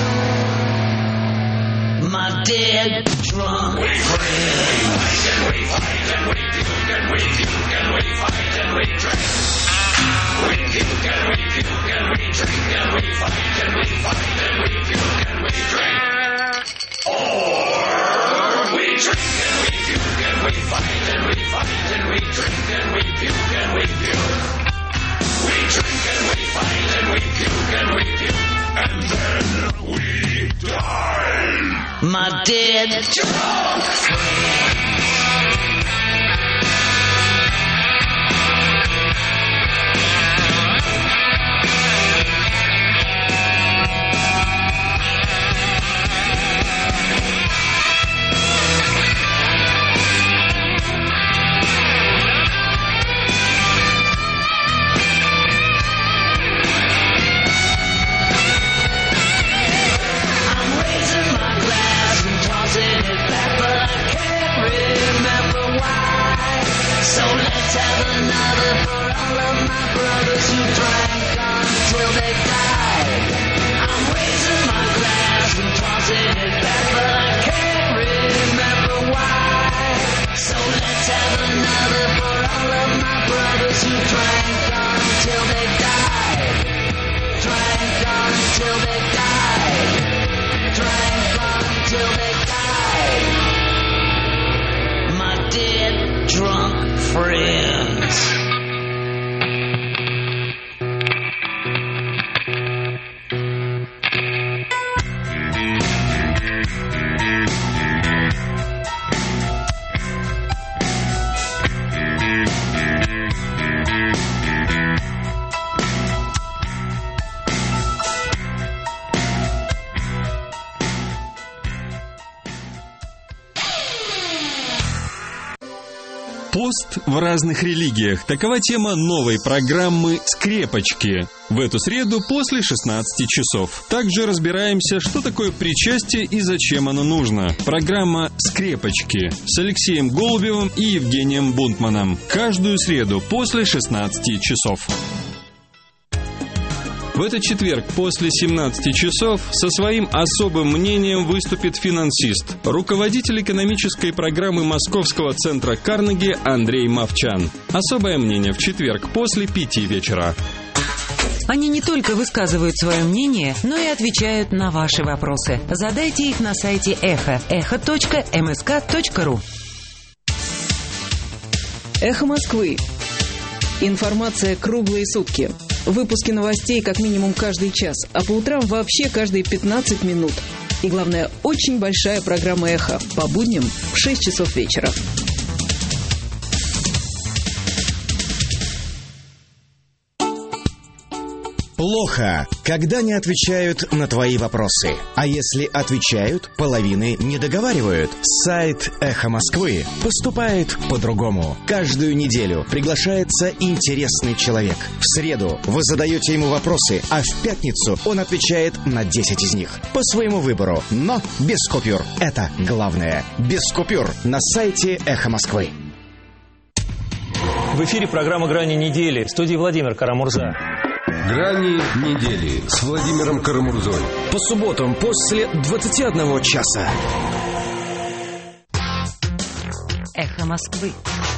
My dead drunk friends. We fight and we puke and we puke and we fight and we drink. We puke and we puke and we drink and we fight and we fight and we puke and we drink. Or we drink and we puke and we fight and we fight and we drink and we puke my dead drunk friends. So let's have another for all of my brothers who drank until they died. I'm raising my glass and tossing it back, but I can't remember why. So let's have another for all of my brothers who drank until they died. Drank until they died. Drank until they died. My dead drunk friends. Пост в разных религиях. Такова тема новой программы «Скрепочки». В эту среду после 16 часов. Также разбираемся, что такое причастие и зачем оно нужно. Программа «Скрепочки» с Алексеем Голубевым и Евгением Бунтманом. Каждую среду после 16 часов. В этот четверг после 17 часов со своим особым мнением выступит финансист, руководитель экономической программы Московского центра Карнеги Андрей Мовчан. Особое мнение в четверг после 5 вечера. Они не только высказывают свое мнение, но и отвечают на ваши вопросы. Задайте их на сайте Эхо. echo.msk.ru. Эхо Москвы. Информация круглые сутки. Выпуски новостей как минимум каждый час, а по утрам вообще каждые 15 минут. И главное, очень большая программа «Эхо» по будням в 6 часов вечера. Плохо, когда не отвечают на твои вопросы. А если отвечают, половины не договаривают. Сайт «Эхо Москвы» поступает по-другому. Каждую неделю приглашается интересный человек. В среду вы задаете ему вопросы, а в пятницу он отвечает на 10 из них. По своему выбору, но без купюр. Это главное. Без купюр на сайте «Эхо Москвы». В эфире программа «Грани недели». В студии Владимир Карамурза. Грани недели с Владимиром Карамурзой. По субботам после 21 часа. Эхо Москвы.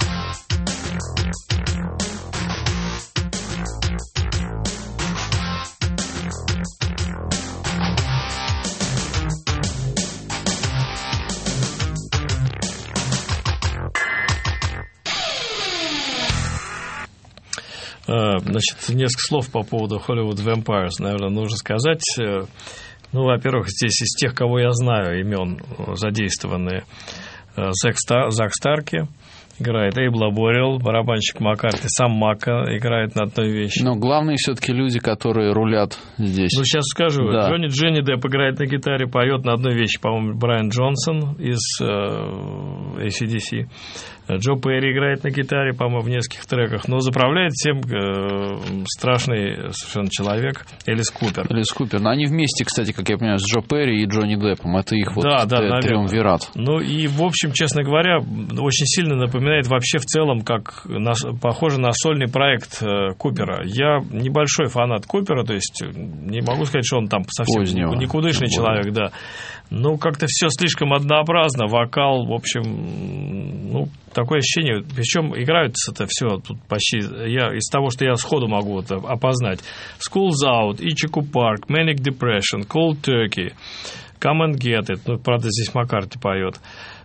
Значит, несколько слов по поводу Hollywood Vampires, наверное, нужно сказать. Ну, во-первых, здесь из тех, кого я знаю, имен задействованы Зак Старки, играет Эйб Лабориэл, барабанщик Маккарти, сам Макка играет на одной вещи. Но главные все-таки люди, которые рулят здесь. Ну, сейчас скажу. Да. Джонни Депп играет на гитаре, поет на одной вещи, по-моему, Брайан Джонсон из AC/DC. Джо Перри играет на гитаре, по-моему, в нескольких треках, но заправляет всем страшный совершенно человек Элис Купер. Элис Купер. Но они вместе, кстати, как я понимаю, с Джо Перри и Джонни Деппом. Это их вот триумвират. Ну и, в общем, честно говоря, очень сильно напоминает вообще в целом, как похоже на сольный проект Купера. Я небольшой фанат Купера, то есть не могу сказать, что он там совсем никудышный человек, да. Ну, как-то все слишком однообразно, вокал, в общем, ну, такое ощущение, причем играются это все тут почти, я из того, что я сходу могу это опознать. School's Out, Ichiku Park, Manic Depression, Cold Turkey, Come and Get It, ну, правда, здесь Маккарти поет.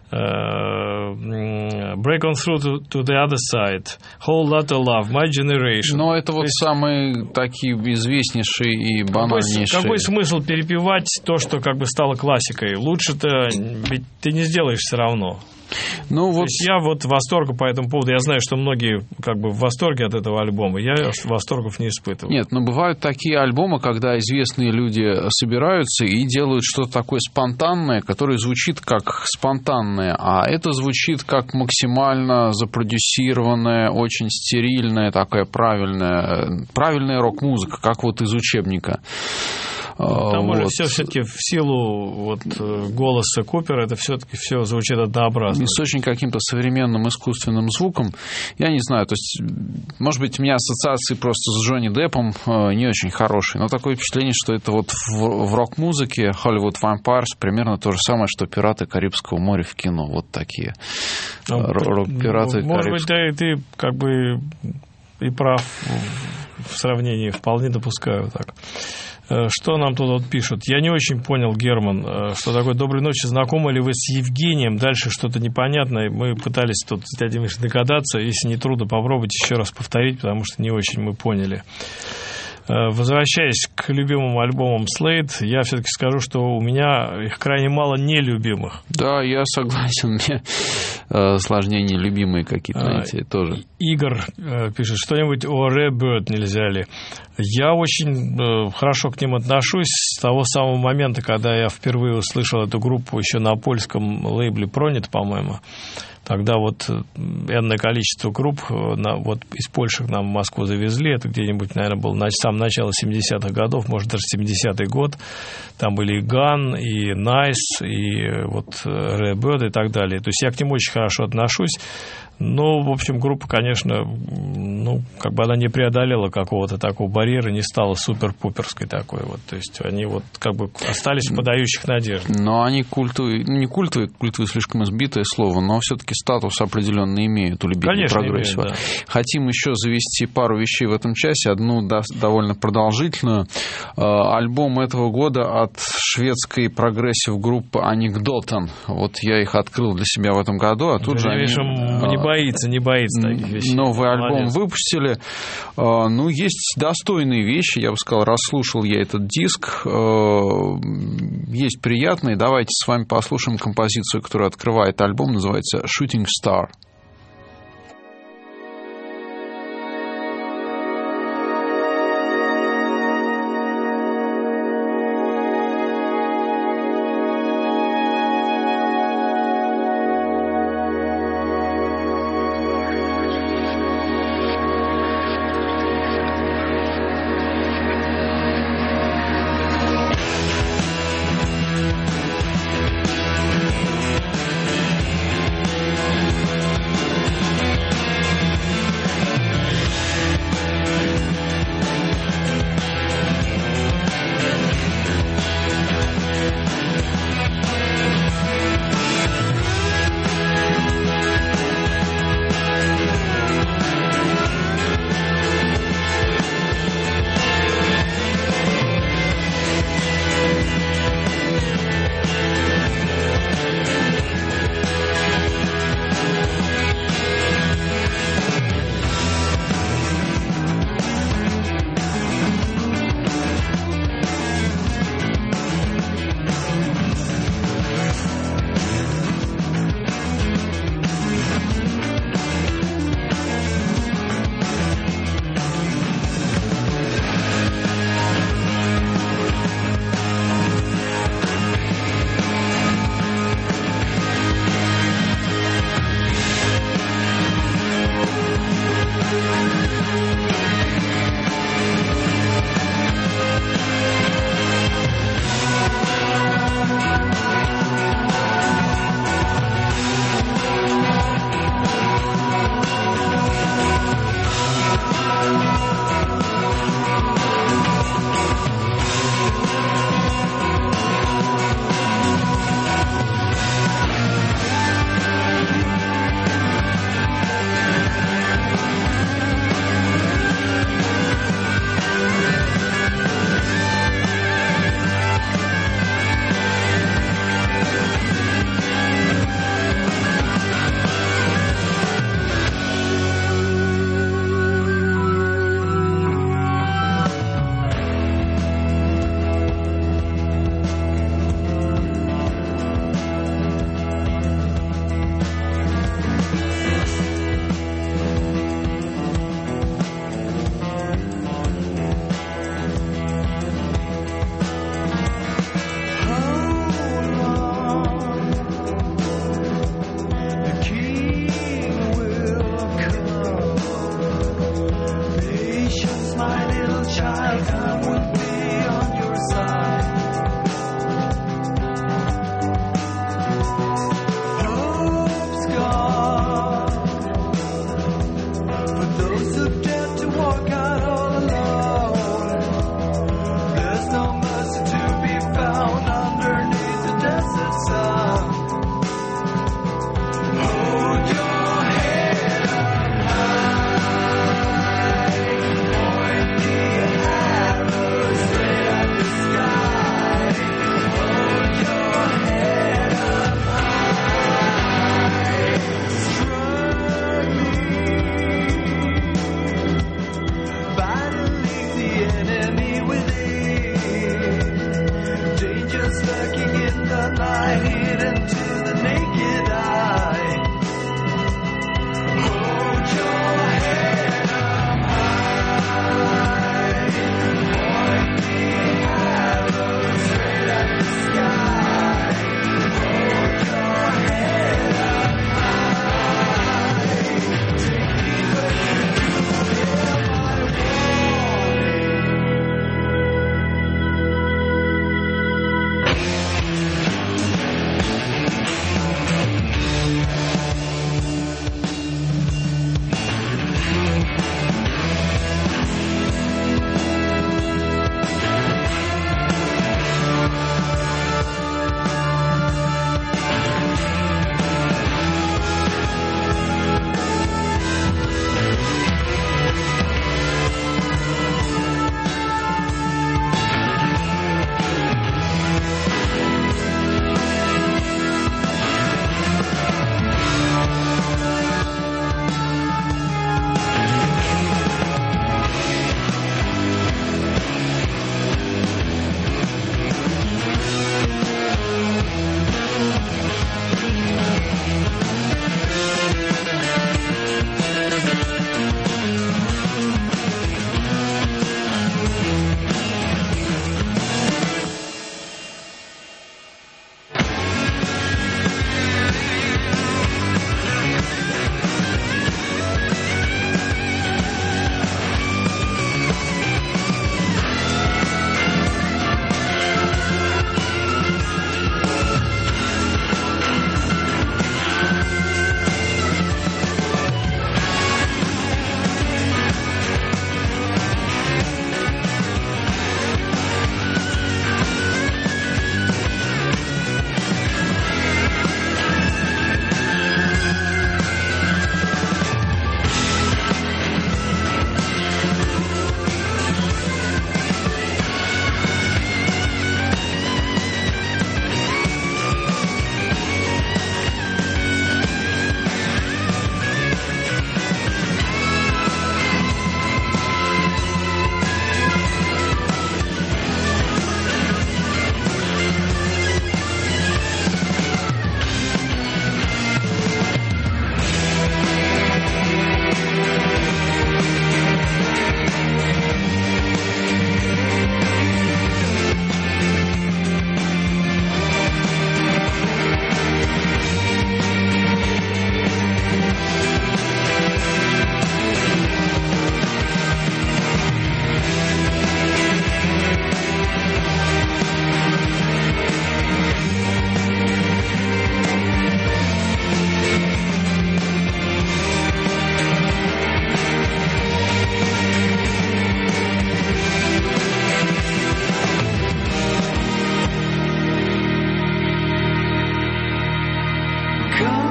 Break on through to the other side, Whole Lotta Love, My Generation. Но это вот самые такие известнейшие и банальнейшие. Какой смысл перепевать то, что как бы стало классикой? Лучше-то ведь ты не сделаешь все равно. Ну, вот... Я вот в восторге по этому поводу. Я знаю, что многие как бы в восторге от этого альбома. Я восторгов не испытываю. Нет, но бывают такие альбомы, когда известные люди собираются и делают что-то такое спонтанное, которое звучит как спонтанное, а это звучит как максимально запродюсированная, очень стерильная, такая правильная рок-музыка, как вот из учебника. Там уже вот. все-таки в силу вот голоса Купера это все-таки все звучит однообразно. И с очень каким-то современным искусственным звуком. Я не знаю, то есть, может быть, у меня ассоциации просто с Джонни Деппом не очень хорошие, но такое впечатление, что это вот в рок-музыке Hollywood Vampires примерно то же самое, что «Пираты Карибского моря» в кино. Вот такие рок-пираты. Может быть, ты как бы и прав в сравнении, вполне допускаю так. Что нам тут вот пишут? Я не очень понял, Герман, что такое «Доброй ночи». Знакомы ли вы с Евгением? Дальше что-то непонятное. Мы пытались тут с дядей Мишей догадаться. Если не трудно, попробуйте еще раз повторить, потому что не очень мы поняли. Возвращаясь к любимым альбомам Slade, я все-таки скажу, что у меня их крайне мало нелюбимых. Да, я согласен. Мне сложнее нелюбимые какие-то найти тоже. Игорь пишет, что-нибудь о Rare Bird нельзя ли? Я очень хорошо к ним отношусь с того самого момента, когда я впервые услышал эту группу еще на польском лейбле Pronet, по-моему. Тогда вот энное количество групп вот из Польши к нам в Москву завезли. Это где-нибудь, наверное, было в самом начале 70-х годов, может, даже 70-й год. Там были и Gun, и Nice, и вот Rare Bird и так далее. То есть я к ним очень хорошо отношусь. Но, в общем, группа, конечно, ну, как бы она не преодолела какого-то такого барьера, не стала супер-пуперской такой вот. То есть они вот как бы остались в подающих надежд. Но они культовые, не культовые слишком избитое слово, но все-таки статус определенно имеют у любителей прогрессива. Да. Хотим еще завести пару вещей в этом часе, одну довольно продолжительную. Альбом этого года от шведской прогрессив-группы Anekdoten. Вот я их открыл для себя в этом году, а тут же они... Не боится таких вещей. Новый альбом выпустили. Ну, есть достойные вещи. Я бы сказал, расслушал я этот диск. Есть приятные. Давайте с вами послушаем композицию, которая открывает альбом. Называется «Shooting Star».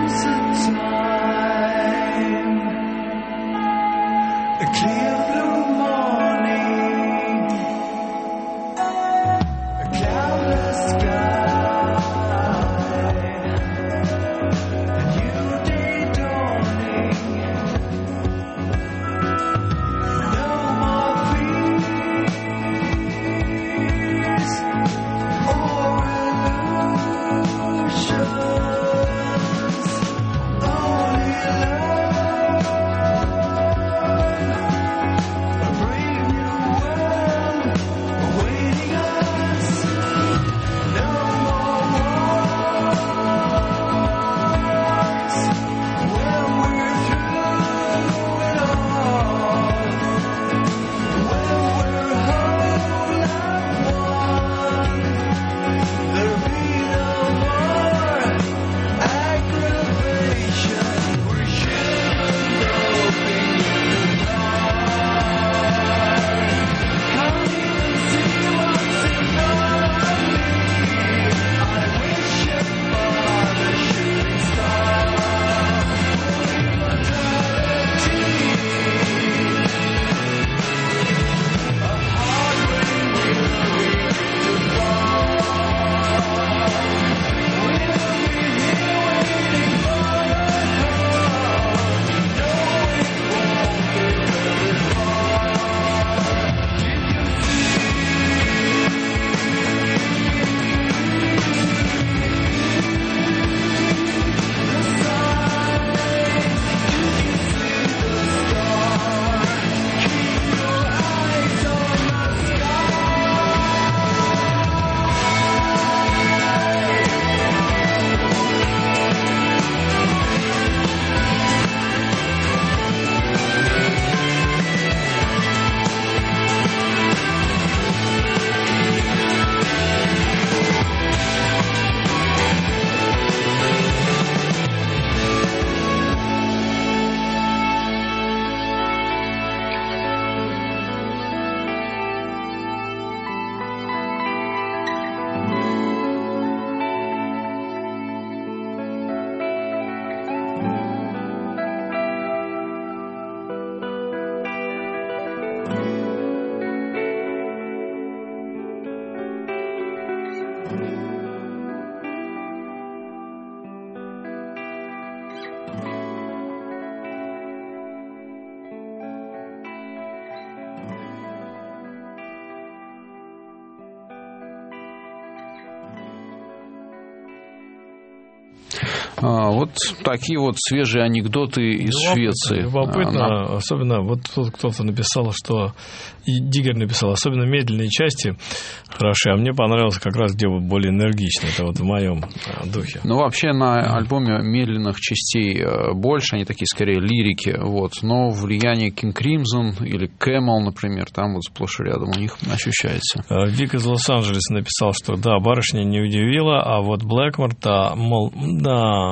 Вот такие вот свежие анекдоты из Швеции. Любопытно, особенно вот тут кто-то написал, что и Диггер написал, особенно медленные части хороши, а мне понравилось как раз, где более энергично, это вот в моем духе. Ну, вообще на альбоме медленных частей больше, они такие скорее лирики, вот, но влияние King Crimson или Camel, например, там вот сплошь и рядом у них ощущается. Вик из Лос-Анджелеса написал, что да, барышня не удивила, а вот Блэкмор-то, мол, да.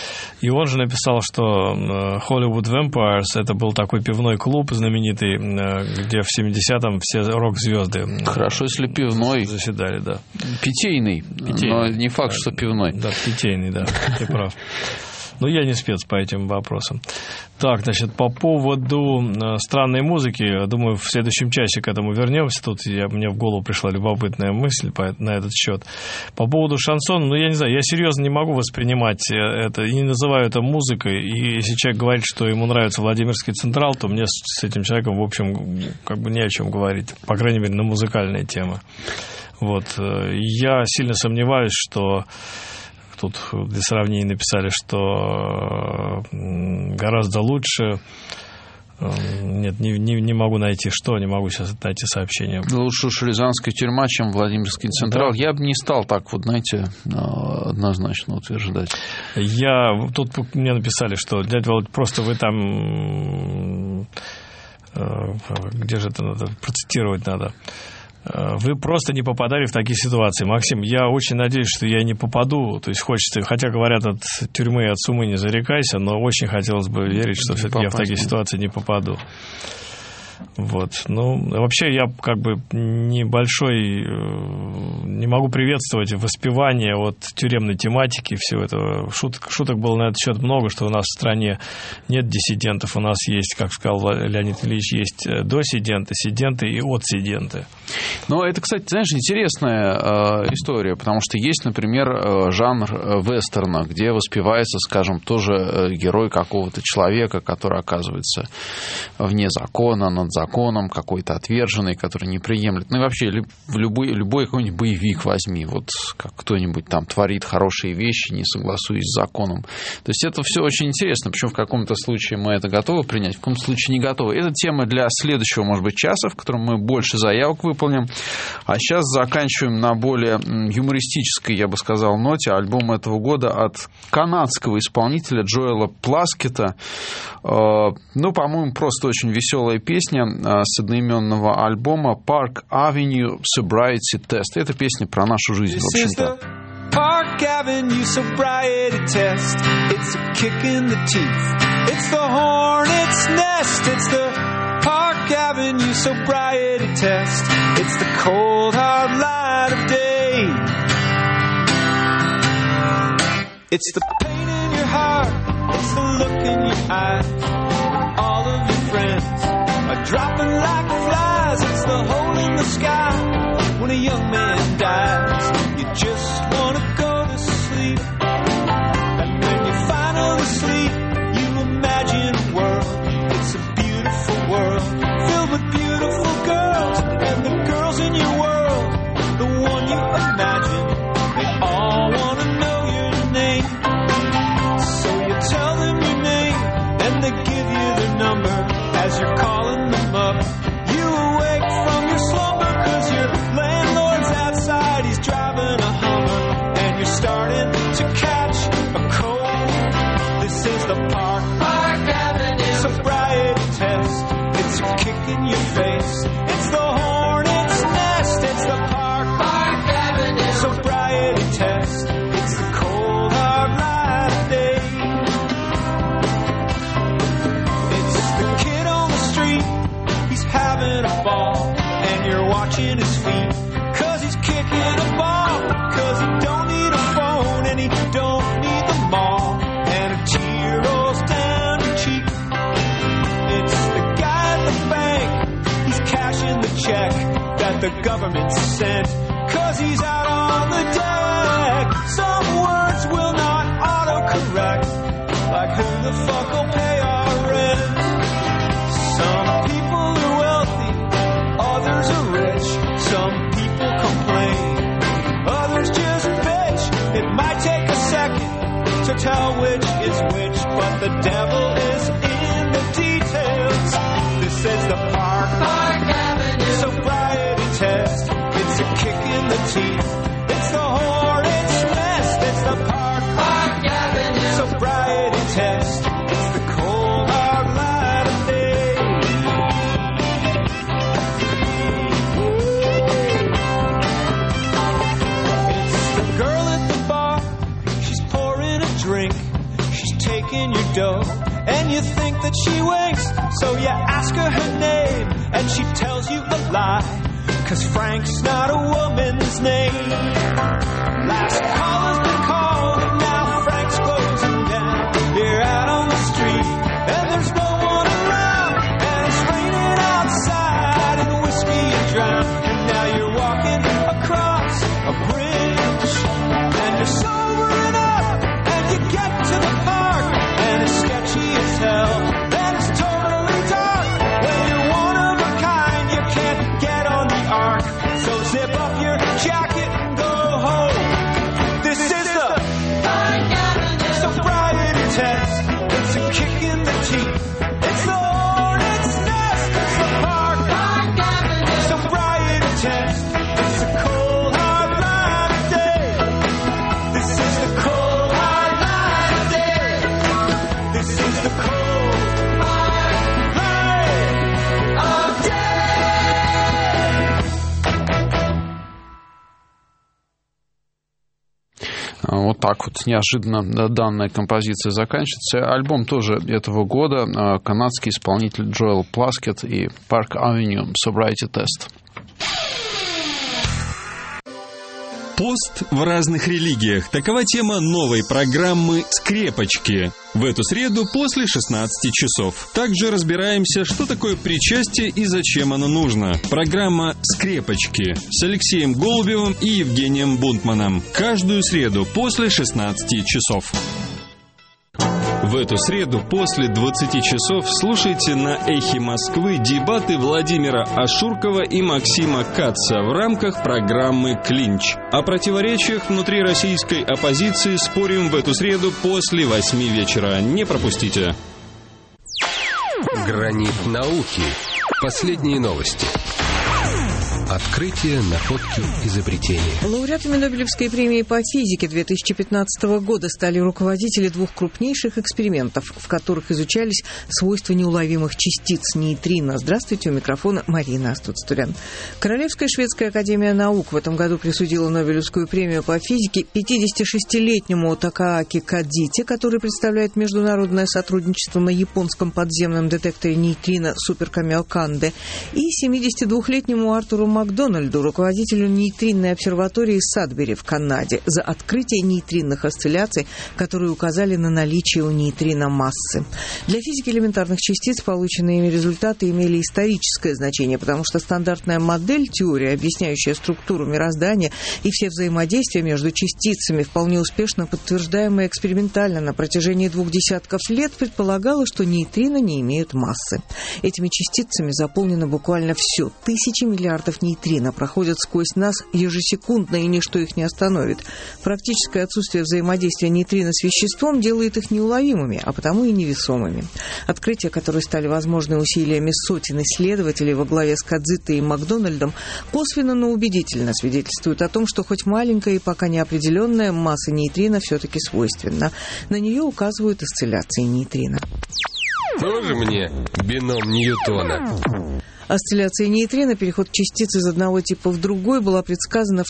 И он же написал, что Hollywood Vampires это был такой пивной клуб знаменитый, где в 70-м все рок-звезды хорошо, если пивной заседали, да. Питейный, но не факт, что пивной. Да, питейный, да, ты прав. Но я не спец по этим вопросам. Так, значит, по поводу странной музыки, думаю, в следующем часе к этому вернемся. Тут мне в голову пришла любопытная мысль на этот счет. По поводу шансона, ну, я не знаю, я серьезно не могу воспринимать это и не называю это музыкой. И если человек говорит, что ему нравится Владимирский Централ, то мне с этим человеком, в общем, как бы не о чем говорить. По крайней мере, на музыкальные темы. Вот. Я сильно сомневаюсь, что... Тут для сравнения написали, что гораздо лучше. Нет, не могу найти что, не могу сейчас найти сообщение. Лучше уж Рязанская тюрьма, чем Владимирский Централ. Да. Я бы не стал так вот, знаете, однозначно утверждать. Тут мне написали, что, дядя Володь, просто вы там... Где же это надо? Процитировать надо. Вы просто не попадали в такие ситуации. Максим, я очень надеюсь, что я не попаду. То есть хочется, хотя говорят, от тюрьмы и от сумы не зарекайся, но очень хотелось бы верить, что все-таки я в такие ситуации не попаду. Вот. Ну, вообще я как бы не могу приветствовать воспевание от тюремной тематики всего этого. Шуток было на этот счет много, что у нас в стране нет диссидентов, у нас есть, как сказал Леонид Ильич, есть досиденты, сиденты и отсиденты. Ну, это, кстати, знаешь, интересная история, потому что есть, например, жанр вестерна, где воспевается, скажем, тоже герой какого-то человека, который оказывается вне закона, над законом, какой-то отверженный, который не приемлет. Ну и вообще любой какой-нибудь боевик возьми, вот как кто-нибудь там творит хорошие вещи, не согласуясь с законом. То есть это все очень интересно, причем в каком-то случае мы это готовы принять, в каком случае не готовы. Это тема для следующего, может быть, часа, в котором мы больше заявок выполним. А сейчас заканчиваем на более юмористической, я бы сказал, ноте. Альбом этого года от канадского исполнителя Джоэла Пласкета. Ну, по-моему, просто очень веселая песня с одноименного альбома Park Avenue Sobriety Test. Это песня про нашу жизнь, в общем-то. Park Avenue sobriety test. It's a kick in the teeth. It's the hornet's nest. It's the Park Avenue sobriety test. It's the cold hard light of day. It's the pain in your heart. It's the look in your eyes. All of your friends are dropping like flies. It's the hole in the sky when a young man dies. You just want to go to sleep, and when you finally sleep, you imagine a world. It's a beautiful world filled with beautiful girls, and the girls in your world, the one you imagine, they all want to know your name. So you tell them your name, and they give you their number as you're calling them up. You awake from your slumber 'cause your landlord's outside, he's driving a Hummer, and you're starting to catch a cold. This is the Park Avenue sobriety test. It's a kick in your face. It's the hornet's nest. It's the Park Avenue sobriety test. It's the cold hard light of day. It's the kid on the street. He's having a ball, and you're watching his feet, 'cause he's kicking a ball, 'cause he don't need a phone, and he don't need the mall, and a tear rolls down your cheek. It's the guy at the bank. He's cashing the check that the government sent, 'cause he's out on the deck. Some words will not autocorrect, like who the fuck will pay our rent. Some people are wealthy, others are rich. Some people complain, others just bitch. It might take a second to tell which is which, but the devil is in the details. This is the Park Avenue sobriety test. It's a kick in the teeth. It's the hornet's nest. It's the Park Avenue sobriety test. It's the cold hard light of day. It's the girl at the bar. She's pouring a drink. She's taking your dough, and you think that she winks, so you ask her her name, and she tells you a lie, 'cause Frank's not a woman's name. Last call has been called, and now Frank's closing down. You're out on the street, and there's no one around, and it's raining outside, and whiskey is drowned, and now you're walking across a bridge, and you're sobering up, and you get to the park, and it's sketchy as hell, and it's totally dark. Well, you're one of a kind, you can't get on the ark, so zip up your jacket and go home. This is Вот так вот неожиданно данная композиция заканчивается. Альбом тоже этого года. Канадский исполнитель Джоэл Пласкет и Park Avenue Sobriety Test. Пост в разных религиях. Такова тема новой программы «Скрепочки». В эту среду после 16 часов. Также разбираемся, что такое причастие и зачем оно нужно. Программа «Скрепочки» с Алексеем Голубевым и Евгением Бунтманом. Каждую среду после 16 часов. В эту среду после 20 часов слушайте на «Эхе Москвы» дебаты Владимира Ашуркова и Максима Каца в рамках программы «Клинч». О противоречиях внутри российской оппозиции спорим в эту среду после 8 вечера. Не пропустите. Гранит науки. Последние новости. Открытия, находки, изобретения. Лауреатами Нобелевской премии по физике 2015 года стали руководители двух крупнейших экспериментов, в которых изучались свойства неуловимых частиц нейтрино. Здравствуйте, у микрофона Марина Астуцтурян. Королевская шведская академия наук в этом году присудила Нобелевскую премию по физике 56-летнему Такааки Кадзите, который представляет международное сотрудничество на японском подземном детекторе нейтрино Суперкамиоканде, и 72-летнему Артуру Макдональду, руководителю нейтринной обсерватории Садбери в Канаде, за открытие нейтринных осцилляций, которые указали на наличие у нейтрино массы. Для физики элементарных частиц полученные ими результаты имели историческое значение, потому что стандартная модель теории, объясняющая структуру мироздания и все взаимодействия между частицами, вполне успешно подтверждаемая экспериментально на протяжении 2 десятков лет, предполагала, что нейтрино не имеют массы. Этими частицами заполнено буквально все. Тысячи миллиардов нейтрино проходят сквозь нас ежесекундно, и ничто их не остановит. Практическое отсутствие взаимодействия нейтрино с веществом делает их неуловимыми, а потому и невесомыми. Открытия, которые стали возможны усилиями сотен исследователей во главе с Кадзите и Макдональдом, косвенно, но убедительно свидетельствуют о том, что хоть маленькая и пока неопределенная масса нейтрино все-таки свойственна. На нее указывают осцилляции нейтрино. Тоже мне бином Ньютона. Осцилляция нейтрино, переход частиц из одного типа в другой, была предсказана в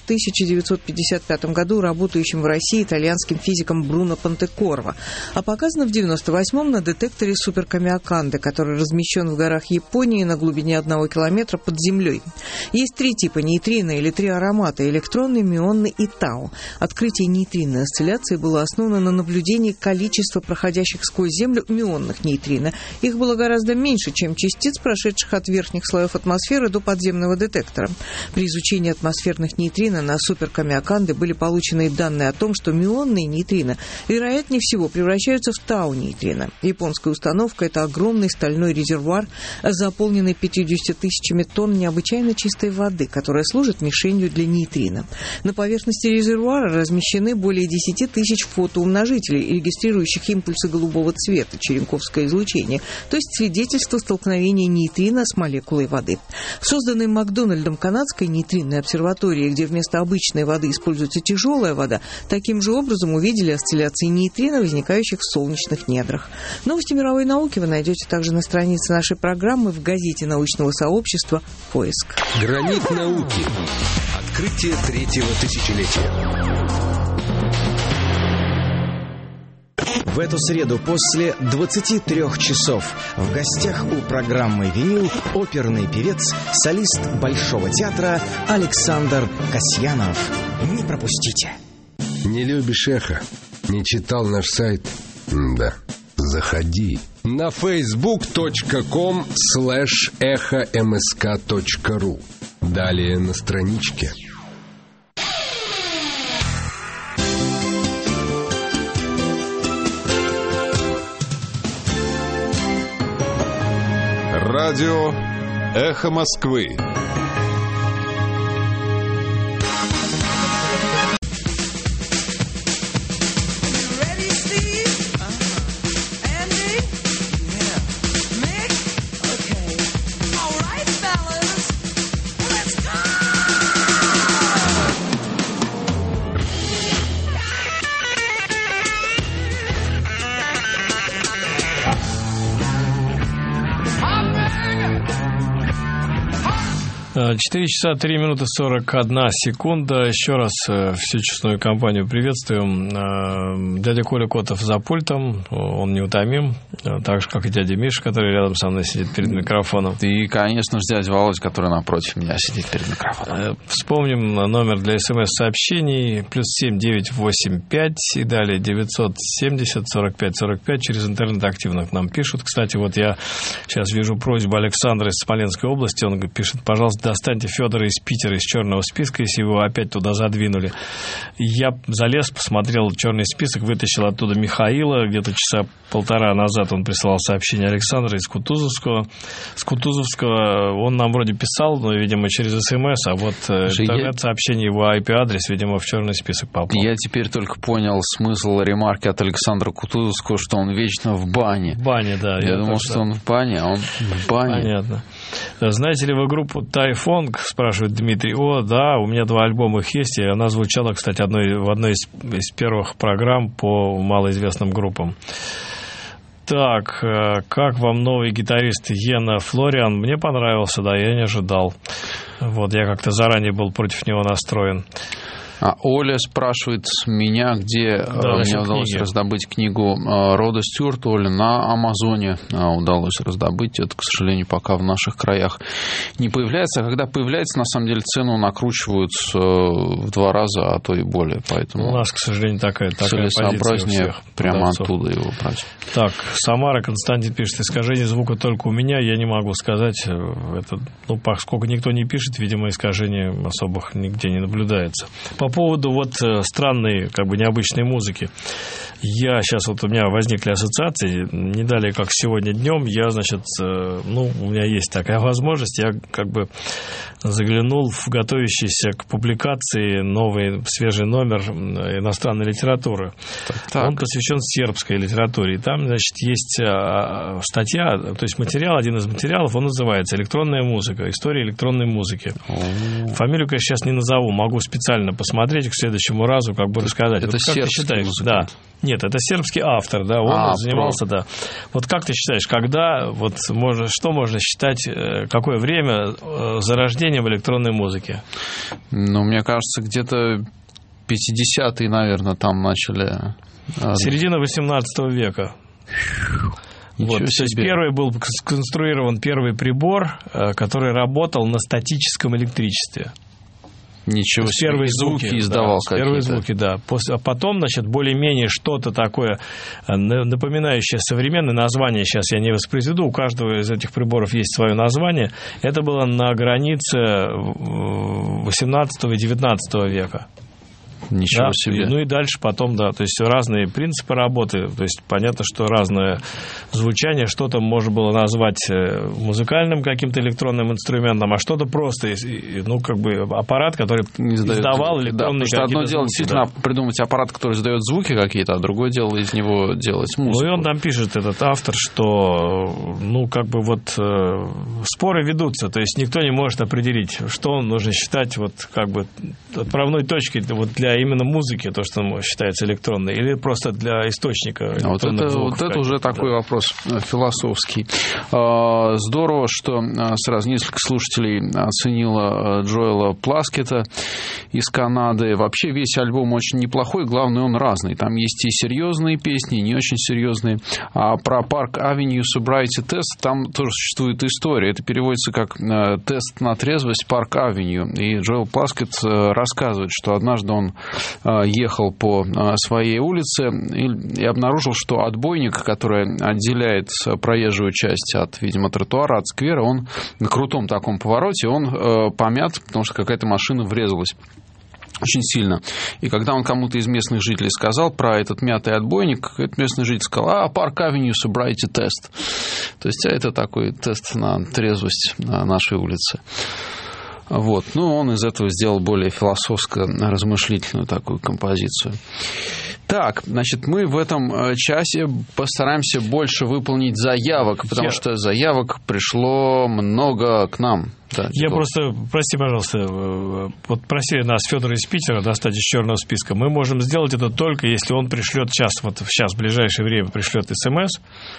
1955 году работающим в России итальянским физиком Бруно Пантекорво, а показана в 1998 на детекторе Суперкамиоканде, который размещен в горах Японии на глубине 1 километра под землей. Есть 3 типа нейтрино или 3 аромата – электронный, мюонный и тау. Открытие нейтринной осцилляции было основано на наблюдении количества проходящих сквозь Землю мюонных нейтрино. Их было гораздо меньше, чем частиц, прошедших от верхних слоев атмосферы до подземного детектора. При изучении атмосферных нейтрино на Суперкамиоканде были получены данные о том, что мюонные нейтрино, вероятнее всего, превращаются в тау-нейтрино. Японская установка – это огромный стальной резервуар, заполненный 50 тысячами тонн необычайно чистой воды, которая служит мишенью для нейтрино. На поверхности резервуара размещены более 10 тысяч фотоумножителей, регистрирующих импульсы голубого цвета, черенковское излучение, то есть свидетельство столкновения нейтрино с молекулой воды. Созданной Макдональдом канадской нейтринной обсерватории, где вместо обычной воды используется тяжелая вода, таким же образом увидели осцилляции нейтрино, возникающих в солнечных недрах. Новости мировой науки вы найдете также на странице нашей программы в газете научного сообщества «Поиск». Гранит науки. Открытие 3-го тысячелетия. В эту среду после 23 часов в гостях у программы «Винил» оперный певец, солист Большого театра Александр Касьянов. Не пропустите. Не любишь эхо? Не читал наш сайт? Да. Заходи на facebook.com/эхомск.ру. Далее на страничке. Радио «Эхо Москвы». 4 часа 3 минуты 41 секунда. Еще раз всю честную компанию приветствуем. Дядя Коля Котов за пультом, он неутомим, так же, как и дядя Миша, который рядом со мной сидит перед микрофоном. И, конечно же, дядя Володя, который напротив меня сидит перед микрофоном. Вспомним номер для СМС-сообщений. +7 985 и далее 970 45 45. Через интернет активно к нам пишут. Кстати, вот я сейчас вижу просьбу Александра из Смоленской области. Он пишет: пожалуйста, достаньте Федора из Питера из черного списка, если его опять туда задвинули. Я залез, посмотрел черный список, вытащил оттуда Михаила. Где-то часа полтора назад он присылал сообщение Александра из Кутузовского. С Кутузовского он нам вроде писал, но, видимо, через СМС, а вот интернет-сообщение, его IP-адрес, видимо, в черный список попал. Я теперь только понял смысл ремарки от Александра Кутузовского, что он вечно в бане. В бане, да. Я думал, что он в бане, а он в бане. Понятно. Знаете ли вы группу Тайфонг, спрашивает Дмитрий. О, да, у меня 2 альбома их есть, и она звучала, кстати, в одной из первых программ по малоизвестным группам. Так, как вам новый гитарист Йена Флориан? Мне понравился, да, я не ожидал. Вот, я как-то заранее был против него настроен. А Оля спрашивает меня, где мне удалось раздобыть книгу Рода Стюарт. Оля, на Амазоне удалось раздобыть. Это, к сожалению, пока в наших краях не появляется. А когда появляется, на самом деле, цену накручивают в 2 раза, а то и более. Поэтому у нас, к сожалению, такая целесообразнее прямо оттуда его брать. Так, Самара, Константин пишет: искажение звука только у меня, я не могу сказать. Это, поскольку никто не пишет, видимо, искажений особых нигде не наблюдается. По поводу странной, необычной музыки. Сейчас у меня возникли ассоциации. Не далее, как сегодня днем, я, у меня есть такая возможность, я заглянул в готовящийся к публикации новый свежий номер иностранной литературы. Так. Он посвящен сербской литературе. И там, есть статья, то есть материал, один из материалов, он называется «Электронная музыка. История электронной музыки». Фамилию, конечно, сейчас не назову, могу специально посмотреть к следующему разу, рассказать. Это сербский музыкант? Да. Нет, это сербский автор, да, он занимался, да. Вот как ты считаешь, когда, что можно считать, какое время зарождением электронной музыки? Мне кажется, где-то 50-е, наверное, там начали. Середина 18 века. То есть первый был сконструирован первый прибор, который работал на статическом электричестве. Ничего себе. Первые звуки издавал какие-то. Первые звуки, да. А потом, более-менее что-то такое, напоминающее современное название, сейчас я не воспроизведу, у каждого из этих приборов есть свое название. Это было на границе 18 и 19 века. Ничего себе. И дальше потом, то есть разные принципы работы, то есть понятно, что разное звучание, что-то можно было назвать музыкальным каким-то электронным инструментом, а что-то просто, аппарат, который издавал электронные какие-то одно дело звуки, действительно придумать аппарат, который издает звуки какие-то, а другое дело из него делать музыку. И он там пишет, этот автор, что, споры ведутся, то есть никто не может определить, что нужно считать, отправной точкой для именно музыки, то, что считается электронной, или просто для источника электронных звуков. Это уже такой вопрос философский. Здорово, что сразу несколько слушателей оценило Джоэла Пласкета из Канады. Вообще весь альбом очень неплохой, главное, он разный. Там есть и серьезные песни, и не очень серьезные. А про Park Avenue Sobriety Test там тоже существует история. Это переводится как тест на трезвость Park Avenue. И Джоэл Пласкет рассказывает, что однажды он ехал по своей улице и обнаружил, что отбойник, который отделяет проезжую часть от, видимо, тротуара, от сквера, он на крутом таком повороте, он помят, потому что какая-то машина врезалась очень сильно. И когда он кому-то из местных жителей сказал про этот мятый отбойник, этот местный житель сказал: Park Avenue Sobriety Test. То есть это такой тест на трезвость на нашей улице. Он из этого сделал более философско-размышлительную такую композицию. Так, мы в этом часе постараемся больше выполнить заявок, потому что заявок пришло много к нам. Да, прости, пожалуйста, просили нас Федор из Питера достать из черного списка. Мы можем сделать это только если он пришлет сейчас, в ближайшее время пришлет СМС.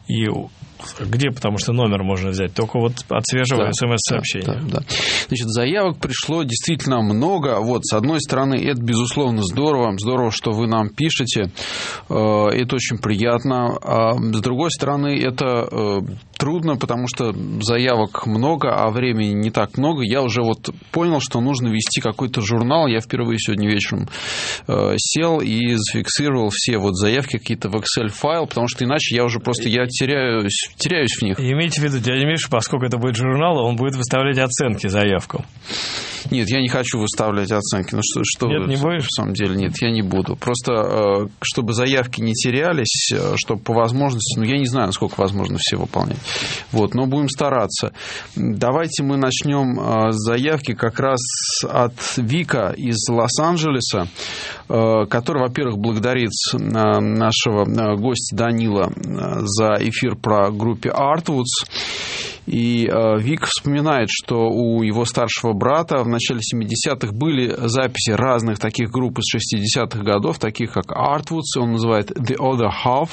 И где, потому что номер можно взять? Только вот от свежего СМС-сообщения. Да. Значит, заявок пришло действительно много. Вот, с одной стороны, это, безусловно, здорово. Здорово, что вы нам пишете. Это очень приятно. А с другой стороны, это трудно, потому что заявок много, а времени не так много. Я уже вот понял, что нужно вести какой-то журнал. Я впервые сегодня вечером сел и зафиксировал все вот заявки какие-то в Excel-файл, потому что иначе я уже просто теряюсь в них. И имейте в виду, дядя Миша, поскольку это будет журнал, он будет выставлять оценки заявкам. Нет, я не хочу выставлять оценки. Ну что нет, вы, не будешь? В самом деле, нет, я не буду. Просто, чтобы заявки не терялись, чтобы по возможности, я не знаю, насколько возможно все выполнять. Вот, но будем стараться. Давайте мы начнем с заявки как раз от Вика из Лос-Анджелеса, который, во-первых, благодарит нашего гостя Данила за эфир про группе Artwoods. И Вик вспоминает, что у его старшего брата в начале 70-х были записи разных таких групп из 60-х годов, таких как Artwoods, он называет The Other Half.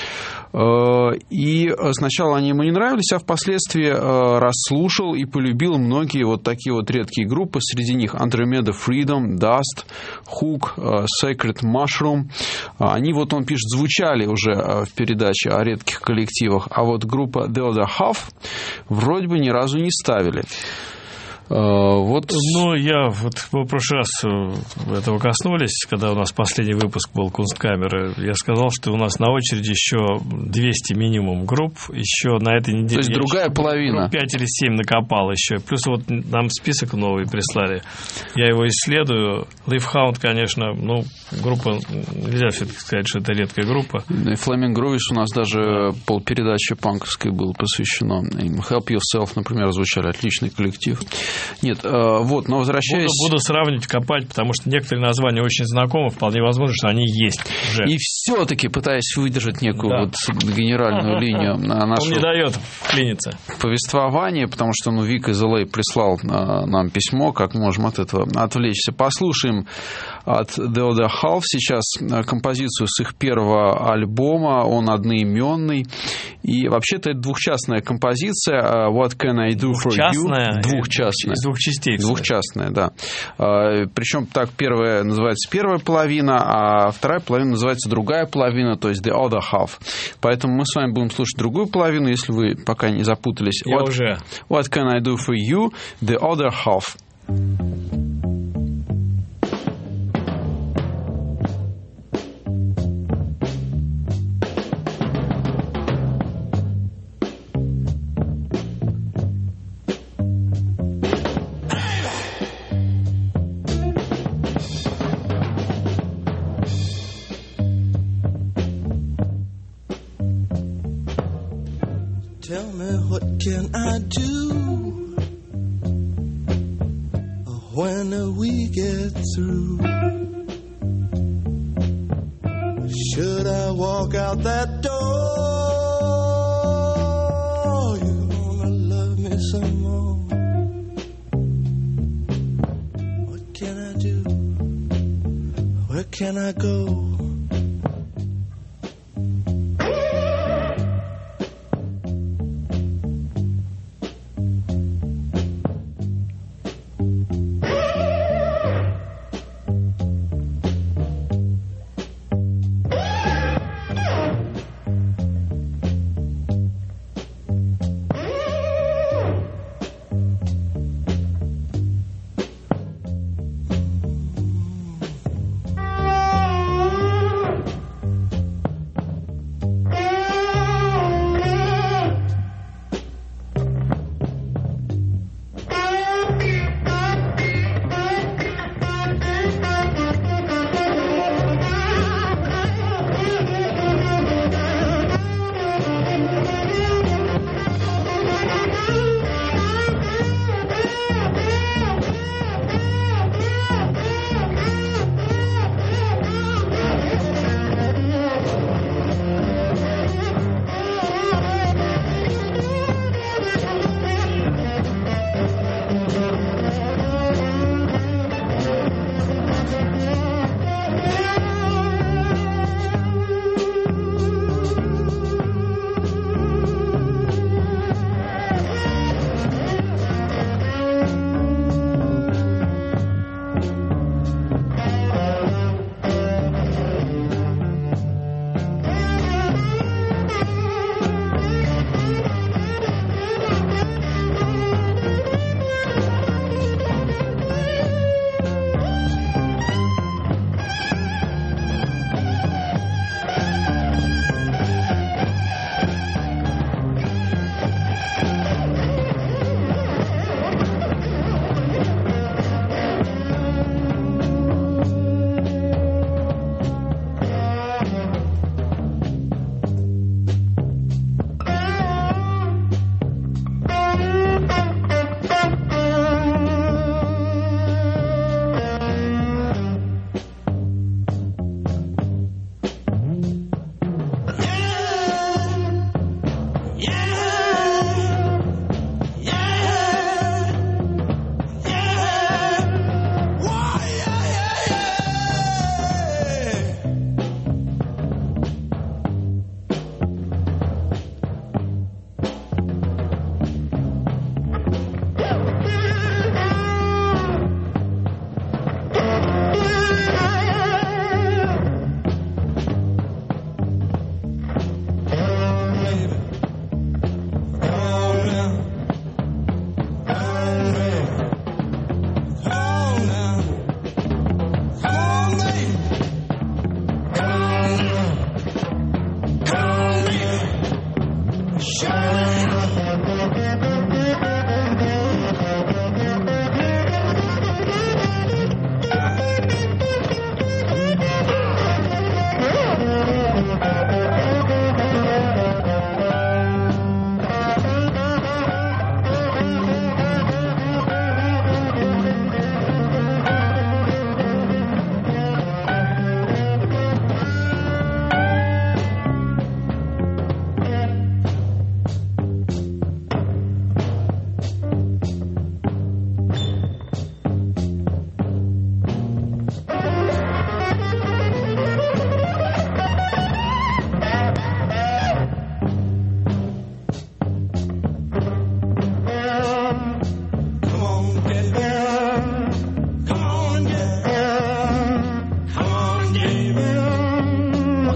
И сначала они ему не нравились, а впоследствии расслушал и полюбил многие вот такие вот редкие группы. Среди них Andromeda Freedom, Dust, Hook, Sacred Mushroom. Они, вот он пишет, звучали уже в передаче о редких коллективах, а вот группа The Other Half вроде бы ни разу не ставили. Вот. Ну, я вот в прошлый раз этого коснулись, когда у нас последний выпуск был Кунсткамеры. Я сказал, что у нас на очереди еще 200 минимум групп. Еще на этой неделе. То есть другая половина. 5 или 7 накопал еще. Плюс вот нам список новый прислали. Я его исследую. Livehound, конечно, группа, нельзя все-таки сказать, что это редкая группа. Flaming Grooves у нас даже полпередачи панковской было посвящено. Help Yourself, например, звучали. Отличный коллектив. Нет, вот, но возвращаясь... Буду сравнивать, копать, потому что некоторые названия очень знакомы, вполне возможно, что они есть уже. И все-таки, пытаясь выдержать некую вот генеральную линию нашего... Он не дает вклиниться. Повествование, потому что, Вик из LA прислал нам письмо, как можем от этого отвлечься. Послушаем от The Other Half сейчас композицию с их первого альбома, он одноименный. И вообще-то это двухчастная композиция What Can I Do For You? Двухчастная. Из двух частей. Двухчастная, да. Причем так, первая называется первая половина, а вторая половина называется другая половина, то есть The Other Half. Поэтому мы с вами будем слушать другую половину, если вы пока не запутались. What Can I Do For You? The Other Half. Tell me what can I do when we get through? Should I walk out that door? You gonna love me some more? What can I do? Where can I go?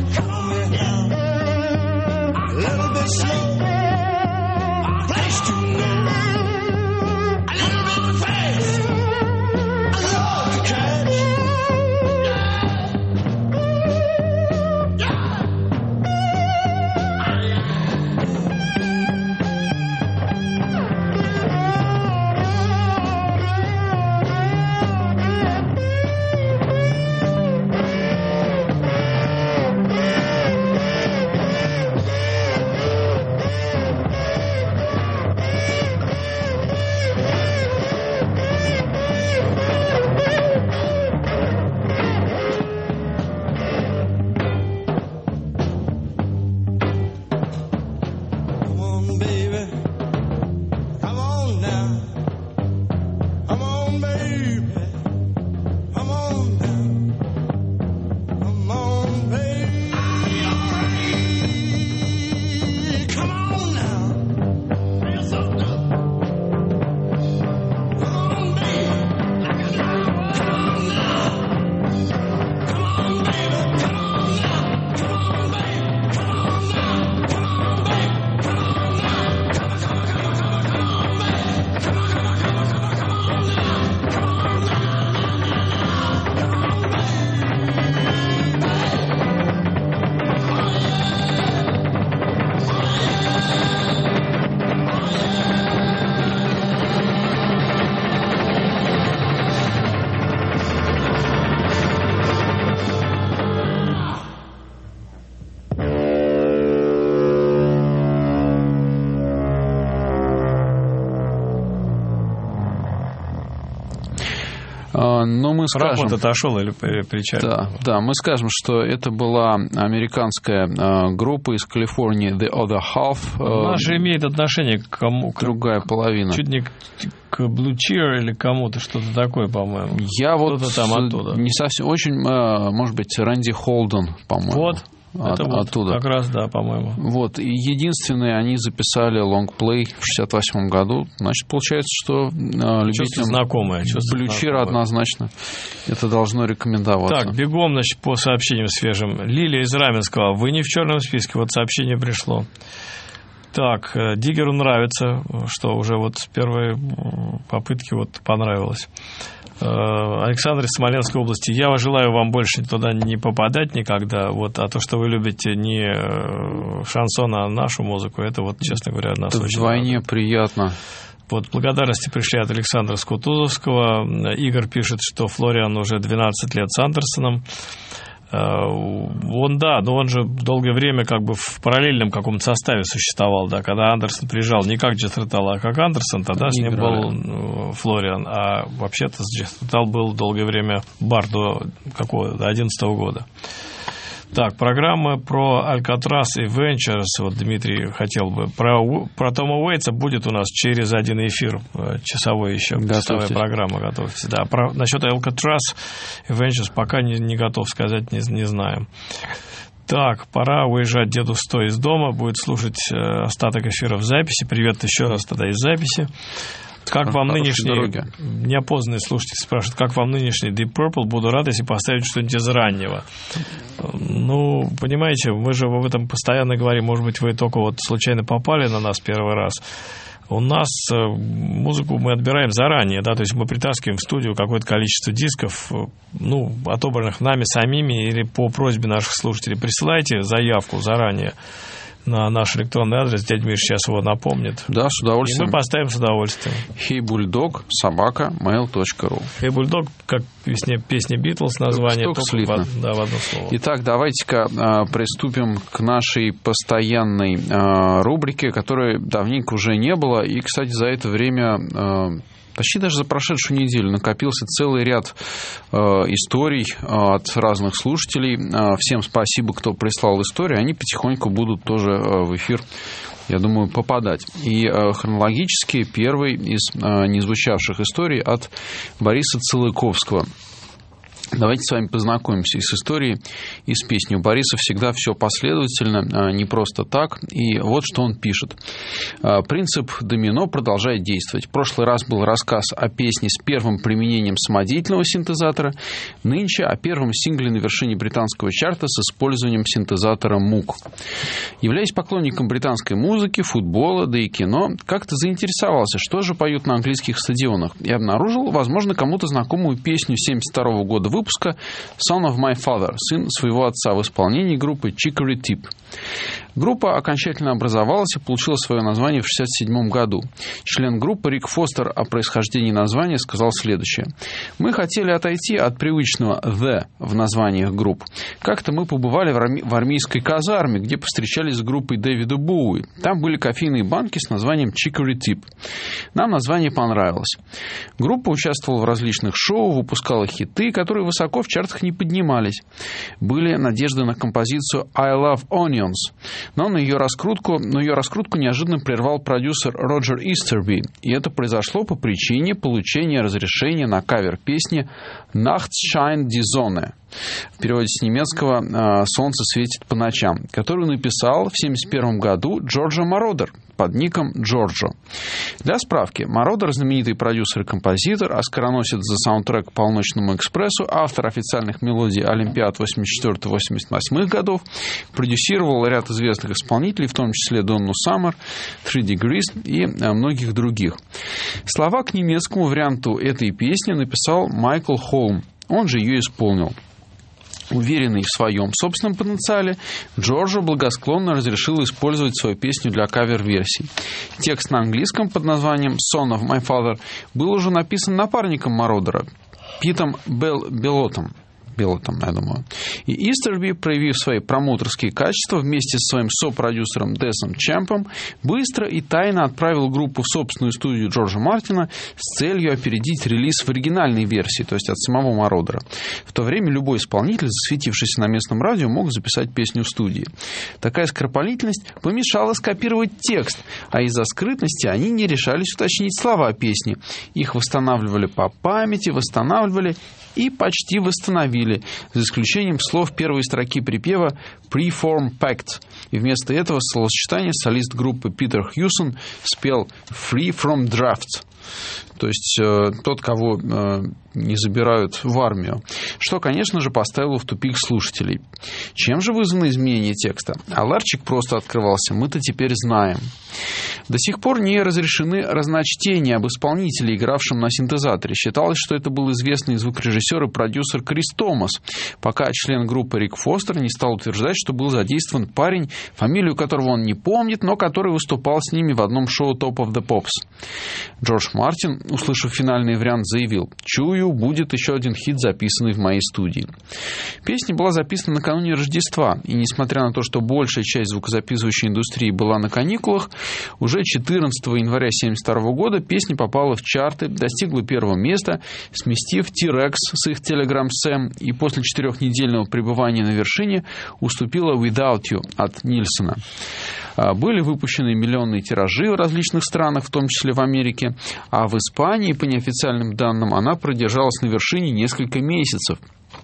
Но мы скажем... Рапорт отошел или причалил? Да, мы скажем, что это была американская группа из Калифорнии The Other Half. Она же имеет отношение к кому? Другая половина. Чуть не к Blue Cheer или кому-то, что-то такое, по-моему. Я вот там оттуда. Не совсем, очень, может быть, Рэнди Холден, по-моему. Вот. Это вот оттуда. Как раз, да, по-моему. Вот. И единственное, они записали лонгплей в 68 году. Значит, получается, что любителям знакомое. Blue Cheer однозначно это должно рекомендоваться. Так, бегом, значит, по сообщениям свежим. Лилия из Раменского. Вы не в черном списке. Вот сообщение пришло. Так, Диггеру нравится, что уже вот с первой попытки вот понравилось. Александр из Смоленской области. Я желаю вам больше туда не попадать никогда. Вот, а то, что вы любите не шансон, а нашу музыку, это вот, честно говоря, нас это очень вдвойне приятно. Вот, благодарности пришли от Александра с Кутузовского. Игорь пишет, что Флориан уже 12 лет с Андерсоном. Он, да, но он же долгое время как бы в параллельном каком-то составе существовал, да, когда Андерсон приезжал не как Джестротал, а как Андерсон, тогда с ним был Флориан, а вообще-то Джестротал был долгое время бар до 2011 года. Так, программа про Алькатрас и Венчерс, вот Дмитрий хотел бы, про Тома Уэйтса будет у нас через один эфир, часовой еще, часовая программа, готовьтесь. Да, насчет Алькатрас и Венчерс пока не готов сказать, не знаем. Так, пора уезжать деду Сто из дома, будет слушать остаток эфира в записи. Привет еще раз тогда из записи. Как вам нынешний, неопознанный слушатель спрашивает, как вам нынешний Deep Purple? Буду рад, если поставить что-нибудь из раннего. Ну, понимаете, мы же об этом постоянно говорим, может быть, вы только вот случайно попали на нас первый раз. У нас музыку мы отбираем заранее, да, то есть мы притаскиваем в студию какое-то количество дисков, ну, отобранных нами самими или по просьбе наших слушателей. Присылайте заявку заранее на наш электронный адрес. Дядя Миша сейчас его напомнит. Да, с удовольствием. И мы поставим с удовольствием. heybulldog@mail.ru. Hey Bulldog, как песня Битлз, название, только слитно. Да, в одно слово. Итак, давайте-ка приступим к нашей постоянной рубрике, которой давненько уже не было. И, кстати, за это время... Почти даже за прошедшую неделю накопился целый ряд историй от разных слушателей. Всем спасибо, кто прислал истории. Они потихоньку будут тоже в эфир, я думаю, попадать. И хронологически первый из незвучавших историй от Бориса Целыковского. Давайте с вами познакомимся и с историей, и с песней. У Бориса всегда все последовательно, не просто так. И вот что он пишет. Принцип домино продолжает действовать. В прошлый раз был рассказ о песне с первым применением самодеятельного синтезатора. Нынче о первом сингле на вершине британского чарта с использованием синтезатора Moog. Являясь поклонником британской музыки, футбола, да и кино, как-то заинтересовался, что же поют на английских стадионах. И обнаружил, возможно, кому-то знакомую песню 1972 года выпуска «Son of my father», сын своего отца, в исполнении группы Chicory Tip. Группа окончательно образовалась и получила свое название в 1967 году. Член группы Рик Фостер о происхождении названия сказал следующее. «Мы хотели отойти от привычного «the» в названиях групп. Как-то мы побывали в армейской казарме, где повстречались с группой Дэвида Боуи. Там были кофейные банки с названием Chicory Tip. Нам название понравилось. Группа участвовала в различных шоу, выпускала хиты, которые высоко в чартах не поднимались. Были надежды на композицию «I Love Onions», но ее раскрутку неожиданно прервал продюсер Роджер Истерби, и это произошло по причине получения разрешения на кавер песни «Nachtscheint die Sonne». В переводе с немецкого «Солнце светит по ночам», которую написал в 1971 году Джорджо Мородер под ником Джорджо. Для справки, Мородер — знаменитый продюсер и композитор, оскароносец за саундтрек «Полночному экспрессу», автор официальных мелодий Олимпиад 84-88 годов, продюсировал ряд известных исполнителей, в том числе Донну Саммер, Three Degrees и многих других. Слова к немецкому варианту этой песни написал Майкл Холм, он же ее исполнил. Уверенный в своем собственном потенциале, Джорджо благосклонно разрешил использовать свою песню для кавер-версий. Текст на английском под названием «Son of my father» был уже написан напарником Мородера, Питом Белотом, я думаю. И Истерби, проявив свои промоутерские качества вместе со своим сопродюсером Десом Чемпом, быстро и тайно отправил группу в собственную студию Джорджа Мартина с целью опередить релиз в оригинальной версии, то есть от самого Мородера. В то время любой исполнитель, засветившийся на местном радио, мог записать песню в студии. Такая скоропалительность помешала скопировать текст, а из-за скрытности они не решались уточнить слова песни. Их восстанавливали по памяти, и почти восстановили, за исключением слов первой строки припева «Preform Pact». И вместо этого словосочетания солист группы Питер Хьюсон спел «Free from Draft». То есть тот, кого не забирают в армию. Что, конечно же, поставило в тупик слушателей. Чем же вызвано изменение текста? А ларчик просто открывался, мы-то теперь знаем. До сих пор не разрешены разночтения об исполнителе, игравшем на синтезаторе. Считалось, что это был известный звукорежиссер и продюсер Крис Томас, пока член группы Рик Фостер не стал утверждать, что был задействован парень, фамилию которого он не помнит, но который выступал с ними в одном шоу Top of the Pops. Джордж Мартин, услышав финальный вариант, заявил: «Чую, будет еще один хит, записанный в моей студии». Песня была записана накануне Рождества, и несмотря на то, что большая часть звукозаписывающей индустрии была на каникулах, уже 14 января 1972 года песня попала в чарты, достигла первого места, сместив T-Rex с их Telegram Sam, и после 4-недельного пребывания на вершине уступила Without You от Нильсона. Были выпущены миллионные тиражи в различных странах, в том числе в Америке, а в Испании, по неофициальным данным, она продержалась на вершине несколько месяцев.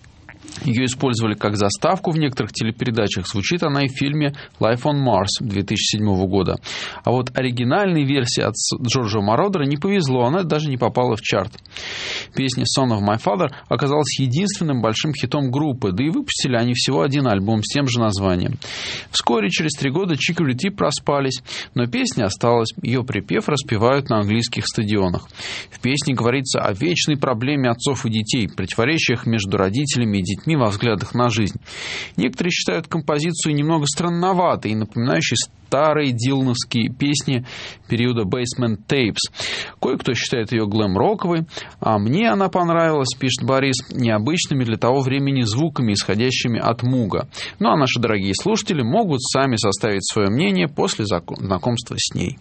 Ее использовали как заставку в некоторых телепередачах. Звучит она и в фильме «Life on Mars» 2007 года. А вот оригинальной версии от Джорджа Мородера не повезло, она даже не попала в чарт. Песня «Son of my father» оказалась единственным большим хитом группы, да и выпустили они всего один альбом с тем же названием. Вскоре, через 3 года, Chicory Tip проспались, но песня осталась. Ее припев распевают на английских стадионах. В песне говорится о вечной проблеме отцов и детей, противоречиях между родителями и детьми во взглядах на жизнь. Некоторые считают композицию немного странноватой и напоминающей старые дилановские песни периода Basement Tapes. Кое-кто считает ее глэм-роковой, а мне она понравилась, пишет Борис, необычными для того времени звуками, исходящими от Муга. Ну а наши дорогие слушатели могут сами составить свое мнение после знакомства с ней.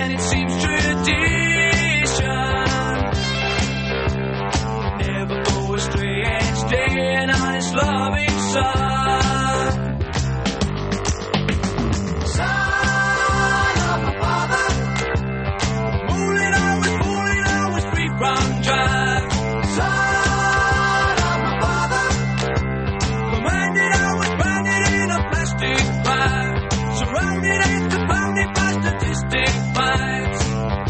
and it seems tradition. Never go astray and stay an honest, loving son. Son of my father, fooling always free from drive. Son of my father, commanded always branded in a plastic pipe, surrounded and confounded by statistic fights.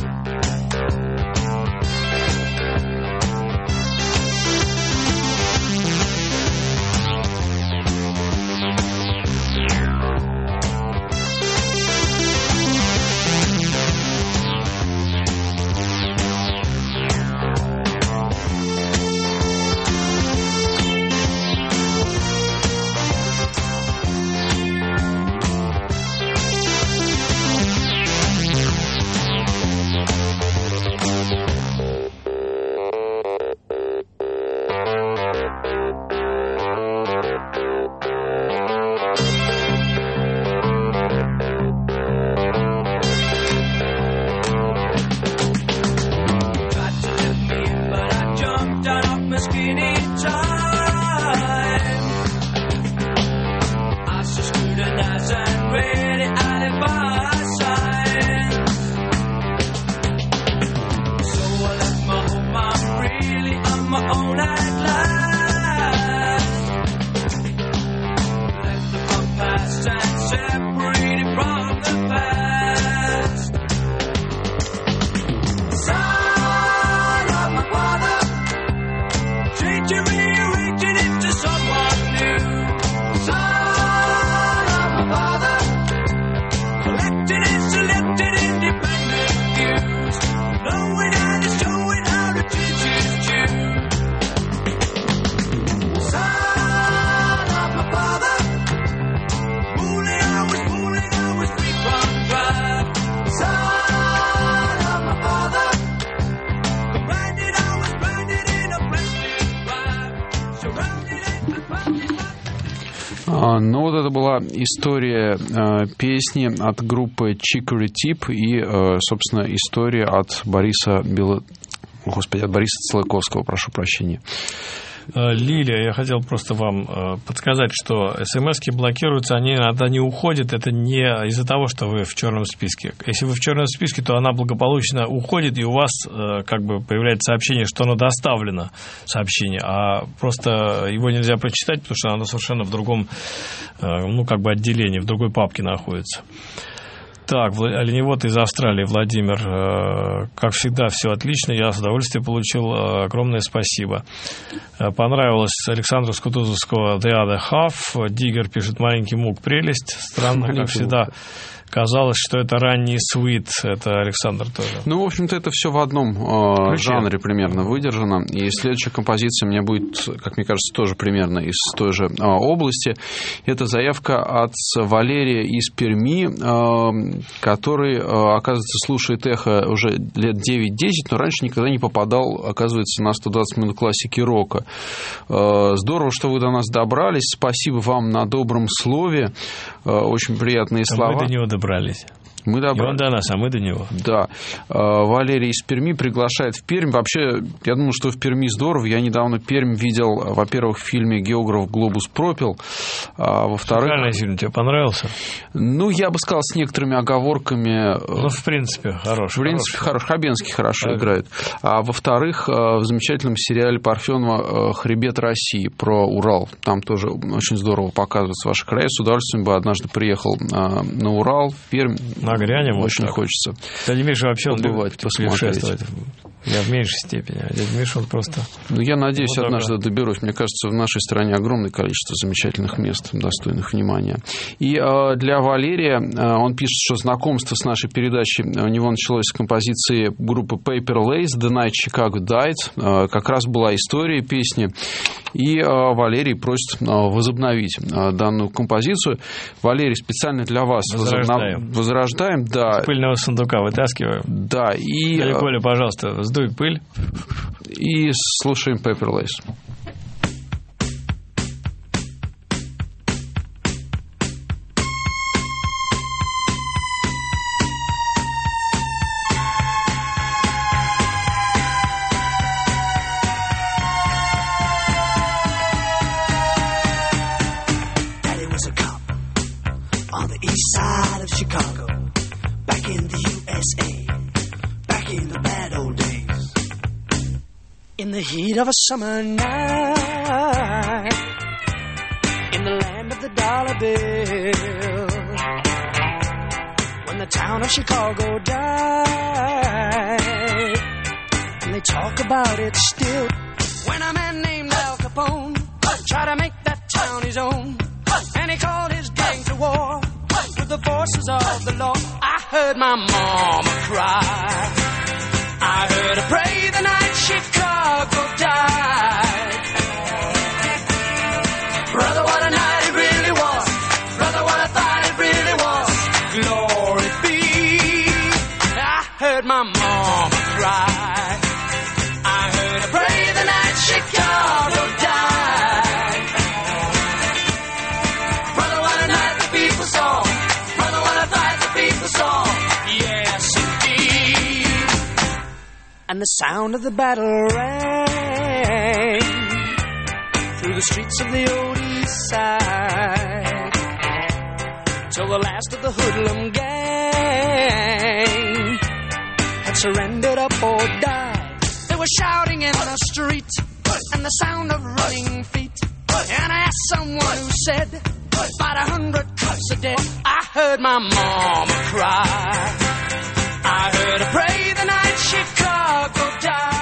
Ну, вот это была история песни от группы Chicory Tip и, собственно, история от Бориса от Бориса Целыковского, прошу прощения. Лилия, я хотел просто вам подсказать, что смс-ки блокируются, они иногда не уходят, это не из-за того, что вы в черном списке. Если вы в черном списке, то она благополучно уходит, и у вас как бы появляется сообщение, что оно доставлено, сообщение, а просто его нельзя прочитать, потому что оно совершенно в другом, ну, как бы отделении, в другой папке находится. Так, оленевод из Австралии, Владимир, как всегда, все отлично, я с удовольствием получил, огромное спасибо. Понравилось Александру с Кутузовского The Other Half, Диггер пишет «Маленький мук, прелесть», странно, маленький как всегда. Мук. Казалось, что это ранний свит, это Александр тоже. Ну, в общем-то, это все в одном жанре примерно выдержано. И следующая композиция мне будет, как мне кажется, тоже примерно из той же области. Это заявка от Валерия из Перми, который, оказывается, слушает «Эхо» уже лет 9-10, но раньше никогда не попадал, оказывается, на 120 минут классики рока. Здорово, что вы до нас добрались. Спасибо вам на добром слове. Очень приятные слова. Мы до него добрались. Мы добрались. И он до нас, а мы до него. Да. Валерий из Перми приглашает в Пермь. Вообще, я думаю, что в Перми здорово. Я недавно Пермь видел, во-первых, в фильме «Географ глобус пропил», а во-вторых... Шикарный фильм. Тебе понравился? Ну, я бы сказал, с некоторыми оговорками. Ну, в принципе, хороший. В принципе, хороший. Хабенский хорошо играет. А во-вторых, в замечательном сериале Парфенова «Хребет России» про Урал. Там тоже очень здорово показываются ваши края. С удовольствием бы однажды приехал на Урал, в Пермь. Нагрянем. Очень вот хочется. Дядя Миша вообще побывать, путешествовать. Я в меньшей степени. А дядя Миша, он просто... Ну, я надеюсь, вот однажды доберусь. Мне кажется, в нашей стране огромное количество замечательных мест, достойных внимания. И для Валерия, он пишет, что знакомство с нашей передачей у него началось с композиции группы Paper Lace «The Night Chicago Died». Как раз была история песни. И Валерий просит возобновить данную композицию. Валерий, специально для вас возрождаем. Да. С пыльного сундука вытаскиваем. Да. И... Коля, пожалуйста, сдуй пыль. И слушаем Paper Lace. the heat of a summer night, in the land of the dollar bill, when the town of Chicago died, and they talk about it still, when a man named Al Capone tried to make that town his own, and he called his gang to war with the forces of the law. I heard my mama cry, I heard her pray the night Chicago died. Brother, what a night it really was. Brother, what I thought it really was. Glory be. I heard my mama cry, I heard her pray the night Chicago died. Brother, what a night the people saw. Brother, what a night the people saw. Yes, indeed. And the sound of the battle rang through the streets of the old east side, till the last of the hoodlum gang had surrendered up or died. They were shouting in the street, and the sound of running feet. And I asked someone who said, about 100 cops are dead. I heard my mama cry, I heard her pray the night Chicago died.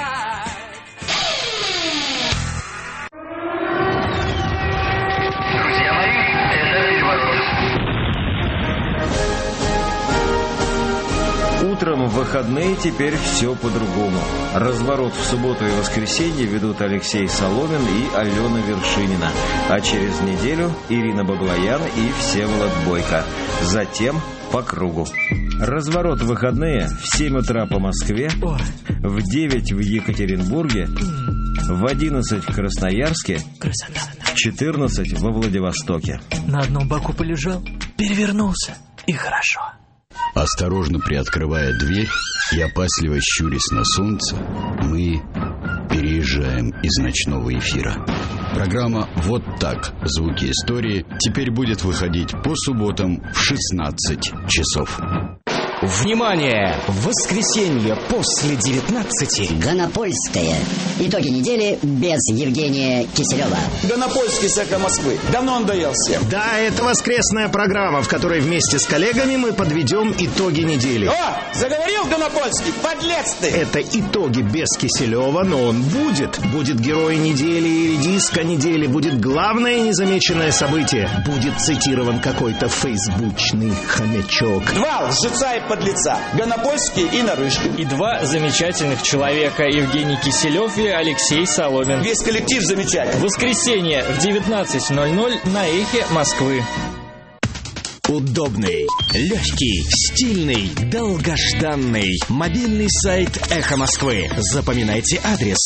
Утром в выходные теперь все по-другому. Разворот в субботу и воскресенье ведут Алексей Соломин и Алена Вершинина. А через неделю Ирина Баблоян и Всеволод Бойко. Затем по кругу. Разворот в выходные в 7 утра по Москве, в 9 в Екатеринбурге, в 11 в Красноярске, в 14 во Владивостоке. На одном боку полежал, перевернулся, и хорошо. Осторожно приоткрывая дверь и опасливо щурясь на солнце, мы переезжаем из ночного эфира. Программа «Вот так. Звуки истории» теперь будет выходить по субботам в 16 часов. Внимание! В воскресенье после 19. Гонопольская. Итоги недели без Евгения Киселева. Гонопольский с «Эхо Москвы». Давно надоел всем. Да, это воскресная программа, в которой вместе с коллегами мы подведем итоги недели. О, заговорил Гонопольский, подлец ты! Это итоги без Киселева, но он будет. Будет герой недели и редиска недели. Будет главное незамеченное событие. Будет цитирован какой-то фейсбучный хомячок. Два лжеца и подлеца. Гонопольский и Нарышкин. И два замечательных человека: Евгений Киселев и Алексей Соломин. Весь коллектив замечательный. Воскресенье в 19:00 на «Эхе Москвы». Удобный, легкий, стильный, долгожданный мобильный сайт «Эхо Москвы». Запоминайте адрес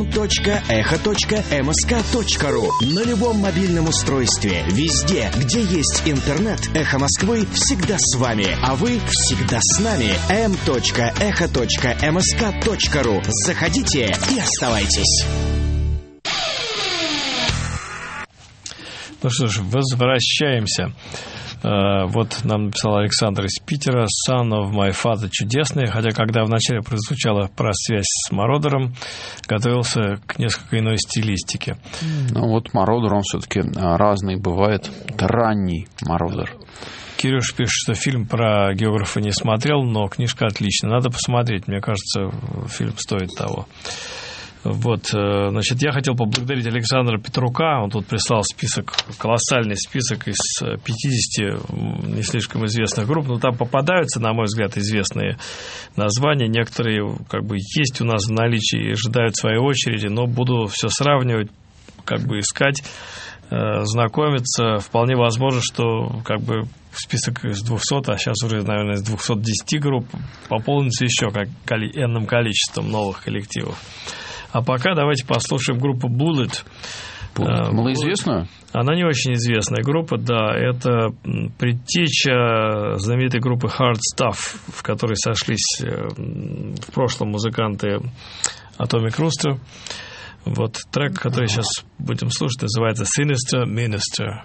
m.echo.msk.ru. На любом мобильном устройстве, везде, где есть интернет, «Эхо Москвы» всегда с вами, а вы всегда с нами. m.echo.msk.ru. Заходите и оставайтесь. Ну что ж, возвращаемся. Вот нам написал Александр из Питера. Son of my father чудесный. Хотя, когда вначале прозвучала про связь с Мародером, готовился к несколько иной стилистике. Ну вот Мародер, он все-таки разный бывает. Это ранний Мародер. Кирюш пишет, что фильм про географа не смотрел, но книжка отличная. Надо посмотреть. Мне кажется, фильм стоит того. Вот, значит, я хотел поблагодарить Александра Петрука. Он тут прислал список, колоссальный список из 50 не слишком известных групп. Но там попадаются, на мой взгляд, известные названия. Некоторые как бы есть у нас в наличии и ожидают своей очереди, но буду все сравнивать, как бы искать, знакомиться. Вполне возможно, что как бы список из 200, а сейчас уже, наверное, из 210 групп пополнится еще энным количеством новых коллективов. А пока давайте послушаем группу Bullet. Малоизвестную? Она не очень известная группа, да. Это предтеча знаменитой группы Hard Stuff, в которой сошлись в прошлом музыканты Atomic Rooster. Вот трек, который сейчас будем слушать, называется Sinister Minister.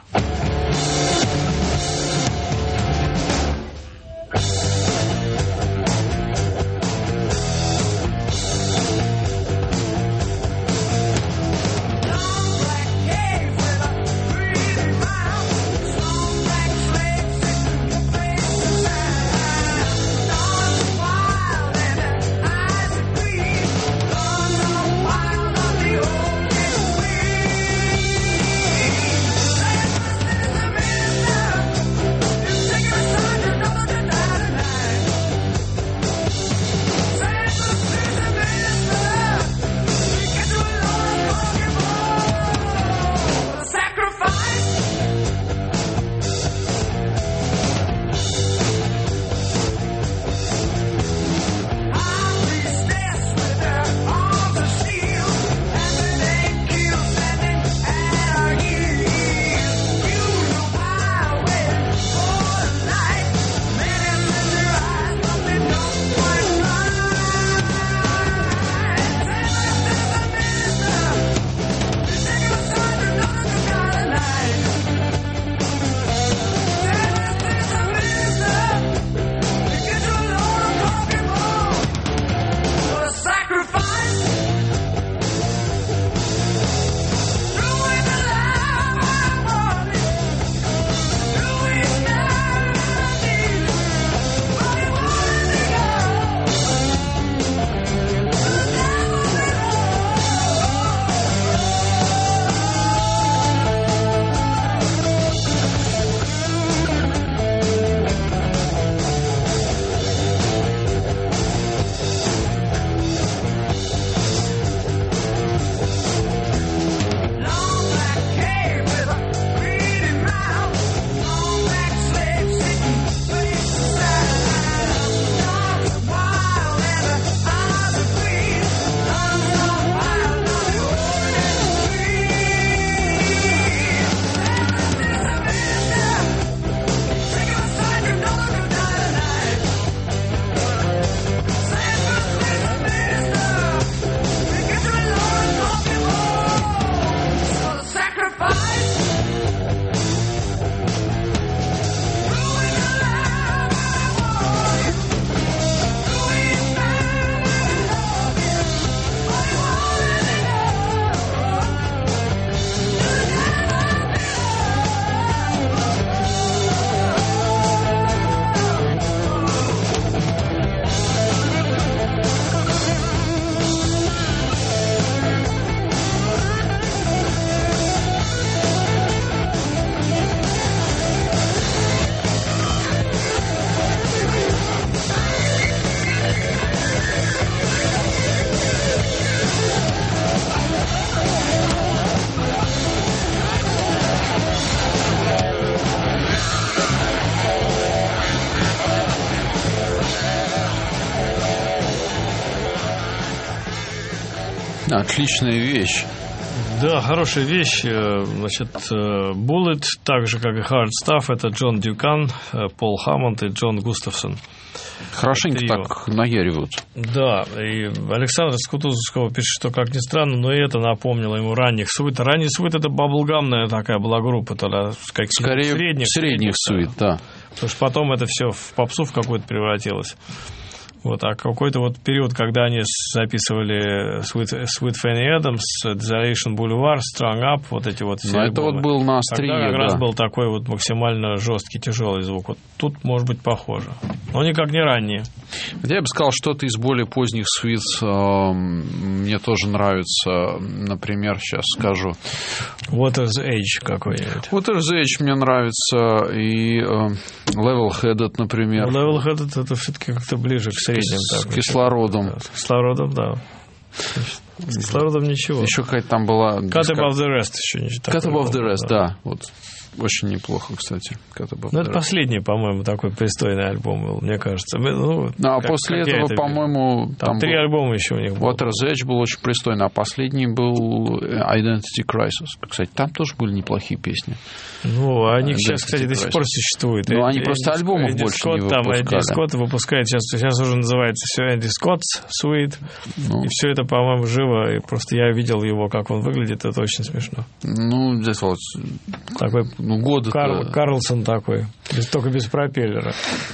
Отличная вещь. Да, хорошая вещь. Значит, Bullet, так же, как и Hard Stuff, это Джон Дюкан, Пол Хаммонд и Джон Густавсон. Хорошенько так наяривают. Да, и Александр из Кутузовского пишет, что, как ни странно, но и это напомнило ему ранних Sweet. Ранний Sweet — это баблгамная такая была группа, тогда скорее средних Sweet, да. Потому что потом это все в попсу в какую-то превратилось. Вот, а какой-то вот период, когда они записывали Sweet Fanny Adams, Desolation Boulevard, Strung Up, вот эти вот все альбомы. Это вот был на острие, тогда как раз был такой вот максимально жесткий, тяжелый звук. Вот тут, может быть, похоже. Но никак не ранние. Я бы сказал, что-то из более поздних Sweets мне тоже нравится. Например, сейчас скажу. Water's Edge какой-нибудь. Water's Edge мне нравится. И Level Headed, например. Level Headed — это все-таки как-то ближе к средним. С кислородом. С кислородом, да. С кислородом ничего. Еще какая-то там была... Cut Above the Rest еще не Cut Above the Rest, да. Вот. Очень неплохо, кстати. Ну, это последний, по-моему, такой пристойный альбом был, мне кажется. Ну, а после этого, по-моему... Там 3 альбома еще у них было. Water's Edge был очень пристойный, а последний был Identity Crisis. Кстати, там тоже были неплохие песни. Ну, они сейчас, кстати, до сих пор существуют. Ну, они просто альбомов больше не выпускали. Энди Скотт выпускает, сейчас уже называется все Энди Скотт's Suite. И все это, по-моему, живо. И просто я видел его, как он выглядит, это очень смешно. Ну, здесь вот... Такой... годы Карлсон такой, только без пропеллера.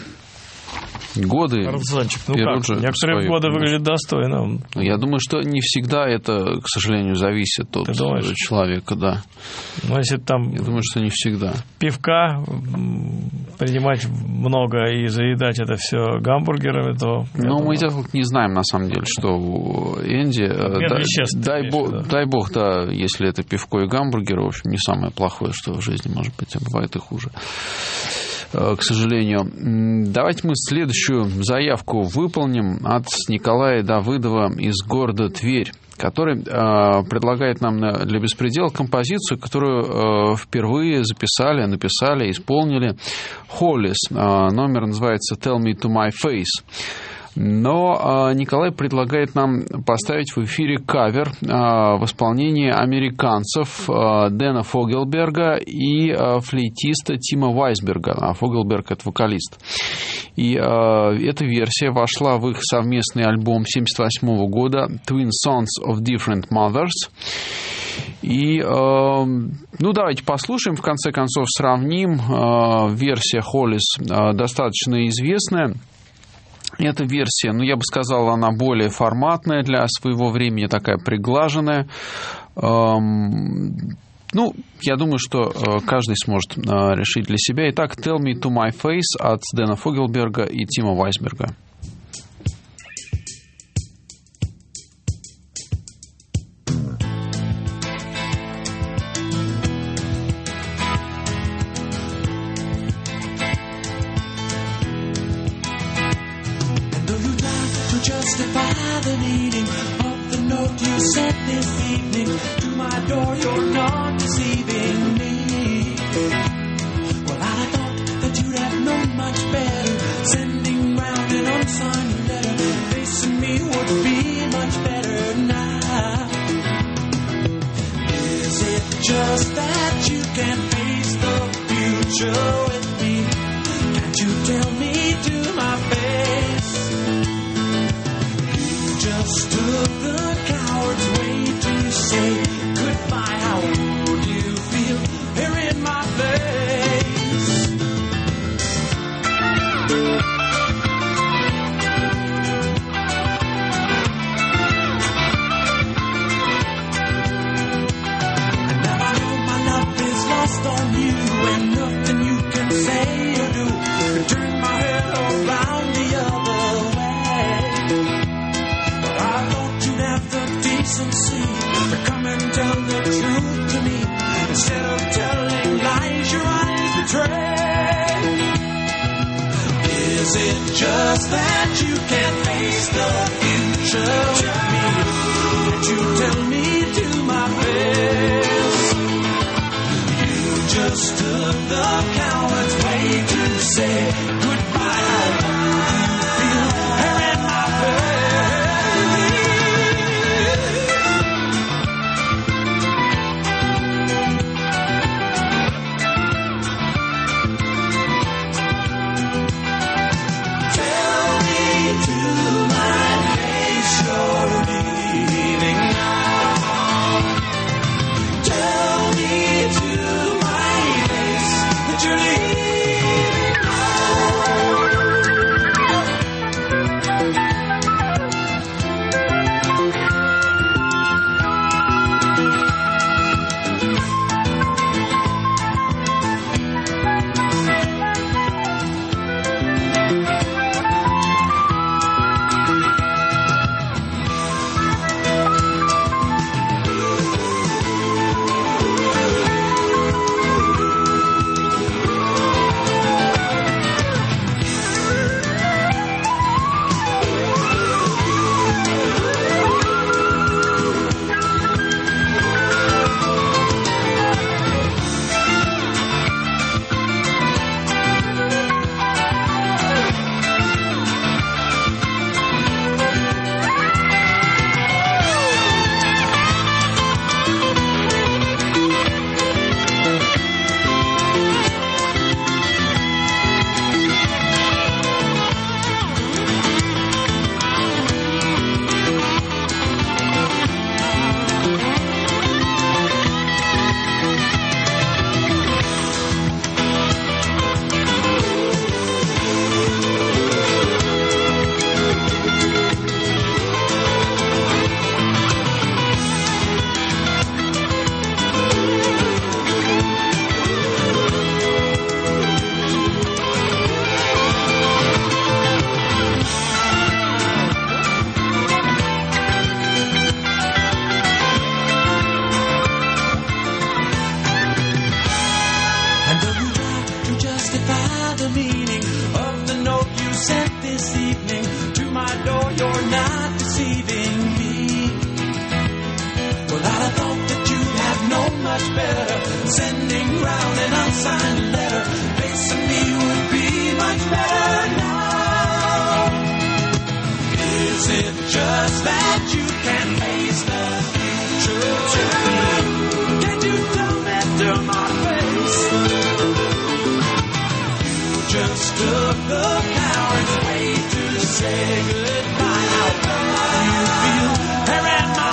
Годы. Карлсончик, ну как, некоторые годы выглядят достойно. Я думаю, что не всегда это, к сожалению, зависит от человека, да. Ну, если там... Я думаю, что не всегда. Пивка, принимать много и заедать это все гамбургерами, то... Ну, мы не знаем, на самом деле, что у Энди... Дай бог, да, если это пивко и гамбургеры, в общем, не самое плохое, что в жизни может быть, а бывает и хуже. К сожалению. Давайте мы следующую заявку выполним от Николая Давыдова из города Тверь, который предлагает нам для «Беспредела» композицию, которую впервые написали, исполнили Hollies. Номер называется «Tell me to my face». Но Николай предлагает нам поставить в эфире кавер в исполнении американцев Дэна Фогелберга и флейтиста Тима Вайсберга. А Фогелберг — это вокалист. И эта версия вошла в их совместный альбом 1978 года «Twin Sons of Different Mothers». И, давайте послушаем, в конце концов сравним. Версия Hollies достаточно известная. Эта версия, я бы сказал, она более форматная для своего времени, такая приглаженная. Я думаю, что каждый сможет решить для себя. Итак, «Tell me to my face» от Дэна Фогелберга и Тима Вайсберга. Justify the meaning of the note you sent this evening to my door. You're not deceiving me. Well, I thought that you'd have known much better. Sending round an unsigned letter, facing me would be much better now. Is it just that you can't face the future with me? Can't you tell me to my face? Just took the coward's way to say goodbye. How would you feel here in my place? And now I know my love is lost on you, and nothing you can say or do can turn my head around the other way. I thought you'd have the decency to come and tell the truth to me instead of telling lies your eyes betray. Is it just that you can't face the future with me? Can't you tell me to my face? You just took the coward's way to say goodbye. How would you feel here in my face? deceiving me. Well, I thought that you had known much better. Sending round an unsigned letter, facing me would be much better now. Is it just that you can face the future? Can you tell me to my face? You just took the coward's way to say goodbye. How do you feel? Here am I.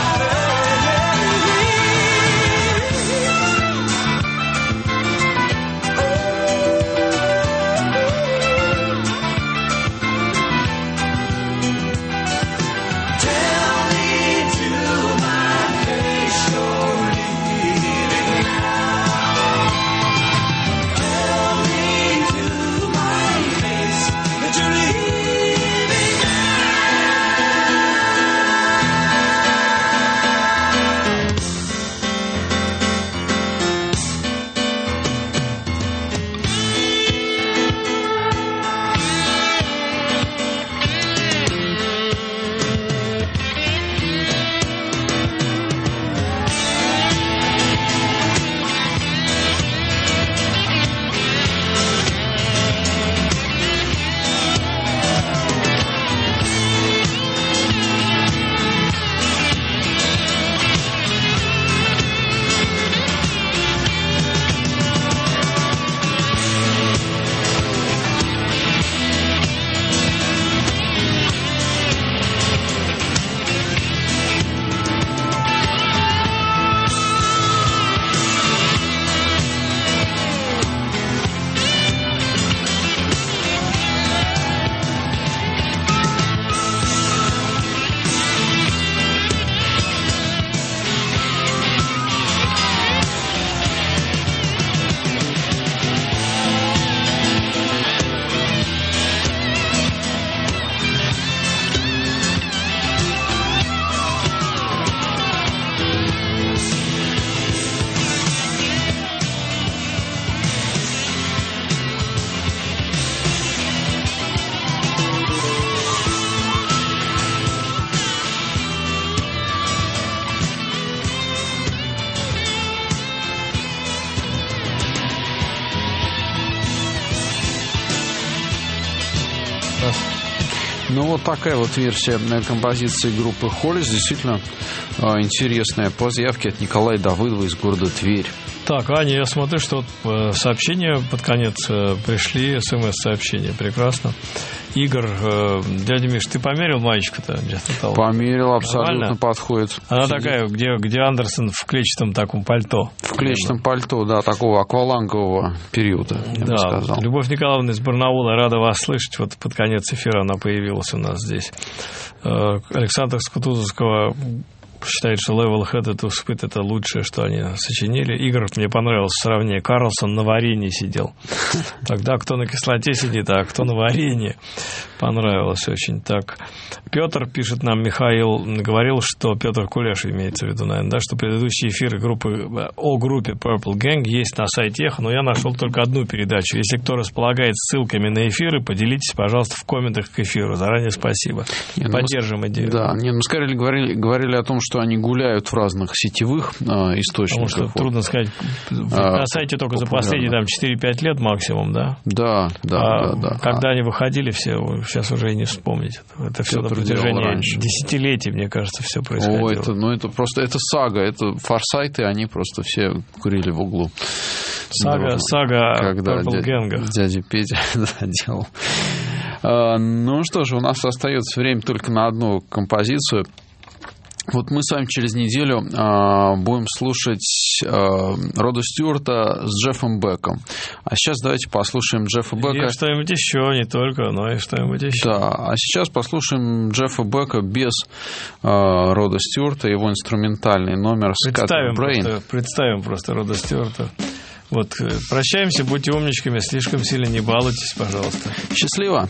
Ну, вот такая вот версия композиции группы Холлис. Действительно интересная, по заявке от Николая Давыдова из города Тверь. Так, Аня, я смотрю, что сообщения под конец пришли, СМС-сообщения. Прекрасно. Игорь, дядя Миш, ты померил маечку-то? Померил, абсолютно нормально? Подходит. Она такая, где Андерсон в клетчатом таком пальто. В клетчатом пальто, да, такого аквалангового периода, я бы сказал. Любовь Николаевна из Барнаула, рада вас слышать. Вот под конец эфира она появилась у нас здесь. Александр с Кутузовского считает, что Level Head to Spit — это лучшее, что они сочинили. Игорь, мне понравилось сравнение. Карлсон на варенье сидел. Тогда кто на кислоте сидит, а кто на варенье. Понравилось очень. Так, Петр пишет нам, Михаил говорил, что Петр Кулеш имеется в виду, наверное, да, что предыдущие эфиры о группе Purple Gang есть на сайте Эхо, но я нашел только одну передачу. Если кто располагает ссылками на эфиры, поделитесь, пожалуйста, в комментах к эфиру. Заранее спасибо. Поддержим идею. Да, мы скорее говорили о том, что они гуляют в разных сетевых источниках. Потому что трудно сказать, на сайте только за последние 4-5 лет максимум, да? Да. Когда они выходили, все сейчас уже и не вспомнить. Это все на протяжении десятилетий, мне кажется, все происходило. Это просто сага, это форсайты, они просто все курили в углу. Сага Purple Gang. Дядя Петя делал. Ну что же, у нас остается время только на одну композицию. Вот мы с вами через неделю будем слушать Рода Стюарта с Джеффом Беком. А сейчас давайте послушаем Джеффа Бека. И что-нибудь еще, не только, но и что-нибудь еще. Да, а сейчас послушаем Джеффа Бека без Рода Стюарта, его инструментальный номер «Scattered Brain». Представим просто Рода Стюарта. Вот, прощаемся, будьте умничками, слишком сильно не балуйтесь, пожалуйста. Счастливо!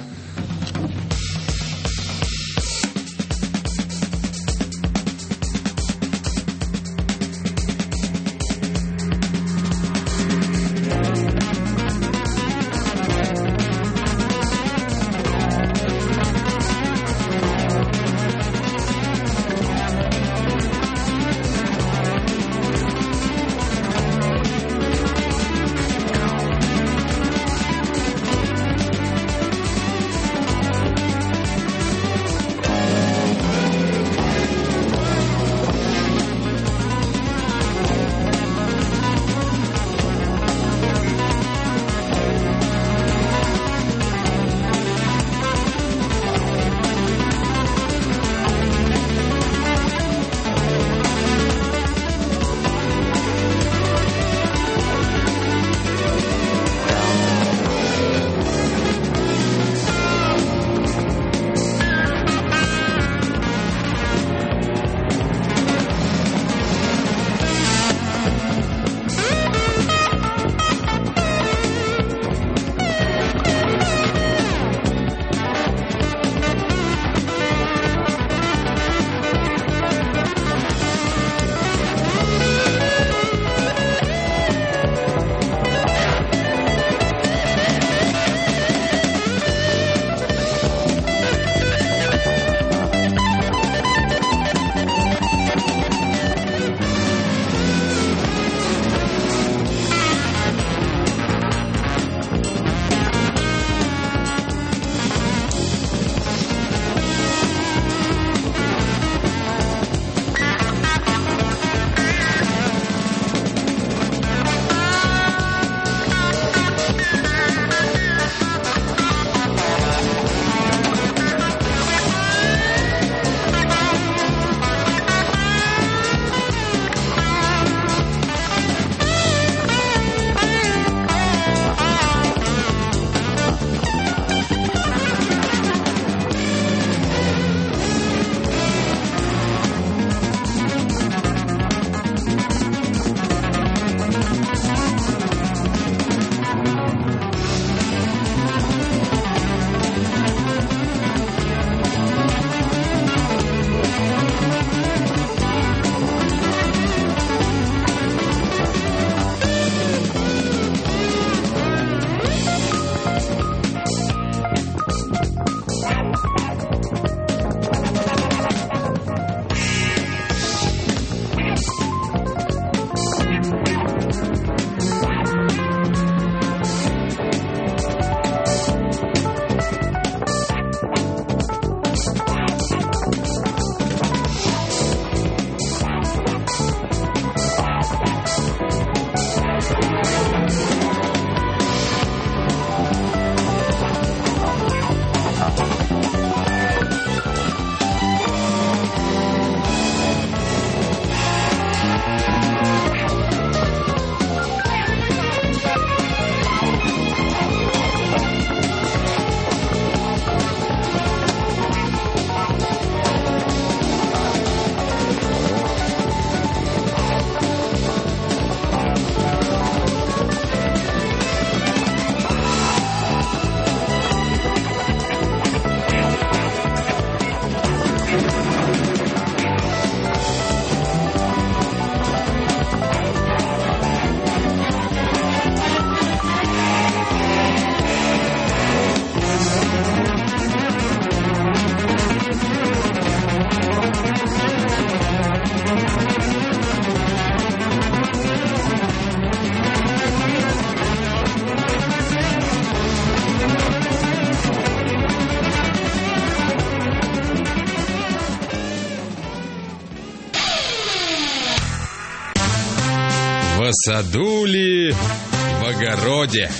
саду ли, в огороде.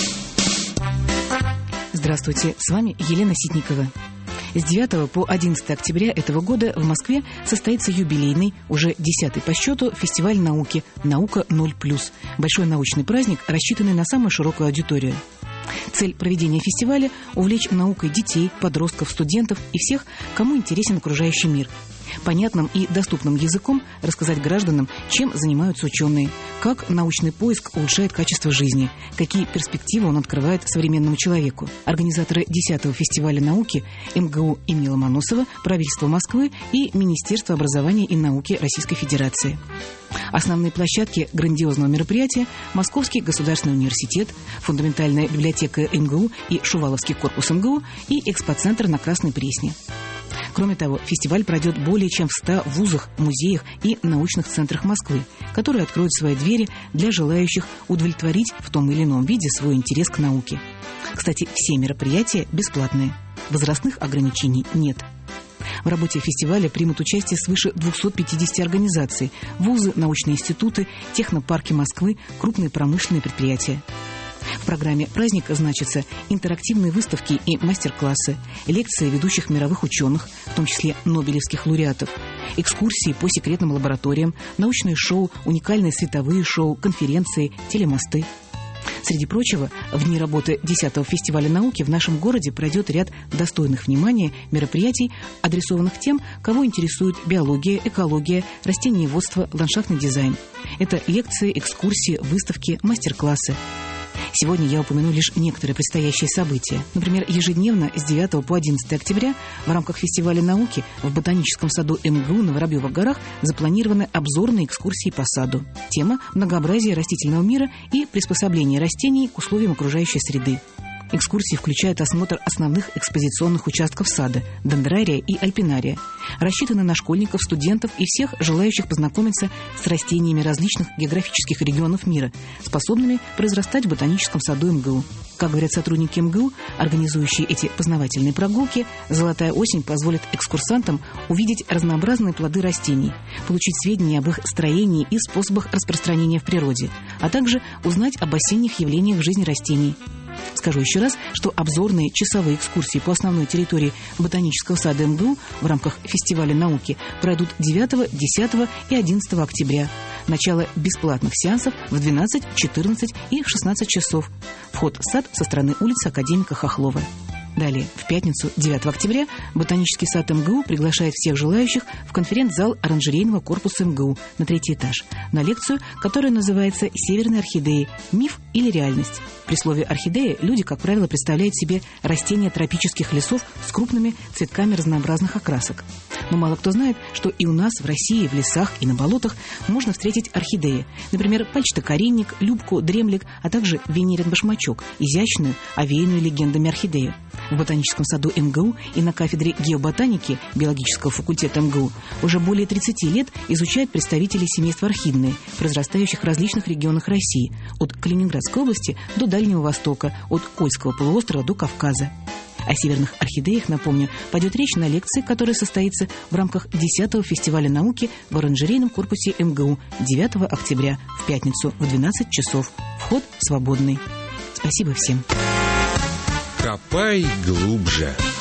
Здравствуйте, с вами Елена Ситникова. С 9 по 11 октября этого года в Москве состоится юбилейный, уже 10-й по счету, фестиваль науки «Наука 0+». Большой научный праздник, рассчитанный на самую широкую аудиторию. Цель проведения фестиваля – увлечь наукой детей, подростков, студентов и всех, кому интересен окружающий мир. Понятным и доступным языком рассказать гражданам, чем занимаются ученые, как научный поиск улучшает качество жизни, какие перспективы он открывает современному человеку. Организаторы 10-го фестиваля науки МГУ имени Ломоносова, правительство Москвы и Министерство образования и науки Российской Федерации. Основные площадки грандиозного мероприятия – Московский государственный университет, фундаментальная библиотека МГУ и Шуваловский корпус МГУ и экспоцентр на Красной Пресне. Кроме того, фестиваль пройдет более чем в 100 вузах, музеях и научных центрах Москвы, которые откроют свои двери для желающих удовлетворить в том или ином виде свой интерес к науке. Кстати, все мероприятия бесплатные. Возрастных ограничений нет. В работе фестиваля примут участие свыше 250 организаций, вузы, научные институты, технопарки Москвы, крупные промышленные предприятия. В программе праздника значатся интерактивные выставки и мастер-классы, лекции ведущих мировых ученых, в том числе нобелевских лауреатов, экскурсии по секретным лабораториям, научные шоу, уникальные световые шоу, конференции, телемосты. Среди прочего, в дни работы 10-го фестиваля науки в нашем городе пройдет ряд достойных внимания мероприятий, адресованных тем, кого интересует биология, экология, растениеводство, ландшафтный дизайн. Это лекции, экскурсии, выставки, мастер-классы. Сегодня я упомяну лишь некоторые предстоящие события. Например, ежедневно с 9 по 11 октября в рамках фестиваля науки в ботаническом саду МГУ на Воробьевых горах запланированы обзорные экскурсии по саду. Тема – многообразие растительного мира и приспособление растений к условиям окружающей среды. Экскурсии включают осмотр основных экспозиционных участков сада, дендрария и альпинария. Рассчитаны на школьников, студентов и всех желающих познакомиться с растениями различных географических регионов мира, способными произрастать в ботаническом саду МГУ. Как говорят сотрудники МГУ, организующие эти познавательные прогулки, «Золотая осень» позволит экскурсантам увидеть разнообразные плоды растений, получить сведения об их строении и способах распространения в природе, а также узнать об осенних явлениях в жизни растений. Скажу еще раз, что обзорные часовые экскурсии по основной территории ботанического сада МГУ в рамках фестиваля науки пройдут 9, 10 и 11 октября. Начало бесплатных сеансов в 12, 14 и в 16 часов. Вход в сад со стороны улицы Академика Хохлова. Далее, в пятницу, 9 октября, ботанический сад МГУ приглашает всех желающих в конференц-зал оранжерейного корпуса МГУ на 3-й этаж на лекцию, которая называется «Северные орхидеи. Миф или реальность?». При слове «орхидея» люди, как правило, представляют себе растения тропических лесов с крупными цветками разнообразных окрасок. Но мало кто знает, что и у нас, в России, в лесах и на болотах можно встретить орхидеи. Например, пальчатокоренник, любку, дремлик, а также венерин башмачок, изящную, овеянную легендами орхидею. В ботаническом саду МГУ и на кафедре геоботаники биологического факультета МГУ уже более 30 лет изучают представители семейства орхидные, произрастающих в различных регионах России, от Калининградской области до Дальнего Востока, от Кольского полуострова до Кавказа. О северных орхидеях, напомню, пойдет речь на лекции, которая состоится в рамках 10-го фестиваля науки в оранжерейном корпусе МГУ 9 октября в пятницу в 12 часов. Вход свободный. Спасибо всем. Копай глубже.